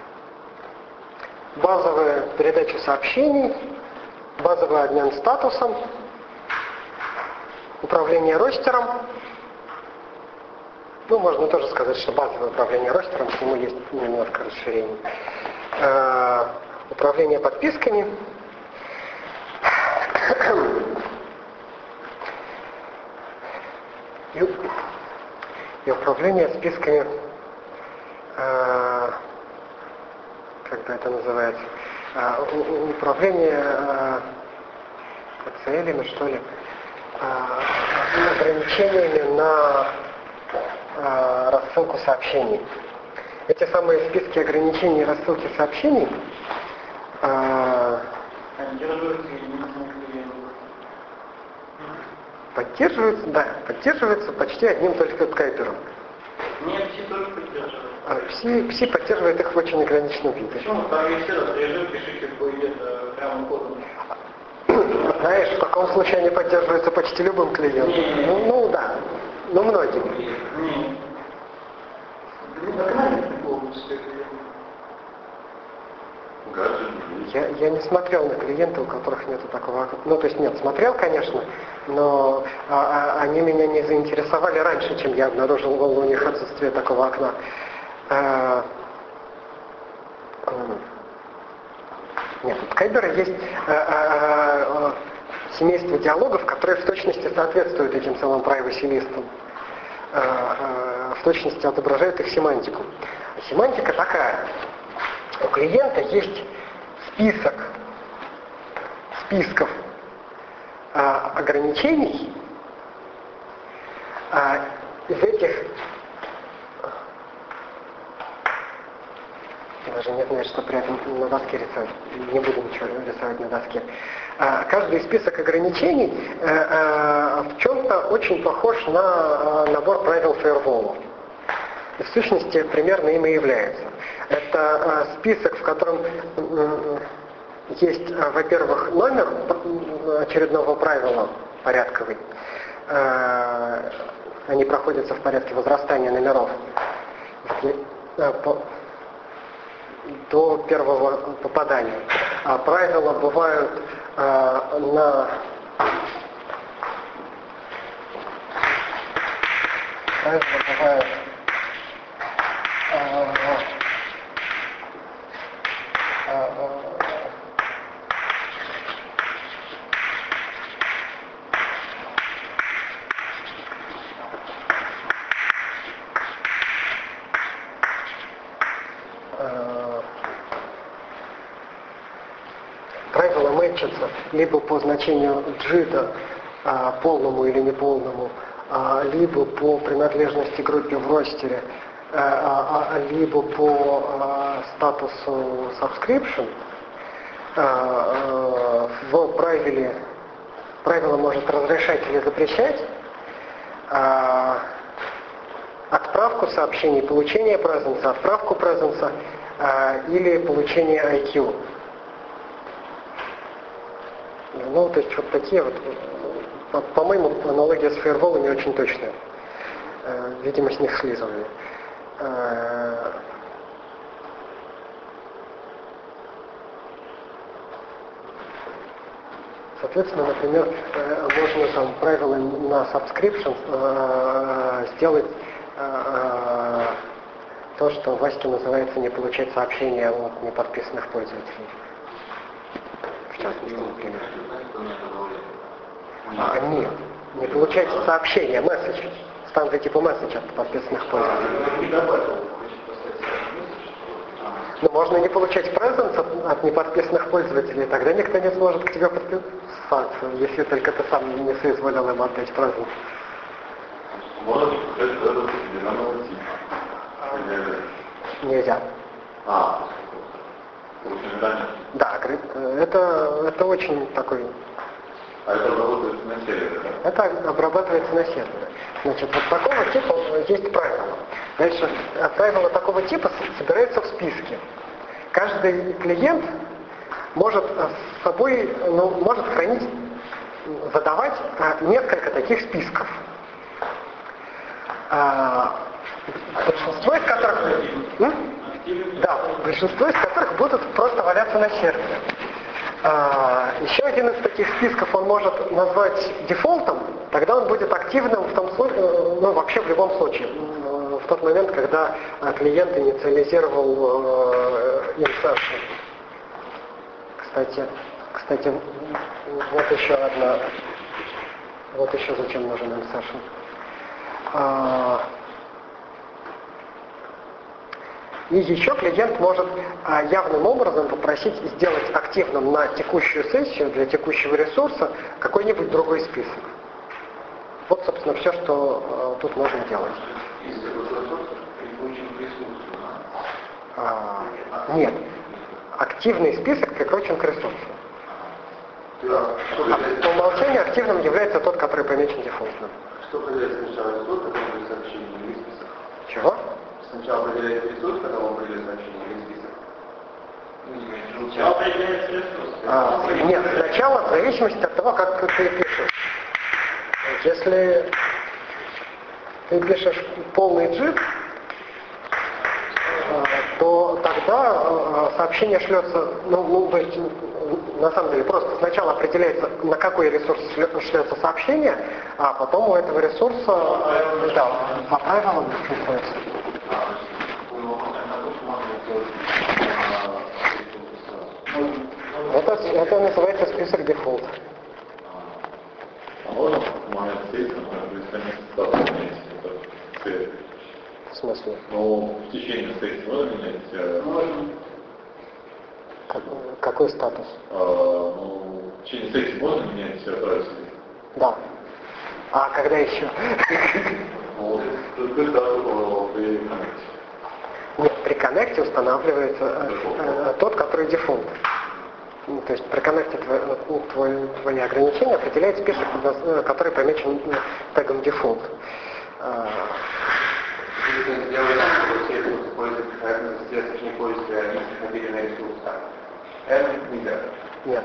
Speaker 1: базовую передачу сообщений, базовый обмен статусом, управление ростером. Ну, можно тоже сказать, что базовое управление ростером, к нему есть немножко расширений. А, управление подписками. и, и управление списками, э, как это называется, э, управление э, целями, что ли, э, ограничениями на э, рассылку сообщений. Эти самые списки ограничений рассылки сообщений э, поддерживаются, да, поддерживаются почти одним только скайпером.
Speaker 3: Нет, пси тоже поддерживает.
Speaker 1: А пси, пси поддерживает их в очень ограниченном виде.
Speaker 3: Почему? Там есть раз, режим, пишите, будет прямо кодом.
Speaker 1: Знаешь, в таком случае они поддерживаются почти любым клиентом.
Speaker 3: Не,
Speaker 1: ну, ну да, ну многими.
Speaker 3: Нет.
Speaker 1: Я, я не смотрел на клиенты, у которых нету такого окна. Ну, то есть нет, смотрел, конечно, но а, а, они меня не заинтересовали раньше, чем я обнаружил у них отсутствие такого окна. А, нет, у Скайбера есть а, а, а, семейство диалогов, которые в точности соответствуют этим самым privacy-листам. А, а, в точности отображают их семантику. А семантика такая. У клиента есть список списков а, ограничений. А, из этих даже не знаю, что при этом на доске рисовать. Не буду ничего рисовать на доске. А, каждый список ограничений а, а, в чем-то очень похож на а, набор правил фаервола. И в сущности примерно им и является. Это э, список, в котором э, есть, э, во-первых, номер очередного правила порядковый. Э, они проходятся в порядке возрастания номеров э, по, до первого попадания. А правила бывают э, на... Правила бывают... Правила мэчатся либо по значению джита, полному или неполному, либо по принадлежности группе в ростере, либо по статусу subscription. В правиле правило может разрешать или запрещать отправку сообщений, получение презенса, отправку презенса или получение ай кью. Ну, то есть вот такие вот, по-моему, аналогия с фаерволами очень точная. Видимо, с них слизывали. Соответственно, например, можно там правила на subscription сделать то, что в Ваське называется не получать сообщения от неподписанных пользователей. В частности, например. А, нет, не получать сообщения, месседж. Станция типа месседж от подписанных пользователей. Но можно не получать презенс от, от неподписанных пользователей, тогда никто не сможет к тебе подписаться, если только ты сам не соизволил им отдать презенс.
Speaker 2: Можно подписать презенс определенного типа?
Speaker 1: Нельзя.
Speaker 2: А,
Speaker 1: да, это, это очень такой...
Speaker 2: А это обрабатывается на сервере, да?
Speaker 1: Это обрабатывается на сервере. Значит, вот такого типа есть правила. Дальше, правила такого типа собираются в списке. Каждый клиент может с собой, ну, может хранить, задавать несколько таких списков. А, большинство из которых... М? Да, большинство из которых будут просто валяться на сервере. А, еще один из таких списков он может назвать дефолтом, тогда он будет активным в том случае, ну вообще в любом случае, в тот момент, когда клиент инициализировал insertion. Кстати, Кстати, вот еще одна, вот еще зачем нужен M-Session. А, и еще клиент может а, явным образом попросить сделать активным на текущую сессию для текущего ресурса какой-нибудь другой список. Вот, собственно, все, что а, тут можно делать. А, нет. Активный список прикручен к ресурсу. По умолчанию активным является тот, который помечен дефолтным.
Speaker 2: Что проверяется сначала ресурс, когда он придет сообщение или список?
Speaker 1: Чего?
Speaker 2: Сначала проверяется ресурс, когда он придет сообщение или список?
Speaker 3: Сначала определяется ресурс.
Speaker 1: А, нет, сначала в зависимости от того, как ты пишешь. Если ты пишешь полный джит, то тогда сообщение шлется, ну, ну, то есть, на самом деле, просто сначала определяется, на какой ресурс шлется сообщение, а потом у этого ресурса, да, по правилам приходится. Это, это называется список дефолт.
Speaker 4: А можно момент сессии, например,
Speaker 1: В смысле?
Speaker 4: Ну, в течение сессии можно менять?
Speaker 3: Можно.
Speaker 1: Как, какой статус?
Speaker 4: А, ну, в течение сессии можно менять операцию?
Speaker 1: Да. А когда еще?
Speaker 4: Ну, когда при коннекте.
Speaker 1: Нет, при коннекте устанавливается э, э, тот, который дефолт. Ну, то есть при коннекте твои, ну, твои, твои ограничения определяет список, который помечен тегом дефолт.
Speaker 2: Если сделать так, что все ресурсы пользуются, все не пользуются мобильного ресурса, это нельзя.
Speaker 1: Нет.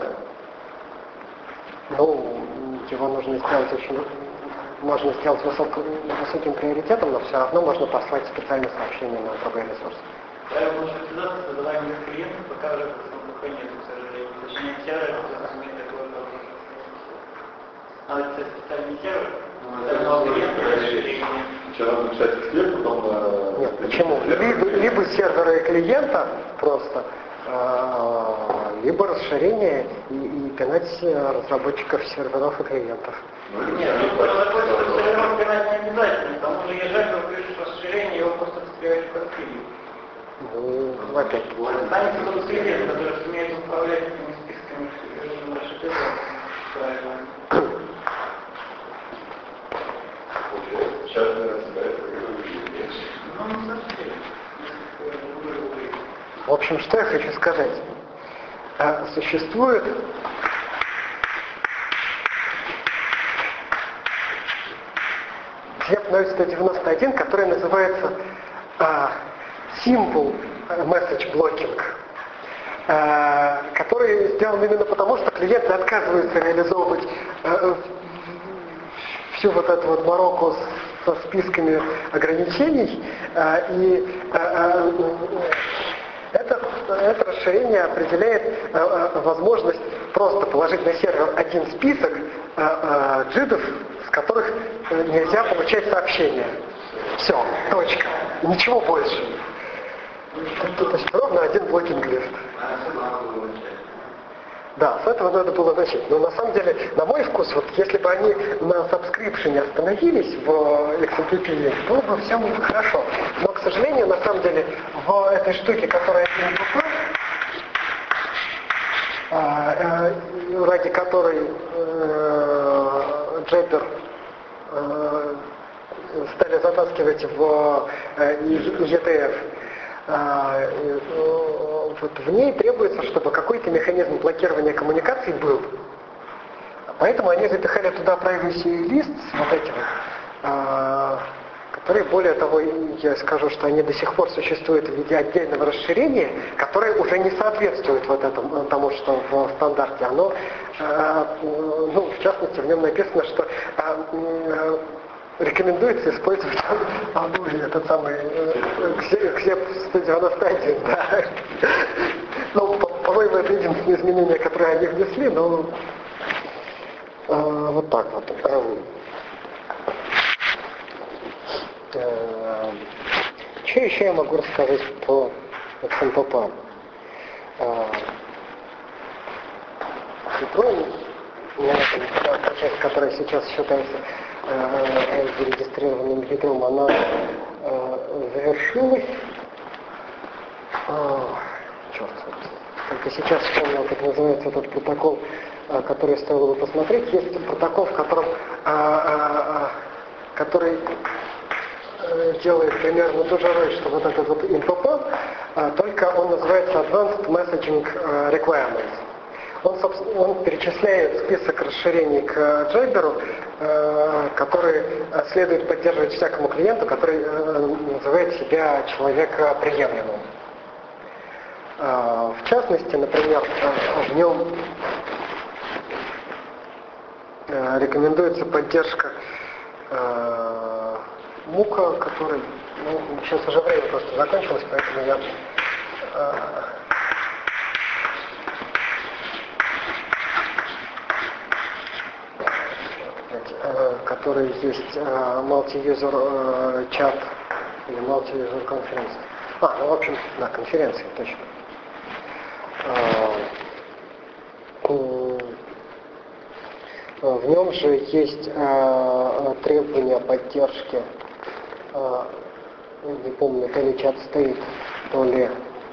Speaker 1: Ну, его нужно сделать очень... Можно сделать высок, высоким приоритетом, но все равно можно послать специальное сообщение на другой ресурс.
Speaker 3: Правило маршрутизации создавания клиентов покажет, что пока нет, к сожалению. Точнее, сервер, который имеет такой вопрос. А это специальный сервер, специального клиента, расширение.
Speaker 4: Сначала написать эксперт, потом... Э,
Speaker 1: Нет, почему? Либо, либо сервера и клиента просто, э, либо расширение и, и пинать разработчиков серверов и клиентов.
Speaker 3: Нет, ну, разработчиков серверов пинать не обязательно. К тому же, езжать, вы пишешь расширение, его просто встреляешь в картину.
Speaker 1: Ну, опять.
Speaker 3: Останется тот клиент, который сумеет управлять этими списками расширения. Правильно.
Speaker 4: Сейчас я собираюсь,
Speaker 3: Ну, не совсем.
Speaker 1: В общем, что я хочу сказать. А, существует цвет ноль сто девяносто один, который называется а, Simple Message Blocking, а, который сделан именно потому, что клиенты отказываются реализовывать а, всю вот эту вот мороку со списками ограничений, а, и а, а, это, это расширение определяет а, а, возможность просто положить на сервер один список а, а, джидов, с которых нельзя получать сообщения. Все, точка. Ничего больше. То есть ровно один блокинг-лист. Да, с этого надо было начать. Но на самом деле, на мой вкус, вот если бы они на сабскрипшене остановились в икс эм пи пи, было бы все хорошо. Но, к сожалению, на самом деле, в этой штуке, которая эн пи пи, а, а, ради которой Джеппер э, стали затаскивать в э, и джи ти эф, А, вот в ней требуется, чтобы какой-то механизм блокирования коммуникаций был. Поэтому они запихали туда privacy лист, вот эти вот, а, которые, более того, я скажу, что они до сих пор существуют в виде отдельного расширения, которое уже не соответствует вот этому, тому, что в стандарте. Оно, а, ну, в частности, в нем написано, что а, рекомендуется использовать Амури, этот самый ксеп сто девяносто один, да. Ну, по-моему, это единственное изменение, которое они внесли, но э, вот так вот. Э, что еще я могу рассказать по икс эм пи пи? Э, Ну, та часть, которая сейчас считается э, зарегистрированным ядром, она э, завершилась. Э, черт, только сейчас вспомнил, как называется этот протокол, э, который стоило бы посмотреть. Есть протокол, в котором, э, э, который э, делает примерно ту же роль, что вот этот вот ай пи пи, э, только он называется Advanced Messaging Requirements. Он, собственно, он перечисляет список расширений к Jabber, э, которые следует поддерживать всякому клиенту, который э, называет себя человекоприемлемым. Э, в частности, например, э, в нем э, рекомендуется поддержка э, мука, который, ну, сейчас уже время просто закончилось, поэтому я... Э, который есть multi-user чат или multi-user конференция. А, ну в общем, да, конференция, точно. В нем же есть требования поддержки, не помню, то ли чат стоит, то ли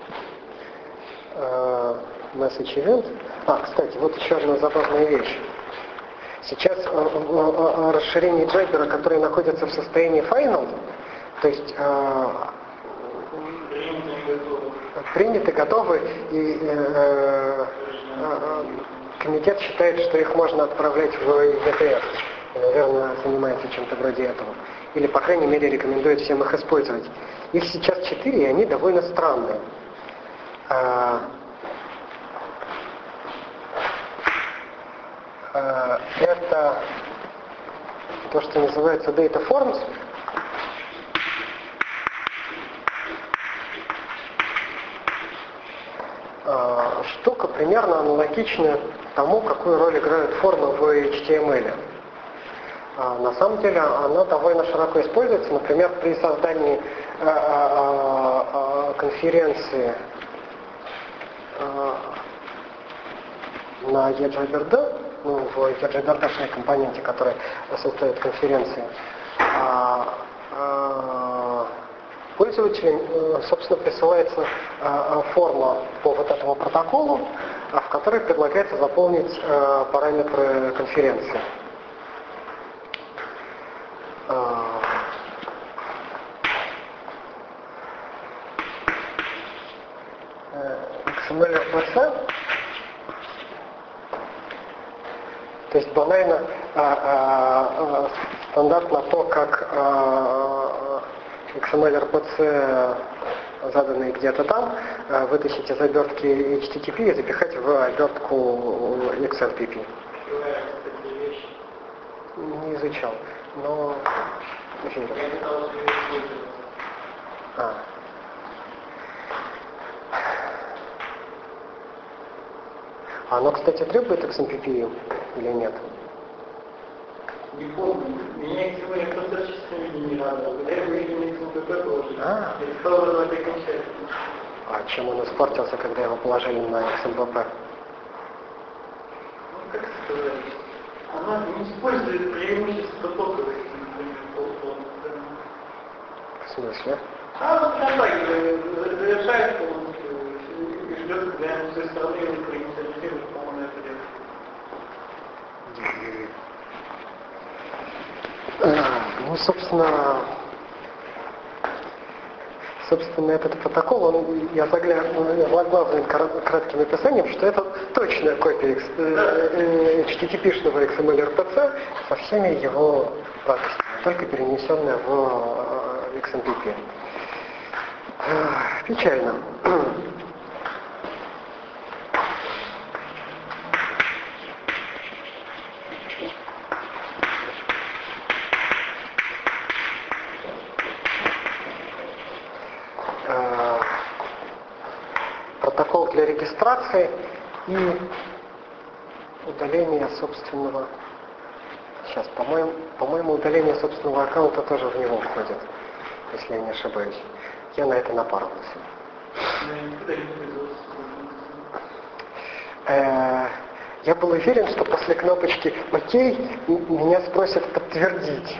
Speaker 1: message event. А, кстати, вот еще одна забавная вещь. Сейчас э, э, расширение Jabber, которые находятся в состоянии final, то есть э, приняты, готовы, и э, э, э, комитет считает, что их можно отправлять в и ви ти эс. И, наверное, занимается чем-то вроде этого. Или, по крайней мере, рекомендует всем их использовать. Их сейчас четыре, и они довольно странные. Это то, что называется Data Forms. Штука примерно аналогичная тому, какую роль играют формы в эйч ти эм эл. На самом деле она довольно широко используется, например, при создании конференции на eJabber, ну, в eJabber-шной компоненте, которая создает конференции, а, а, пользователям, собственно, присылается а, форма по вот этому протоколу, а, в которой предлагается заполнить а, параметры конференции. А, икс эм эль-эр-пи-си. То есть банально а, а, а, стандартно то, как а, икс эм эль-эр-пи-си, заданные где-то там, а, вытащить из обертки эйч ти ти пи и запихать в обертку икс эл пи пи. Не изучал, но... А. Оно, кстати, требует икс эм пи пи или нет?
Speaker 3: Не помню. Меня икс эм эль просто в чистом виде не радовал. Когда я увидел икс эм пи пи положили, я стал рвать окончательно.
Speaker 1: А чем он испортился, когда его положили на икс эм пи пи?
Speaker 3: Ну, как сказать, она не использует преимущество токовых.
Speaker 1: В смысле?
Speaker 3: А вот прям так, завершает полностью и ждет, когда ему с той стороны его проинициализирует, по-моему, это делает.
Speaker 1: Ну, собственно, собственно, этот протокол, он, я заглавлен кратким описанием, что это точная копия эйч ти ти пи-шного икс эм эль-эр-пи-си со всеми его радостями, только перенесенная в икс эм пи пи. Печально. Протокол для регистрации и удаления собственного... Сейчас, по-моему, по-моему, удаление собственного аккаунта тоже в него входит, если я не ошибаюсь. Я на это напарывался. я был уверен, что после кнопочки «Ок» меня спросят подтвердить.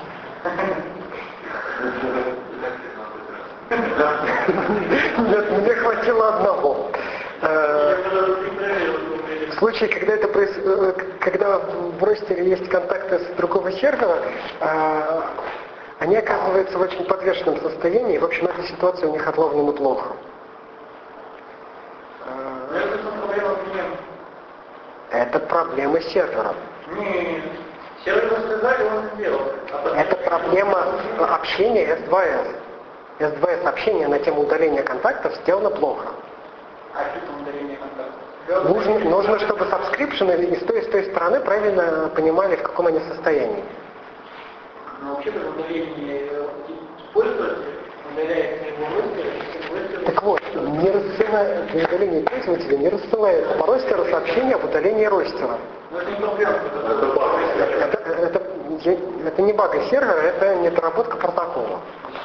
Speaker 1: Нет, мне хватило одного. В случае, когда, это проис... когда в ростере есть контакты с другого сервера, они оказываются в очень подвешенном состоянии, и, в общем, эта ситуация у них отловлена плохо. Это проблема сервера.
Speaker 3: Не, сервер сказали, он сделал.
Speaker 1: Это проблема общения эс два эс. эс два эс общение на тему удаления контактов сделано плохо.
Speaker 3: А что там удаление контактов?
Speaker 1: Нужно, нужно, чтобы сабскрипшены и с той, и с той стороны правильно понимали, в каком они состоянии.
Speaker 3: Но вообще-то удаление пользователя удаляется его ростер.
Speaker 1: Так вот, не рассылает, при удалении пользователя не рассылает по ростеру сообщение об удалении ростера.
Speaker 3: Но это не проблема.
Speaker 4: Это баг.
Speaker 1: Это, это, это не баг сервера, это недоработка протокола.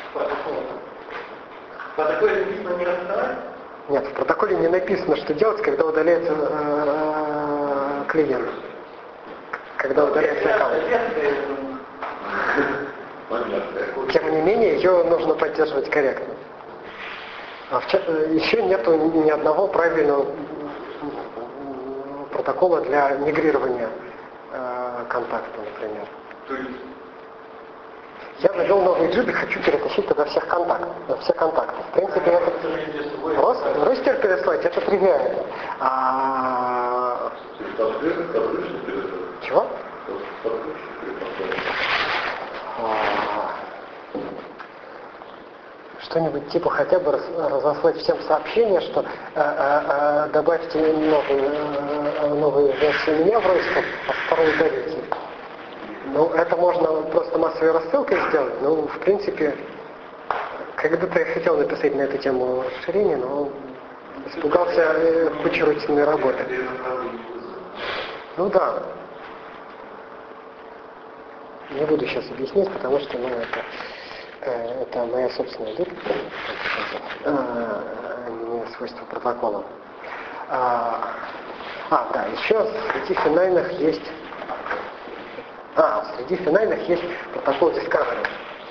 Speaker 3: В протоколе написано не рассылать?
Speaker 1: Нет, в протоколе не написано, что делать, когда удаляется э, клиент. Когда удаляется аккаунт. Тем не менее, ее нужно поддерживать корректно. А в, еще нету ни одного правильного протокола для мигрирования э, контакта, например. Я завел новый джиб и хочу перетащить туда всех контактов, все контакты. В принципе, это ростер переслать, это тривиально. А... Чего? Что-нибудь типа хотя бы разослать всем сообщение, что э, э, добавьте новую, э, новую версию меня в ростер, а вторую удалите. Ну, это можно просто массовой рассылкой сделать, но, в принципе, когда-то я хотел написать на эту тему расширение, но испугался э, кучи рутинной работы. Ну да. Не буду сейчас объяснять, потому что, ну, это, э, это моя собственная дырка, а не свойство протокола. А, а, да, еще среди финальных есть... А, среди финальных есть протокол Discovery.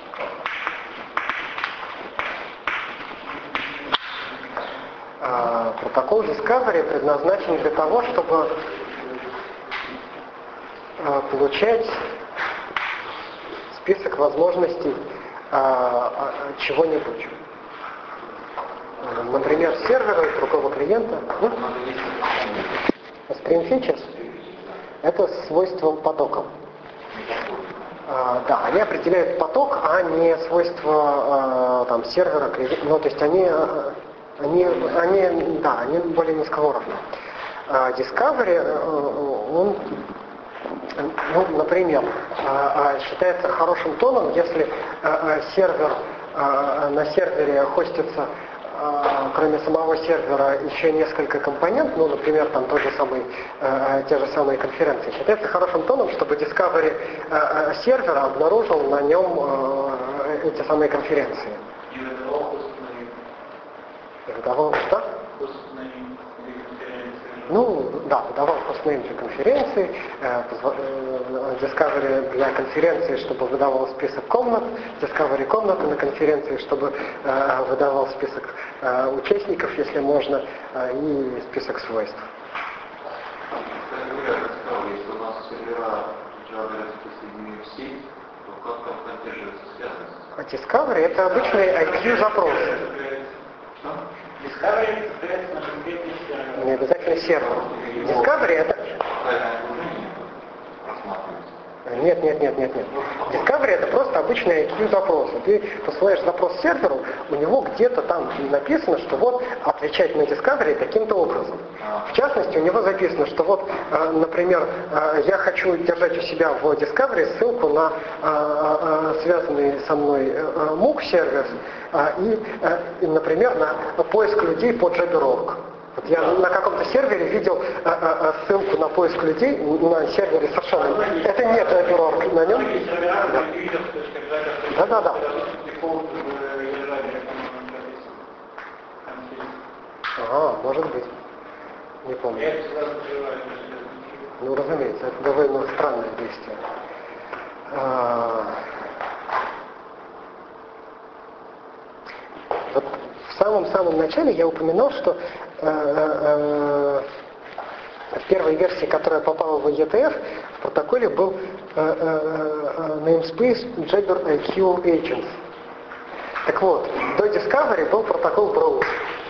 Speaker 1: А, протокол Discovery предназначен для того, чтобы а, получать список возможностей а, а, чего-нибудь. Например, сервера другого клиента. Ну? Stream features — это свойство потока. А, да, они определяют поток, а не свойства а, там, сервера, ну, то есть они, они, они, да, они более низкого уровня. А Discovery, он, ну, например, считается хорошим тоном, если сервер, на сервере хостится, кроме самого сервера, еще несколько компонентов, ну, например, там тот же самый, э, те же самые конференции. Считается хорошим тоном, чтобы Discovery э, сервера обнаружил на нем э, эти самые конференции.
Speaker 3: И выдавал хостнейм.
Speaker 1: И выдавал что?
Speaker 3: Хостнейм или конференции.
Speaker 1: Ну, да, выдавал хостнейм для конференции, э, э, Discovery для конференции, чтобы выдавал список комнат, Discovery комнаты на конференции, чтобы э, выдавал список э, участников, если можно, э, и список свойств.
Speaker 2: Кстати говоря, если у нас сервера Java присоединены в сеть, то как там поддерживается связность?
Speaker 1: Discovery — это обычные ай кью-запросы.
Speaker 3: Discovery создается на конкретный сервер.
Speaker 1: Не обязательно сервер. Discovery — это... Нет, нет, нет, нет, нет. Discovery — это просто обычные ай кью-запросы. Ты посылаешь запрос серверу, у него где-то там написано, что вот отвечать на Discovery таким-то образом. В частности, у него записано, что вот, например, я хочу держать у себя в Discovery ссылку на связанный со мной мук сервис и, например, на поиск людей по джобер точка орг. Вот я на каком-то сервере видел а, а, ссылку на поиск людей на сервере совершенно. Это не джобер точка орг на нем. Да, да, да. Ага, может быть. Не помню. Ну, разумеется, это довольно странное действие. Вот в самом-самом начале я упоминал, что в первой версии, которая попала в и и ти эф, в протоколе был namespace Jabber ай кью Agents. Так вот, до Discovery был протокол Browse,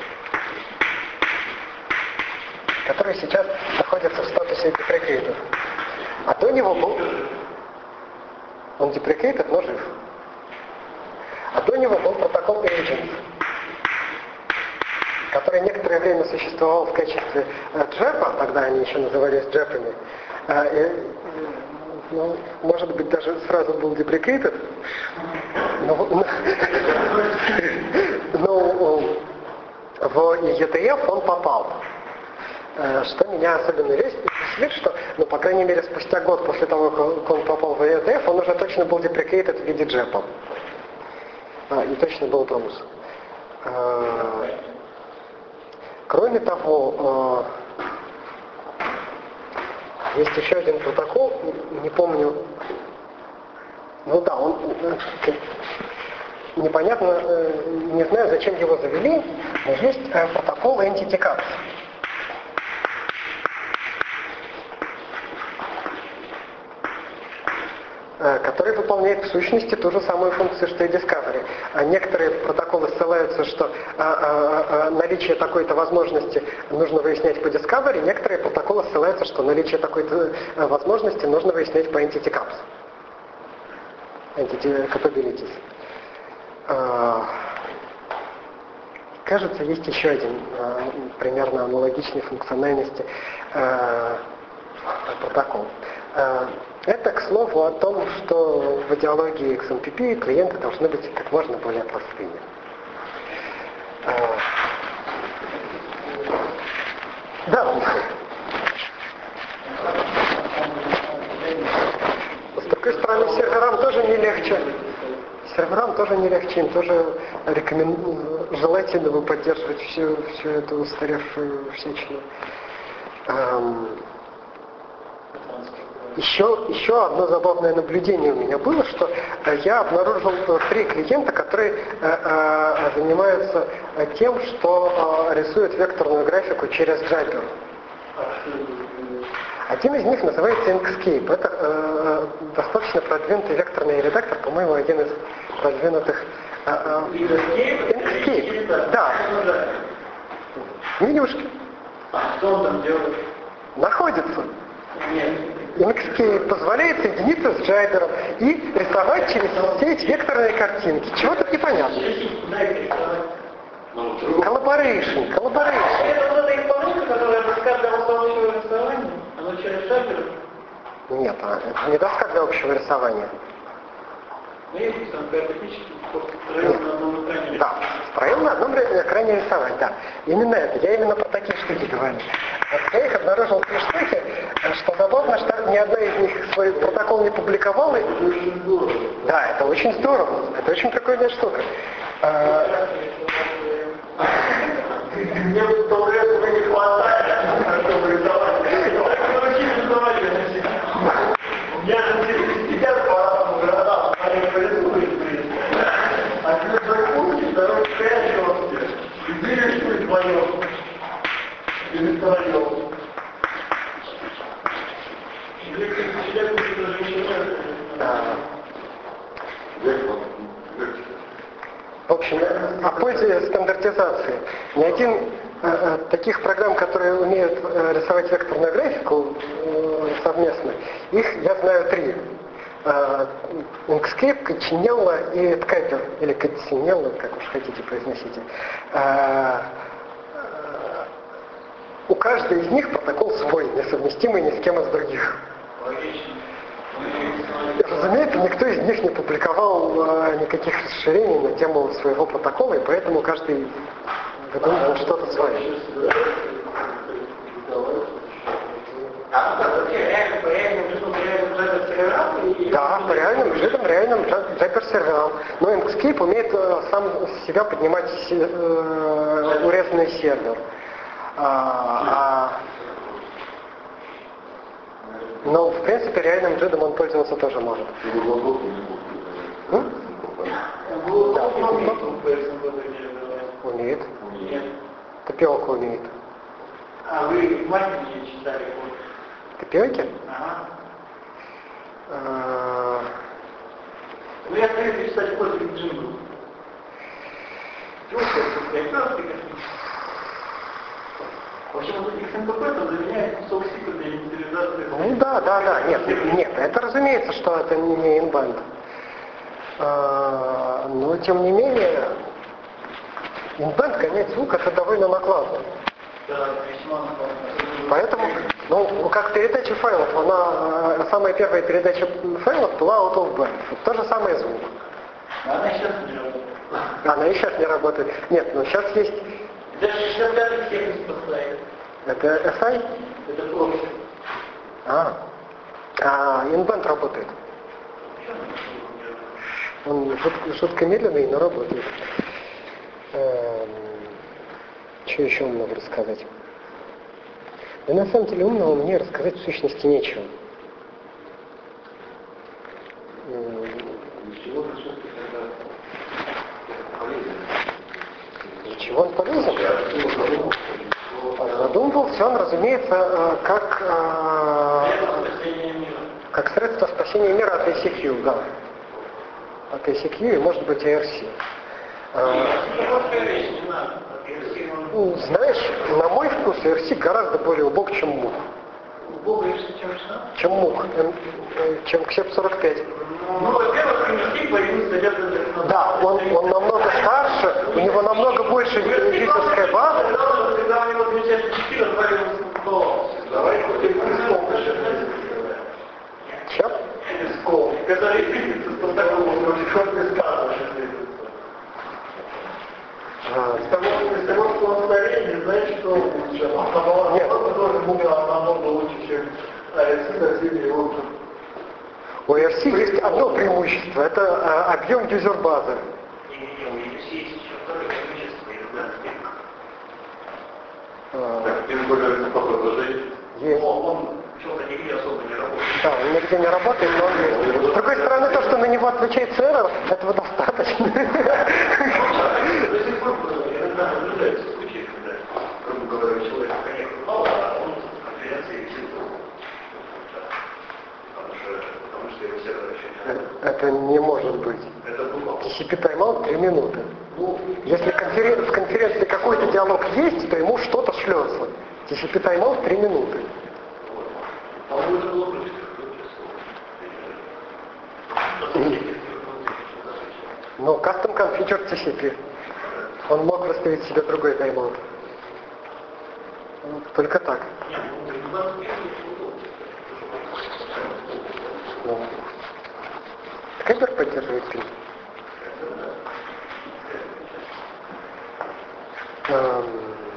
Speaker 1: который сейчас находится в статусе deprecated. А до него был... Он deprecated, но жив. А до него был протокол Agents, который некоторое время существовал в качестве джепа, тогда они еще назывались джепами. Ну, может быть, даже сразу был deprecated, но, но в и и ти эф он попал. Что меня особенно веселит, что, ну, по крайней мере, спустя год после того, как он попал в и и ти эф, он уже точно был deprecated в виде джепа. А, и точно был Browse. Кроме того, есть еще один протокол, не помню, ну да, он непонятно, не знаю, зачем его завели, но есть протокол Entity Caps, который выполняет в сущности ту же самую функцию, что и Discovery. А некоторые протоколы ссылаются, что а, а, а, наличие такой-то возможности нужно выяснять по Discovery, некоторые протоколы ссылаются, что наличие такой-то возможности нужно выяснять по Entity Caps. Entity Capabilities. А, кажется, есть еще один а, примерно аналогичной функциональности а, протокол. А, Это, к слову, о том, что в идеологии икс эм пи пи клиенты должны быть как можно более простыми. Да. С другой стороны, серверам тоже не легче. Серверам тоже не легче, им тоже рекомен... желательно бы поддерживать всю, всю эту устаревшую всячину. Еще, еще одно забавное наблюдение у меня было, что я обнаружил три клиента, которые э, э, занимаются тем, что э, рисуют векторную графику через Jabber. Один из них называется Inkscape. Это э, достаточно продвинутый векторный редактор, по-моему, один из продвинутых... Э, э, Inkscape, да. Менюшки.
Speaker 3: Что он там делает?
Speaker 1: Находится.
Speaker 3: Нет.
Speaker 1: Inkscape позволяет соединиться с Jabber и рисовать через сеть векторные картинки. Чего тут непонятно? Collaboration, collaboration.
Speaker 3: Это вот эта исполнитель, которая доска для общего рисования, она через Jabber?
Speaker 1: Нет, это не доска для общего рисования.
Speaker 3: Ну, есть там графический строил на одном экране.
Speaker 1: Да, строил на одном экране рисовать, да. Именно это, я именно про такие штуки говорю. Вот я их обнаружил три штуки, что забавно, что ни одна из них свой протокол не публиковала. Это очень здорово. Да, это очень здорово. Это очень прикольная штука. Мне в то время не хватает, чтобы рисовать. У меня же сидят по городам, они порисуют. Один закончит, второй скачивался. Где рисует вдвоем? Или втроем? В общем, о пользе стандартизации. Ни один э, таких программ, которые умеют э, рисовать векторную графику э, совместно, их я знаю три. Э, Inkscape, Cochinella и Tkapper, или Cochinella, как уж хотите произносите. Э, э, у каждой из них протокол свой, несовместимый ни с кем из других. Разумеется, никто из них не публиковал э, никаких расширений на тему своего протокола, и поэтому каждый выдумывал что-то свое. Да, по реальным жидам, реальным Jabber-серверам. Но Inkscape умеет э, сам себя поднимать э, урезанный сервер. А, а в принципе, реальным джидом он пользоваться тоже может. М? Да, умеет. Копилка умеет.
Speaker 3: А вы внимательнее читали код?
Speaker 1: Копилки?
Speaker 3: Ага.
Speaker 1: А,
Speaker 3: Ну я хочу читать код в джингл. В общем, вот икс эм пи пи это заменяет кусок сика для инициализации.
Speaker 1: Ну да, да, да, нет, нет, это разумеется, что это не инбанд. А, но тем не менее, инбанд гонять звук это довольно накладно.
Speaker 3: Да, весьма накладно.
Speaker 1: Поэтому, ну, как передача файлов, она, самая первая передача файлов была out of band. То же самое звук.
Speaker 3: Она сейчас не работает.
Speaker 1: Она и сейчас не работает. Нет, но сейчас есть...
Speaker 3: Даже сейчас пятый сервис поставит.
Speaker 1: Это эс ай?
Speaker 3: Это просто.
Speaker 1: А, а инбанд работает. Он жутко, жутко медленный, но работает. Эм, что еще много рассказать? Да на самом деле умного мне рассказать в сущности нечего. Для чего он полезен? Задумывался он, разумеется, как, как средство спасения мира от эй си кью, да. От эй си кью и, может быть, эй ар си. Ну, знаешь, на мой вкус эй ар си гораздо более убог, чем мук.
Speaker 3: Убого эй ар си, чем что?
Speaker 1: Чем мук, чем ксеп сорок пять.
Speaker 3: Ну, во-первых, эй ар си появился лет.
Speaker 1: Да, он, он намного старше, у него намного больше юзерская база.
Speaker 3: Когда у него замечательный четыре, отвалил стол. Давай купим стол.
Speaker 1: Чем?
Speaker 3: Стол. Который видится с такого С того, что он старее, не знаешь, что лучше.
Speaker 1: Нет.
Speaker 3: Он тоже был намного лучше, чем эй ар си, за все его.
Speaker 1: У эй ар си есть одно преимущество, это а, объем юзер-базы. Есть.
Speaker 3: Он что-то нигде особо не работает.
Speaker 1: Да, он нигде не работает, но он есть. С другой стороны, то, что на него отвечает сервер, этого достаточно.
Speaker 3: До сих пор иногда наблюдаются случаи, когда, грубо говоря, человек коннектор мало, а он с конференции висит. Потому что его сервер еще не...
Speaker 1: Это не может быть.
Speaker 3: Это было.
Speaker 1: ти си пи тайм-аут три минуты. Если конферен... в конференции какой-то диалог есть, то ему что-то шлется. ти си пи тайм-аут три минуты.
Speaker 3: А он уже было против.
Speaker 1: Но custom configure ти си пи. Он мог выставить себе другой тайм-аут. Только так. Ну. Скайпер поддерживает фильм. Эм...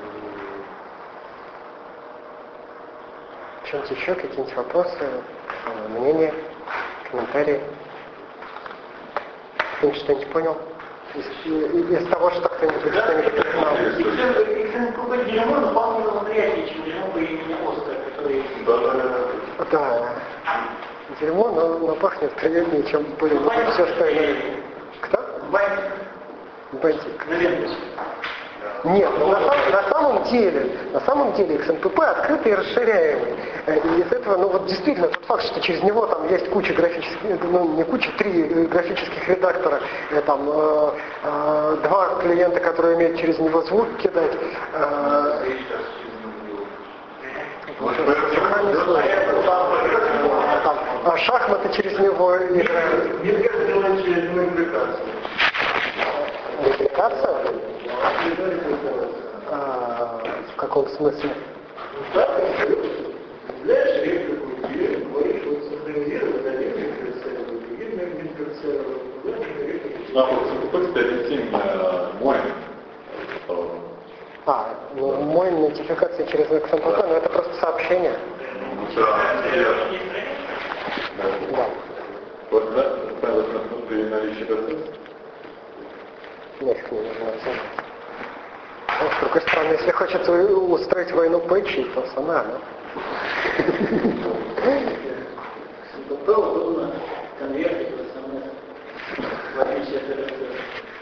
Speaker 1: Что-нибудь еще? Какие-нибудь вопросы, мнения, комментарии? Кто-нибудь что-нибудь понял? Из, из, из того, что кто-нибудь что-нибудь познал.
Speaker 3: икс эм пи пи дерьмо, но вполне восприятие, чем дерьмо по имени Оскар, который...
Speaker 1: Да, дерьмо, но, но пахнет приятнее, чем были все остальное. Кто?
Speaker 3: Бантик.
Speaker 1: Бантик.
Speaker 3: На ленточке.
Speaker 1: Нет, но на, сам, на самом деле, на самом деле икс эм пи пи открытый и расширяемый. И из этого, ну вот действительно, тот факт, что через него там есть куча графических, ну не куча, три графических редактора, э, там э, э, два клиента, которые умеют через него звук кидать. Э, там, а шахматы через него играют.
Speaker 3: Нельзя сделать через него импликацию.
Speaker 1: Импликация? А, в каком смысле?
Speaker 3: Да, знаешь, реплику тебе говоришь, вот синхронизировать один микросервер, другим микросервер.
Speaker 4: А вот какой-то один мой.
Speaker 1: А, ну мой нотификация через икс эм пи пи, но это просто сообщение. Да.
Speaker 4: Вот да, ставят на наличие процесса.
Speaker 1: Нафиг не нужно разобрать. Ну, с другой стороны, если хочется устроить войну пэтчей, то сама, да?
Speaker 3: ВП удобно конвертить в эс эм эс, в отличие от эр эс эс.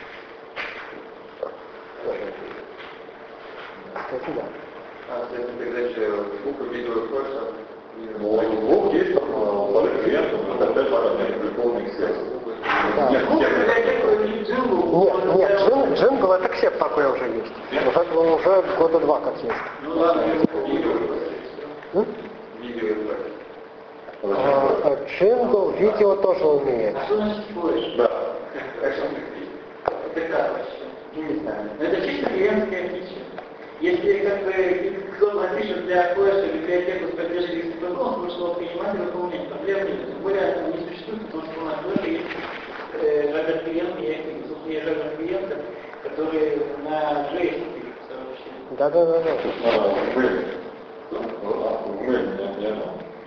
Speaker 1: Кстати, да.
Speaker 2: А, кстати, передача звука, видео, фото.
Speaker 4: Ну, звук есть, но вторых клиентов, это опять же прикольный связь.
Speaker 1: Да.
Speaker 4: Нет,
Speaker 3: Ну,
Speaker 4: нет,
Speaker 3: библиотеку джингл.
Speaker 1: Нет, нет, джин, джингл это ксеп такой уже есть. Уже, уже года два как есть.
Speaker 3: Ну ладно,
Speaker 2: Видео,
Speaker 1: М?
Speaker 2: видео, фото.
Speaker 1: А, а джингл, видео тоже умеет.
Speaker 3: а что значит флеш?
Speaker 4: Да.
Speaker 3: Это как вообще?
Speaker 2: Не знаю.
Speaker 3: Это чисто клиентская фича. Если как бы кто-то напишет для флеша библиотеку с поддержкой икс ти пи, он может его принимать и выполнять. Проблем нет. Тем более она не существует, потому что у нас флеше есть э, жабер клиенты, есть сухие жабер клиенты, которые на джейс пишут сообщения.
Speaker 1: Да, да, да, да.
Speaker 4: А, мы. Мы, нет, нет.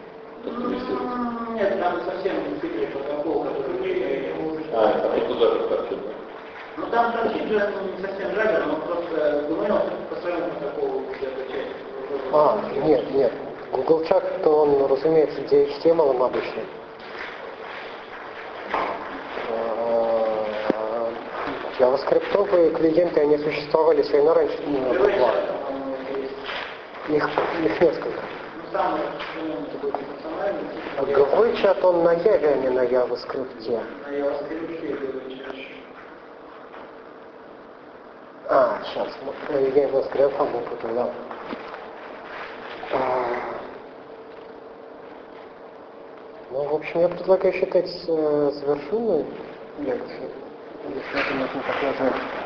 Speaker 3: Нет, надо совсем не протокол, который
Speaker 4: А, это вот туда же так.
Speaker 3: ну там сообщить же не совсем жабер, но просто думаю, по своему протоколу где-то часть.
Speaker 1: А, нет, нет. Google Chat, то он, разумеется, ди эйч ти эм эл обычный. А, JavaScript-овые клиенты, они существовали все равно раньше.
Speaker 3: Живой
Speaker 1: Два.
Speaker 3: чат, по-моему, есть.
Speaker 1: Их, их несколько.
Speaker 3: Ну, самый распространенный такой функциональный.
Speaker 1: Живой чат, он на Яве, а не на JavaScript.
Speaker 3: На JavaScript живой чат.
Speaker 1: А, сейчас. Я его с графом буду, да. А, ну, в общем, я предлагаю считать э, завершенную лекцию. Если это можно так назвать.